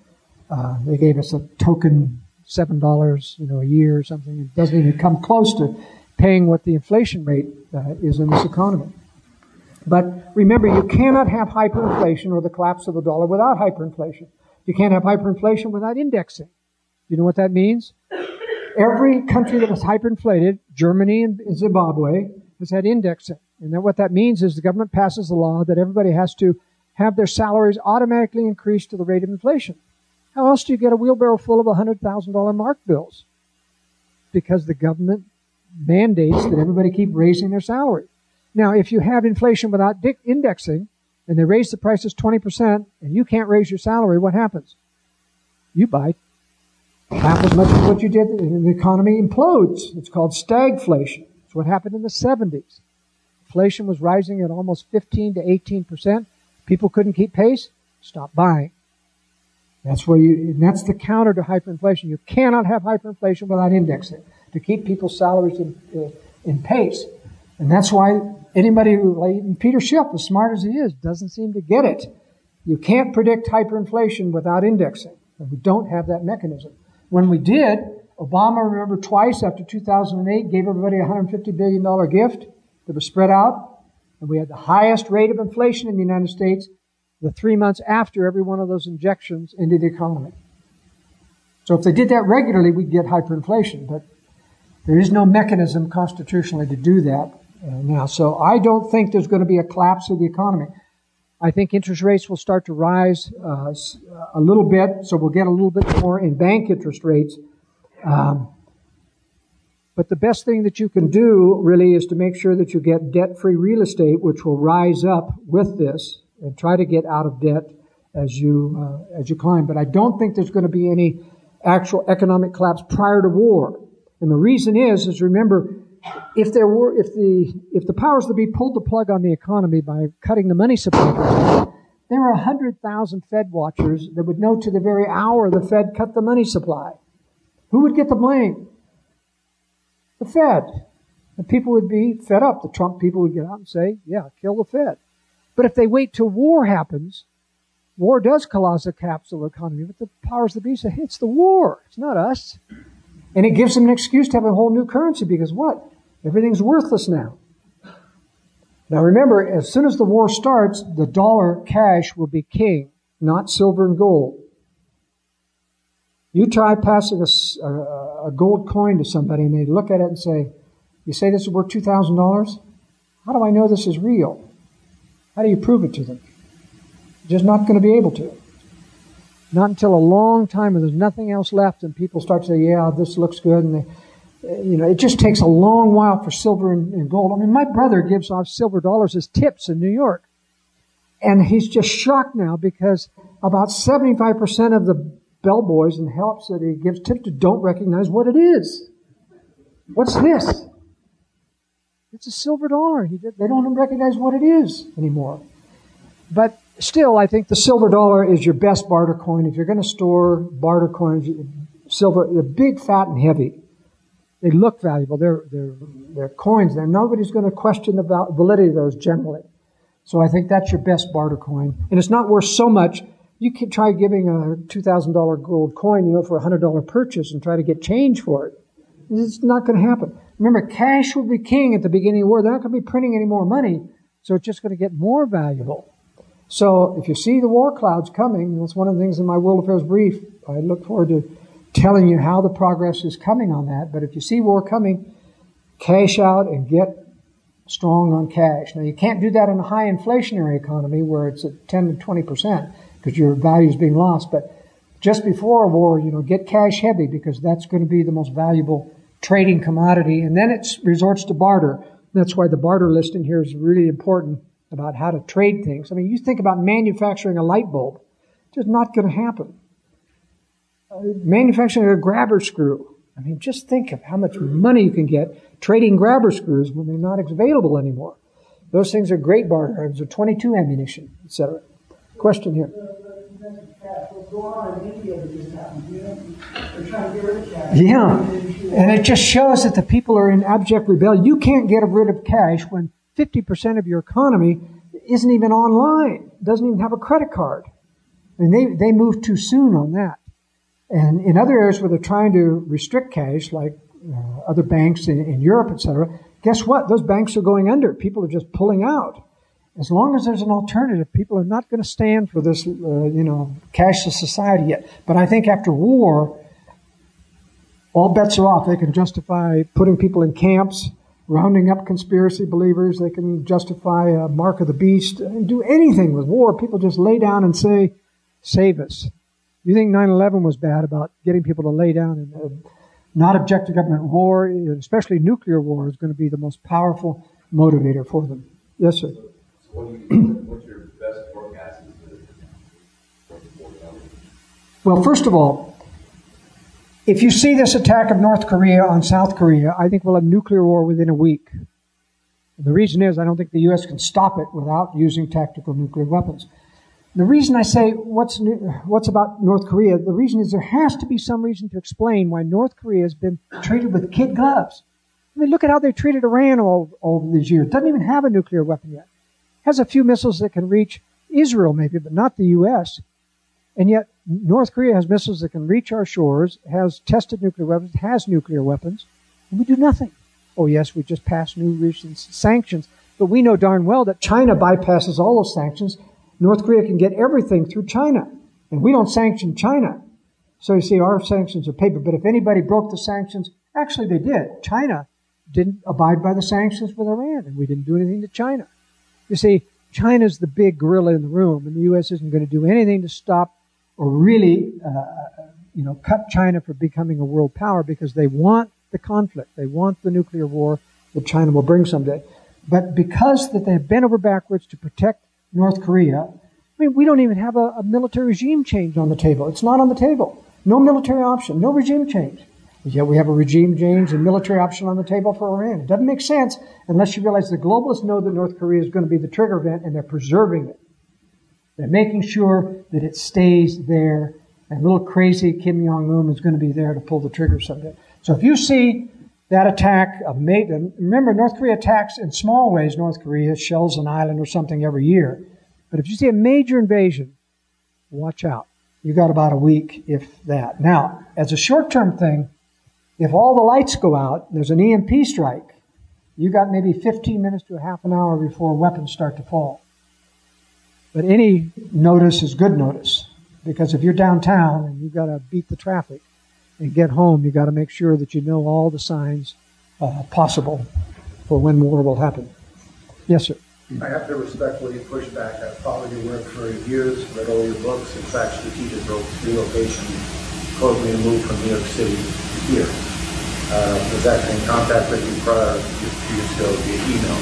They gave us a token $7, a year or something. It doesn't even come close to paying what the inflation rate is in this economy. But remember, you cannot have hyperinflation or the collapse of the dollar without hyperinflation. You can't have hyperinflation without indexing. You know what that means? Every country that was hyperinflated, Germany and Zimbabwe, has had indexing. And then what that means is the government passes a law that everybody has to have their salaries automatically increased to the rate of inflation. How else do you get a wheelbarrow full of $100,000 mark bills? Because the government mandates that everybody keep raising their salary. Now, if you have inflation without indexing, and they raise the prices 20%, and you can't raise your salary, what happens? You buy half as much as what you did, and the economy implodes. It's called stagflation. It's what happened in the 70s. Inflation was rising at almost 15 to 18%. People couldn't keep pace. Stop buying. That's the counter to hyperinflation. You cannot have hyperinflation without indexing to keep people's salaries in pace. And that's why anybody even Peter Schiff, as smart as he is, doesn't seem to get it. You can't predict hyperinflation without indexing. And we don't have that mechanism. When we did, Obama, remember, twice after 2008, gave everybody a $150 billion gift that was spread out. And we had the highest rate of inflation in the United States the 3 months after every one of those injections into the economy. So if they did that regularly, we'd get hyperinflation. But there is no mechanism constitutionally to do that now. So I don't think there's going to be a collapse of the economy. I think interest rates will start to rise a little bit, so we'll get a little bit more in bank interest rates. But the best thing that you can do really is to make sure that you get debt-free real estate, which will rise up with this, and try to get out of debt as you climb. But I don't think there's going to be any actual economic collapse prior to war. And the reason is remember, if the powers that be pulled the plug on the economy by cutting the money supply, there are 100,000 Fed watchers that would know to the very hour the Fed cut the money supply. Who would get the blame? The Fed. The people would be fed up. The Trump people would get out and say, yeah, kill the Fed. But if they wait till war happens, war does collapse the capsule economy. But the powers that be say, hey, it's the war. It's not us. And it gives them an excuse to have a whole new currency because what? Everything's worthless now. Now remember, as soon as the war starts, the dollar cash will be king, not silver and gold. You try passing a gold coin to somebody and they look at it and say, you say this is worth $2,000? How do I know this is real? How do you prove it to them? You're just not going to be able to. Not until a long time when there's nothing else left and people start to say, yeah, this looks good. And it just takes a long while for silver and gold. I mean, my brother gives off silver dollars as tips in New York. And he's just shocked now because about 75% of the bellboys and helps that he gives tips to don't recognize what it is. What's this? It's a silver dollar. They don't recognize what it is anymore. But still, I think the silver dollar is your best barter coin. If you're going to store barter coins, silver, they're big, fat, and heavy. They look valuable. They're coins. Nobody's going to question the validity of those generally. So I think that's your best barter coin. And it's not worth so much. You can try giving a $2,000 gold coin, for a $100 purchase and try to get change for it. It's not going to happen. Remember, cash will be king at the beginning of the war. They're not going to be printing any more money, so it's just going to get more valuable. So if you see the war clouds coming, that's one of the things in my World Affairs brief. I look forward to telling you how the progress is coming on that. But if you see war coming, cash out and get strong on cash. Now, you can't do that in a high inflationary economy where it's at 10 to 20% because your value is being lost. But just before a war, get cash heavy because that's going to be the most valuable trading commodity. And then it resorts to barter. That's why the barter list in here is really important about how to trade things. I mean, you think about manufacturing a light bulb. It's just not going to happen. manufacturing a grabber screw. I mean, just think of how much money you can get trading grabber screws when they're not available anymore. Those things are great barter items, or 22 ammunition, etc. Question here. Yeah, and it just shows that the people are in abject rebellion. You can't get rid of cash when 50% of your economy isn't even online, doesn't even have a credit card. I mean, they moved too soon on that. And in other areas where they're trying to restrict cash, like other banks in Europe, etc., guess what? Those banks are going under. People are just pulling out. As long as there's an alternative, people are not going to stand for this, cashless society yet. But I think after war, all bets are off. They can justify putting people in camps, rounding up conspiracy believers. They can justify a mark of the beast, and do anything with war. People just lay down and say, save us. You think 9/11 was bad about getting people to lay down and not object to government? War, especially nuclear war, is going to be the most powerful motivator for them. Yes, sir. So what's your best forecast? Well, first of all, if you see this attack of North Korea on South Korea, I think we'll have nuclear war within a week. And the reason is I don't think the U.S. can stop it without using tactical nuclear weapons. The reason I say what's about North Korea, the reason is there has to be some reason to explain why North Korea has been treated with kid gloves. I mean, look at how they've treated Iran all these years. Doesn't even have a nuclear weapon yet. Has a few missiles that can reach Israel maybe, but not the U.S. And yet North Korea has missiles that can reach our shores, has tested nuclear weapons, has nuclear weapons, and we do nothing. Oh, yes, we just passed new recent sanctions, but we know darn well that China bypasses all those sanctions. North Korea can get everything through China, and we don't sanction China. So you see, our sanctions are paper. But if anybody broke the sanctions, actually they did. China didn't abide by the sanctions with Iran, and we didn't do anything to China. You see, China's the big gorilla in the room, and the U.S. isn't going to do anything to stop or really, cut China from becoming a world power because they want the conflict. They want the nuclear war that China will bring someday. But because that they've bent over backwards to protect North Korea, I mean, we don't even have a military regime change on the table. It's not on the table. No military option, no regime change. Yet we have a regime change and military option on the table for Iran. It doesn't make sense unless you realize the globalists know that North Korea is going to be the trigger event, and they're preserving it. They're making sure that it stays there, and little crazy Kim Jong-un is going to be there to pull the trigger someday. So if you see that attack of remember, North Korea attacks in small ways. North Korea shells an island or something every year. But if you see a major invasion, watch out. You got about a week, if that. Now, as a short-term thing, if all the lights go out, there's an EMP strike, you got maybe 15 minutes to a half an hour before weapons start to fall. But any notice is good notice, because if you're downtown and you've got to beat the traffic and get home, you got to make sure that you know all the signs possible for when war will happen. Yes, sir. I have to respectfully push back. I've followed your work for years, read all your books. In fact, strategic relocation caused me to move from New York City to here. I was actually in contact with you prior a few years ago via email.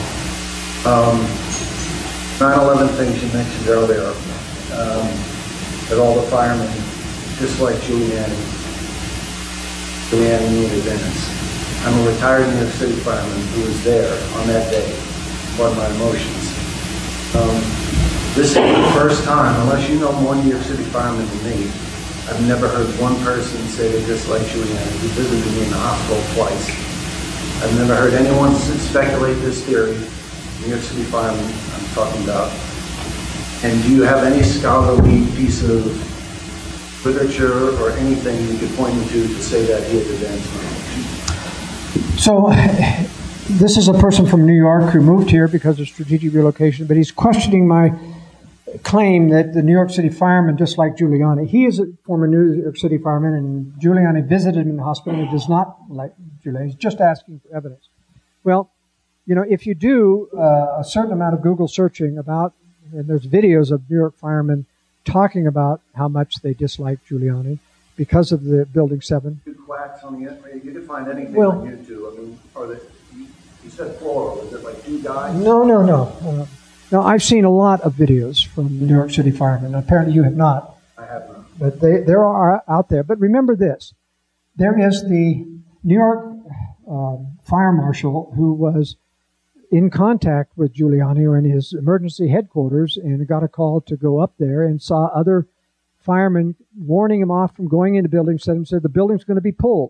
9/11 things you mentioned earlier, that all the firemen, just like Giuliani knew in advance. I'm a retired New York City fireman who was there on that day. Pardon my emotions. This is the first time, unless you know more New York City firemen than me, I've never heard one person say they dislike Giuliani. He visited me in the hospital twice. I've never heard anyone speculate this theory. New York City firemen I'm talking about. And do you have any scholarly piece of literature or anything you could point me to say that he had advanced knowledge? So this is a person from New York who moved here because of strategic relocation, but he's questioning my claim that the New York City firemen dislike Giuliani. He is a former New York City fireman, and Giuliani visited him in the hospital. He does not like Giuliani. He's just asking for evidence. Well, if you do a certain amount of Google searching about, and there's videos of New York firemen talking about how much they dislike Giuliani because of the Building 7. Two quacks on the internet. You can find anything on YouTube. I mean, you said plural. Is it like two guys? No. No, I've seen a lot of videos from New York City firemen. Apparently you have not. I have not. But there are out there. But remember this. There is the New York fire marshal who was in contact with Giuliani or in his emergency headquarters and got a call to go up there and saw other firemen warning him off from going into the building, said the building's going to be pulled.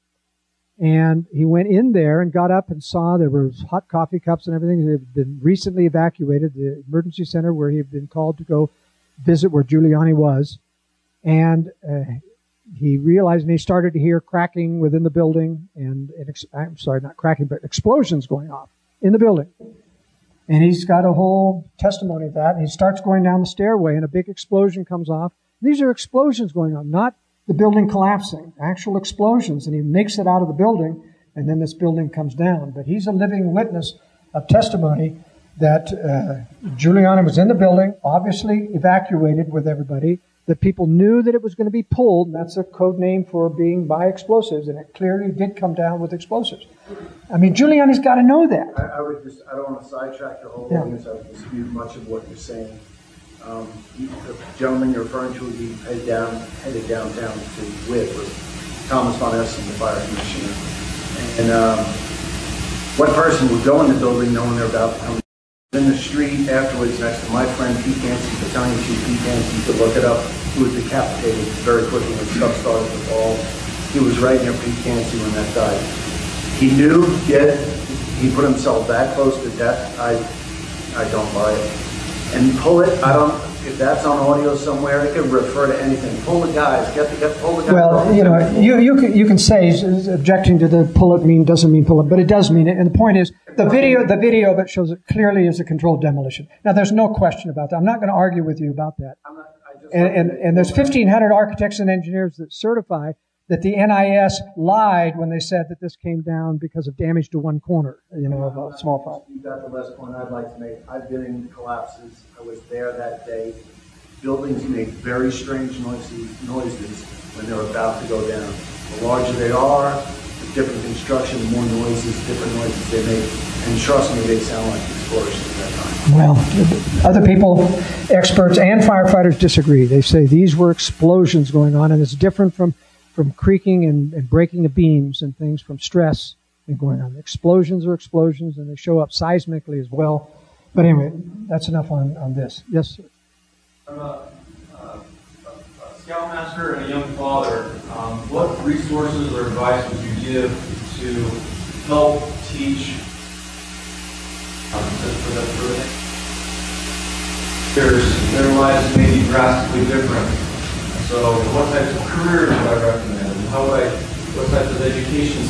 And he went in there and got up and saw there were hot coffee cups and everything. They had been recently evacuated, the emergency center where he had been called to go visit where Giuliani was. And he realized, and he started to hear cracking within the building, I'm sorry, not cracking, but explosions going off in the building. And he's got a whole testimony of that. And he starts going down the stairway, and a big explosion comes off. These are explosions going on, not the building collapsing, actual explosions. And he makes it out of the building, and then this building comes down. But he's a living witness of testimony that Giuliani was in the building, obviously evacuated with everybody, that people knew that it was going to be pulled, and that's a code name for being by explosives, and it clearly did come down with explosives. I mean, Giuliani's got to know that. I don't want to sidetrack the whole audience. I would dispute much of what you're saying. The gentleman you're referring to, he headed downtown to WIT with Thomas von Essen, the fire commissioner. And one person would go in the building knowing they're about to come in the street afterwards next to my friend Pete Yancey, Battalion Chief Pete Yancey. You could look it up. He was decapitated very quickly when stuff started to fall. He was right near Pete Yancey when that died. He knew, yet he put himself that close to death. I don't buy it. And pull it, if that's on audio somewhere, it could refer to anything. Pull the guys, pull the guys. Well, you can say objecting to the pull it doesn't mean pull it, but it does mean it. And the point is, the video of it shows it clearly as a controlled demolition. Now, there's no question about that. I'm not going to argue with you about that. And there's 1,500 architects and engineers that certify that the NIS lied when they said that this came down because of damage to one corner, of a small fire. You got the last point I'd like to make. I've been in collapses. I was there that day. Buildings make very strange noises when they're about to go down. The larger they are, the different construction, the more noises, different noises they make. And trust me, they sound like explosions at that time. Well, other people, experts and firefighters disagree. They say these were explosions going on, and it's different from creaking and breaking the beams and things, from stress and going on. Explosions are explosions, and they show up seismically as well. But anyway, that's enough on this. Yes, sir. I'm a scoutmaster and a young father. What resources or advice would you give to help teach their lives may be drastically different? So what types of careers would I recommend? What types of education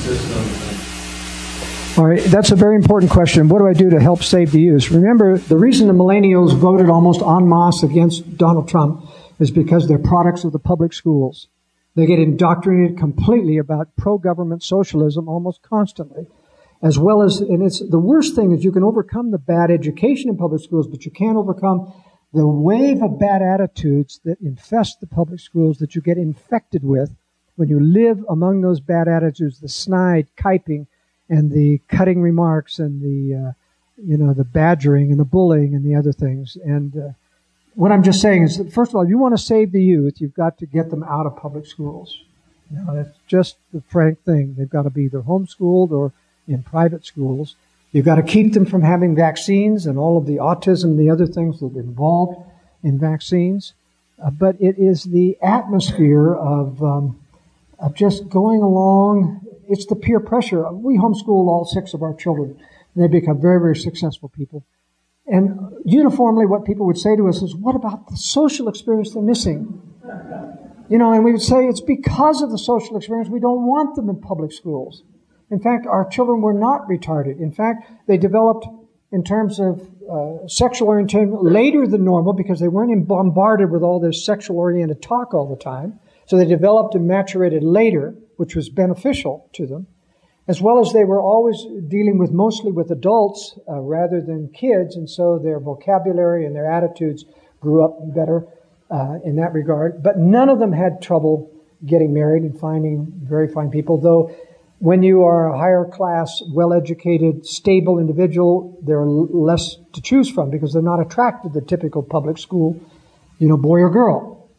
systems? All right, that's a very important question. What do I do to help save the youth? Remember, the reason the millennials voted almost en masse against Donald Trump is because they're products of the public schools. They get indoctrinated completely about pro-government socialism almost constantly, as well as, and it's the worst thing is you can overcome the bad education in public schools, but you can't overcome the wave of bad attitudes that infest the public schools that you get infected with when you live among those bad attitudes, the snide, kiping, and the cutting remarks, and the badgering and the bullying and the other things. And what I'm just saying is that, first of all, if you want to save the youth, you've got to get them out of public schools. That's just the frank thing. They've got to be either homeschooled or in private schools. You've got to keep them from having vaccines and all of the autism and the other things that are involved in vaccines. But it is the atmosphere of just going along. It's the peer pressure. We homeschool all 6 of our children, and they become very, very successful people. And uniformly what people would say to us is, what about the social experience they're missing? And we would say it's because of the social experience we don't want them in public schools. In fact, our children were not retarded. In fact, they developed, in terms of sexual orientation, later than normal because they weren't bombarded with all this sexual-oriented talk all the time. So they developed and maturated later, which was beneficial to them, as well as they were always dealing mostly with adults rather than kids, and so their vocabulary and their attitudes grew up better in that regard. But none of them had trouble getting married and finding very fine people, though when you are a higher class, well-educated, stable individual, there are less to choose from because they're not attracted to the typical public school, boy or girl.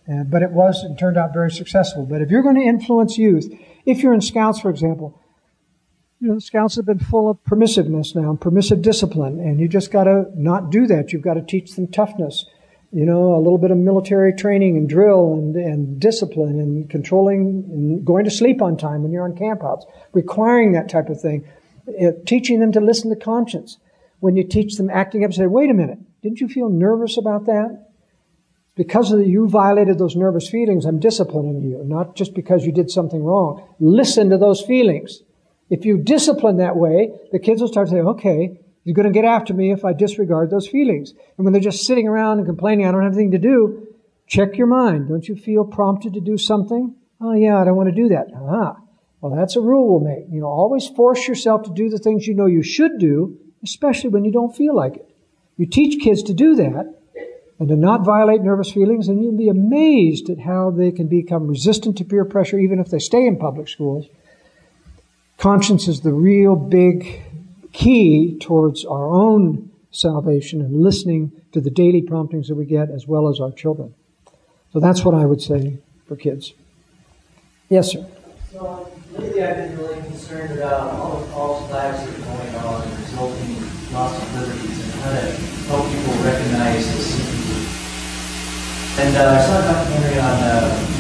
But it turned out very successful. But if you're going to influence youth, if you're in Scouts, for example, the Scouts have been full of permissiveness now, permissive discipline, and you just got to not do that. You've got to teach them toughness, a little bit of military training and drill and discipline and controlling and going to sleep on time when you're on campouts, requiring that type of thing, teaching them to listen to conscience. When you teach them acting up, say, wait a minute, didn't you feel nervous about that? Because you violated those nervous feelings, I'm disciplining you, not just because you did something wrong. Listen to those feelings. If you discipline that way, the kids will start to say, okay, you're going to get after me if I disregard those feelings. And when they're just sitting around and complaining, I don't have anything to do, check your mind. Don't you feel prompted to do something? Oh yeah, I don't want to do that. Well, that's a rule we'll make. Always force yourself to do the things you know you should do, especially when you don't feel like it. You teach kids to do that and to not violate nervous feelings, and you'll be amazed at how they can become resistant to peer pressure even if they stay in public schools. Conscience is the real big key towards our own salvation and listening to the daily promptings that we get as well as our children. So that's what I would say for kids. Yes, sir. So lately I've been really concerned about all the false lives that are going on and resulting loss of liberties and how to help people recognize the symptoms. And I saw a documentary on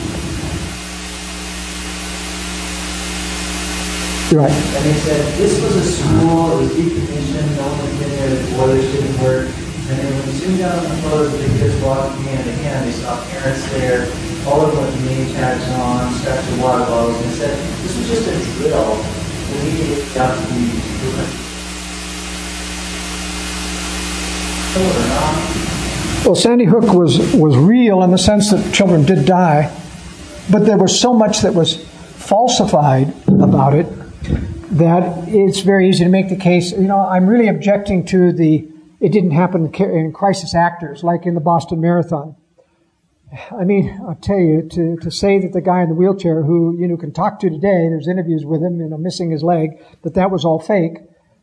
right. And they said this was a school, it was decommissioned, no one had been there, the boilers didn't work. And then when you zoom down on the photos, the kids walking hand in hand, they saw parents there, all of them with name tags on, strapped to water bottles, and said this was just a drill. We need to get out to be different. Well, Sandy Hook was real in the sense that children did die, but there was so much that was falsified about it that it's very easy to make the case. I'm really objecting to it didn't happen in crisis actors, like in the Boston Marathon. I mean, I'll tell you, to say that the guy in the wheelchair who, can talk to today, there's interviews with him, missing his leg, that was all fake,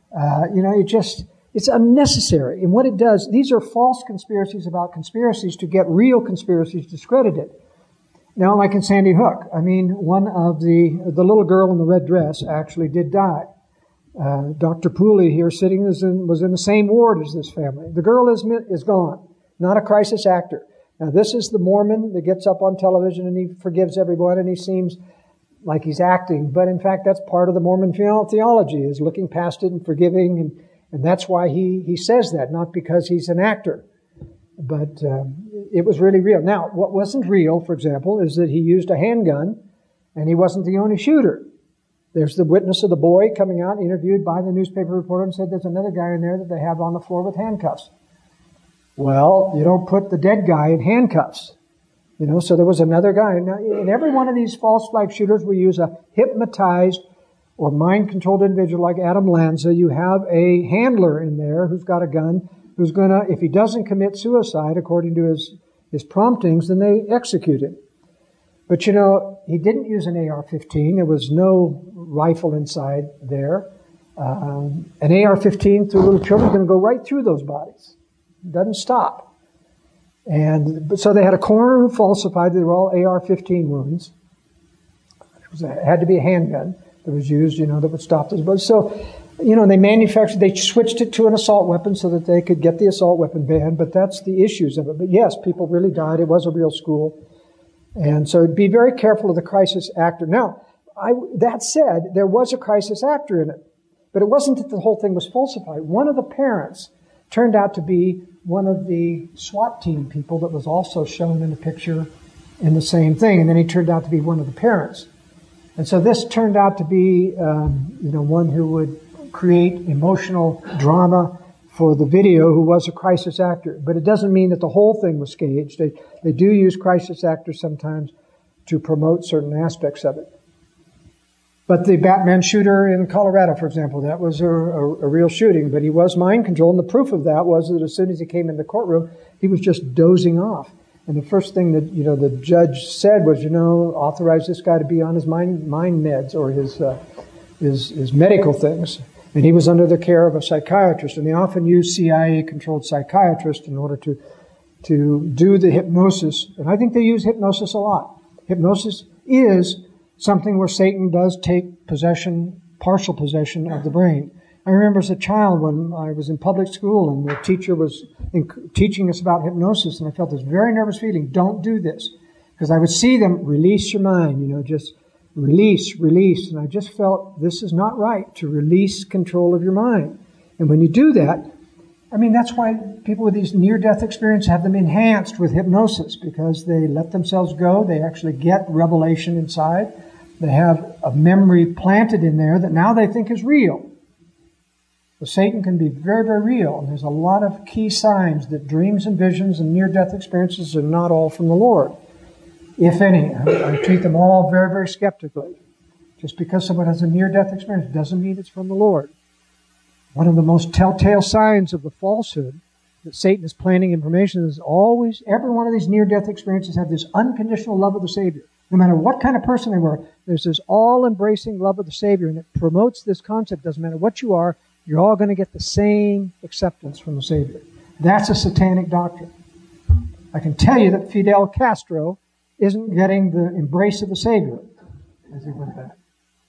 it's unnecessary. And what it does, these are false conspiracies about conspiracies to get real conspiracies discredited. Now, like in Sandy Hook, one of the little girl in the red dress actually did die. Dr. Pooley here sitting was in the same ward as this family. The girl is gone, not a crisis actor. Now, this is the Mormon that gets up on television and he forgives everyone and he seems like he's acting. But in fact, that's part of the Mormon theology, is looking past it and forgiving. And that's why he says that, not because he's an actor. But it was really real. Now, what wasn't real, for example, is that he used a handgun and he wasn't the only shooter. There's the witness of the boy coming out, interviewed by the newspaper reporter, and said there's another guy in there that they have on the floor with handcuffs. Well, you don't put the dead guy in handcuffs. So there was another guy. Now, in every one of these false flag shooters, we use a hypnotized or mind-controlled individual like Adam Lanza. You have a handler in there who's got a gun, who's going to, if he doesn't commit suicide according to his promptings, then they execute him. But he didn't use an AR-15. There was no rifle inside there. An AR-15 through little children is going to go right through those bodies. It doesn't stop. And so they had a coroner who falsified they were all AR-15 wounds. It had to be a handgun that was used, that would stop those bullets. So, they switched it to an assault weapon so that they could get the assault weapon banned, but that's the issues of it. But yes, people really died. It was a real school. And so be very careful of the crisis actor. Now, that said, there was a crisis actor in it, but it wasn't that the whole thing was falsified. One of the parents turned out to be one of the SWAT team people that was also shown in the picture in the same thing, and then he turned out to be one of the parents. And so this turned out to be, one who would create emotional drama for the video, who was a crisis actor. But it doesn't mean that the whole thing was staged. They do use crisis actors sometimes to promote certain aspects of it. But the Batman shooter in Colorado, for example, that was a real shooting, but he was mind controlled. And the proof of that was that as soon as he came in the courtroom, he was just dozing off. And the first thing that, the judge said was, authorize this guy to be on his mind meds or his medical things. And he was under the care of a psychiatrist. And they often use CIA-controlled psychiatrists in order to to do the hypnosis. And I think they use hypnosis a lot. Hypnosis is something where Satan does take possession, partial possession of the brain. I remember as a child when I was in public school and the teacher was teaching us about hypnosis, and I felt this very nervous feeling, don't do this. Because I would see them, release your mind, just release. And I just felt this is not right, to release control of your mind. And when you do that, that's why people with these near-death experiences have them enhanced with hypnosis, because they let themselves go. They actually get revelation inside. They have a memory planted in there that now they think is real. So Satan can be very, very real. And there's a lot of key signs that dreams and visions and near-death experiences are not all from the Lord. If any. I treat them all very, very skeptically. Just because someone has a near-death experience doesn't mean it's from the Lord. One of the most telltale signs of the falsehood that Satan is planting information is always, every one of these near-death experiences have this unconditional love of the Savior. No matter what kind of person they were, there's this all-embracing love of the Savior, and it promotes this concept. Doesn't matter what you are, you're all going to get the same acceptance from the Savior. That's a satanic doctrine. I can tell you that Fidel Castro isn't getting the embrace of the Savior as he went back.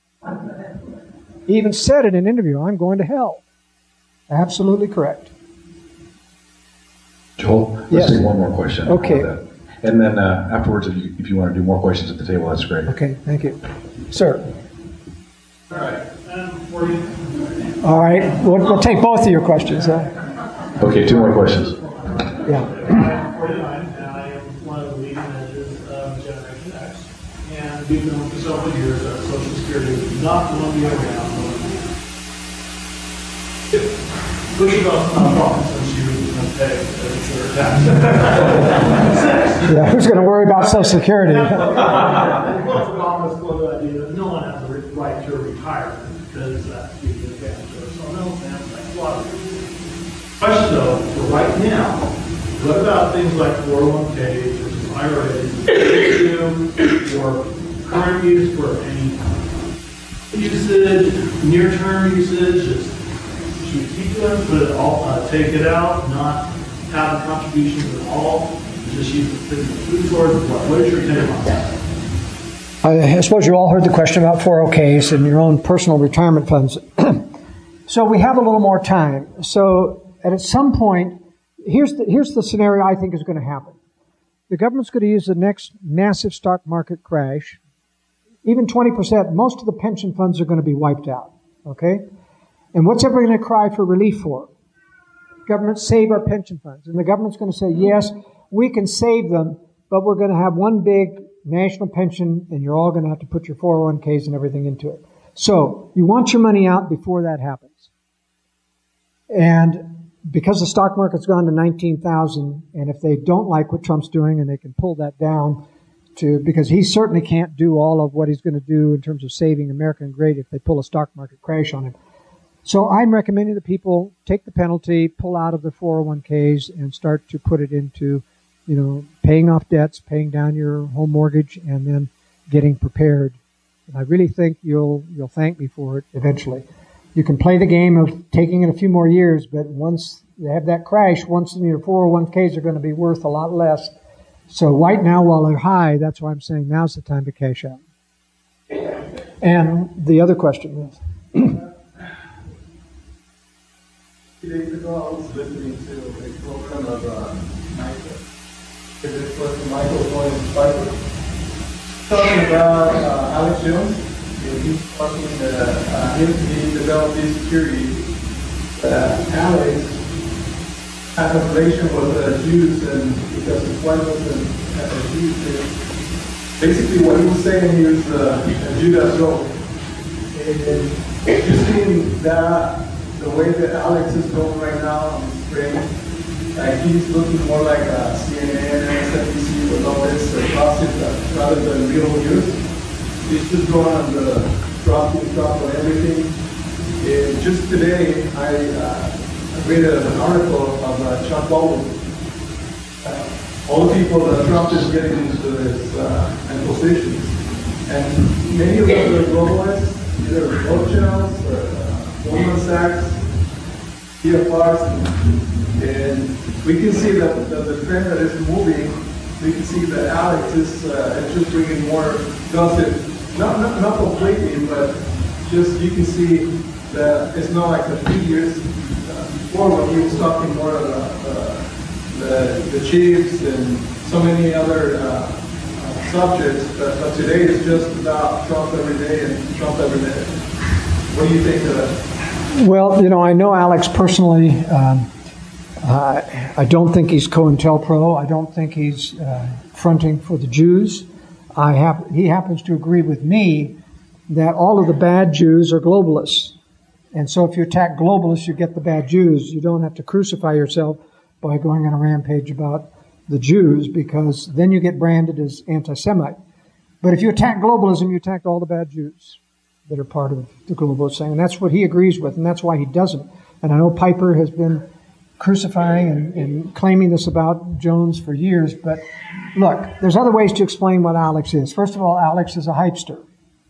He even said in an interview, I'm going to hell. Absolutely correct. Joel, let's take one more question. Okay. And then afterwards, if you want to do more questions at the table, that's great. Okay, thank you. Sir. All right. For you. All right, we'll take both of your questions. Okay, 2 more questions. Yeah. I'm 49, and I am one of the leading edges of Generation X. And we've known for several years that Social Security is not going to be around. Push it off nonprofit since you can pay your tax. Yeah, who's going to worry about Social Security? What's Obama's quote idea that no one has the right to retirement because that's the advantage of someone else and that's a lot of it. Question though, for right now, what about things like 401ks versus IRAs, or current use for any usage, near-term usage? Should we keep them, put it all, take it out, not have contributions at all, just use the food source? What is your take on that? I suppose you all heard the question about 401ks and your own personal retirement funds. So we have a little more time. So at some point, here's the scenario I think is going to happen. The government's going to use the next massive stock market crash. Even 20%, most of the pension funds are going to be wiped out. Okay? And what's everybody going to cry for relief for? Government, save our pension funds. And the government's going to say, yes, we can save them, but we're going to have one big national pension, and you're all going to have to put your 401ks and everything into it. So you want your money out before that happens. And because the stock market's gone to 19,000, and if they don't like what Trump's doing, and they can pull that down because he certainly can't do all of what he's going to do in terms of saving American great if they pull a stock market crash on him. So I'm recommending that people take the penalty, pull out of their 401ks, and start to put it into, paying off debts, paying down your home mortgage, and then getting prepared. And I really think you'll thank me for it eventually. You can play the game of taking it a few more years, but once you have that crash, once your 401ks are going to be worth a lot less. So right now, while they're high, that's why I'm saying now's the time to cash out. And the other question is... 2 days ago, I was listening to a program of Michael. It was Michael Williams Spicer talking about Alex Jones. He's talking that he developed these theories that Alex had a relation with Jews, and because his wife was a Jew. Basically, what he was saying, he was a Jew as well. And just seeing that. The way that Alex is going right now on his brain, he's looking more like a CNN, MSNBC with all this gossip rather than real news. He's just going on the drop on everything. And just today, I read an article of Chuck Baldwin. All the people that Trump is getting into his positions. And many of them are globalists, either Rothschilds or Goldman Sachs, TFRs, And we can see that the trend that is moving. We can see that Alex is just bringing more gossip. Not completely, but just you can see that it's not like a few years before when he was talking more about the Chiefs and so many other subjects. But today is just about Trump every day and Trump every day. What do you think of that? Well, I know Alex personally. I don't think he's COINTELPRO. I don't think he's fronting for the Jews. He happens to agree with me that all of the bad Jews are globalists. And so if you attack globalists, you get the bad Jews. You don't have to crucify yourself by going on a rampage about the Jews, because then you get branded as anti-Semite. But if you attack globalism, you attack all the bad Jews that are part of the globalist thing. And that's what he agrees with, and that's why he doesn't. And I know Piper has been crucifying and claiming this about Jones for years, but look, there's other ways to explain what Alex is. First of all, Alex is a hypester.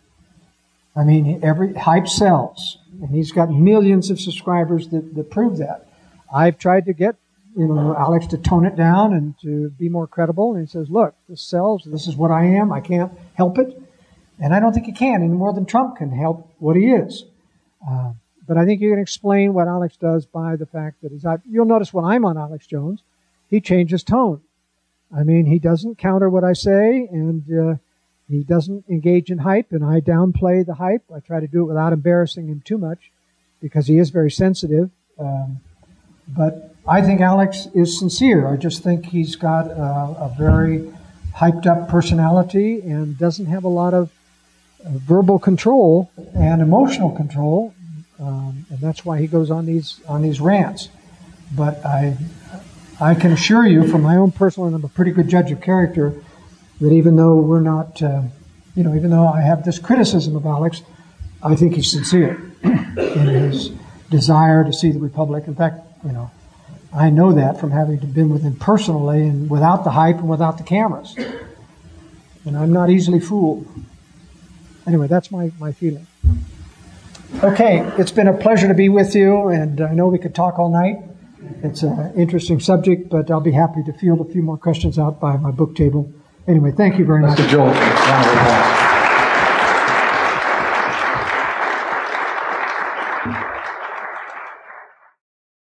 I mean, every hype sells, and he's got millions of subscribers that prove that. I've tried to get Alex to tone it down and to be more credible, and he says, look, this sells, this is what I am, I can't help it. And I don't think he can any more than Trump can help what he is. But I think you can explain what Alex does by the fact that you'll notice when I'm on Alex Jones, he changes tone. I mean, he doesn't counter what I say, and he doesn't engage in hype, and I downplay the hype. I try to do it without embarrassing him too much, because he is very sensitive. But I think Alex is sincere. I just think he's got a very hyped up personality and doesn't have a lot of verbal control and emotional control. And that's why he goes on these rants. But I can assure you from my own personal, and I'm a pretty good judge of character, that even though we're not, even though I have this criticism of Alex, I think he's sincere in his desire to see the Republic. In fact, I know that from having been with him personally and without the hype and without the cameras. And I'm not easily fooled. Anyway, that's my feeling. Okay, it's been a pleasure to be with you, and I know we could talk all night. It's an interesting subject, but I'll be happy to field a few more questions out by my book table. Anyway, thank you very much. Mr. Joel.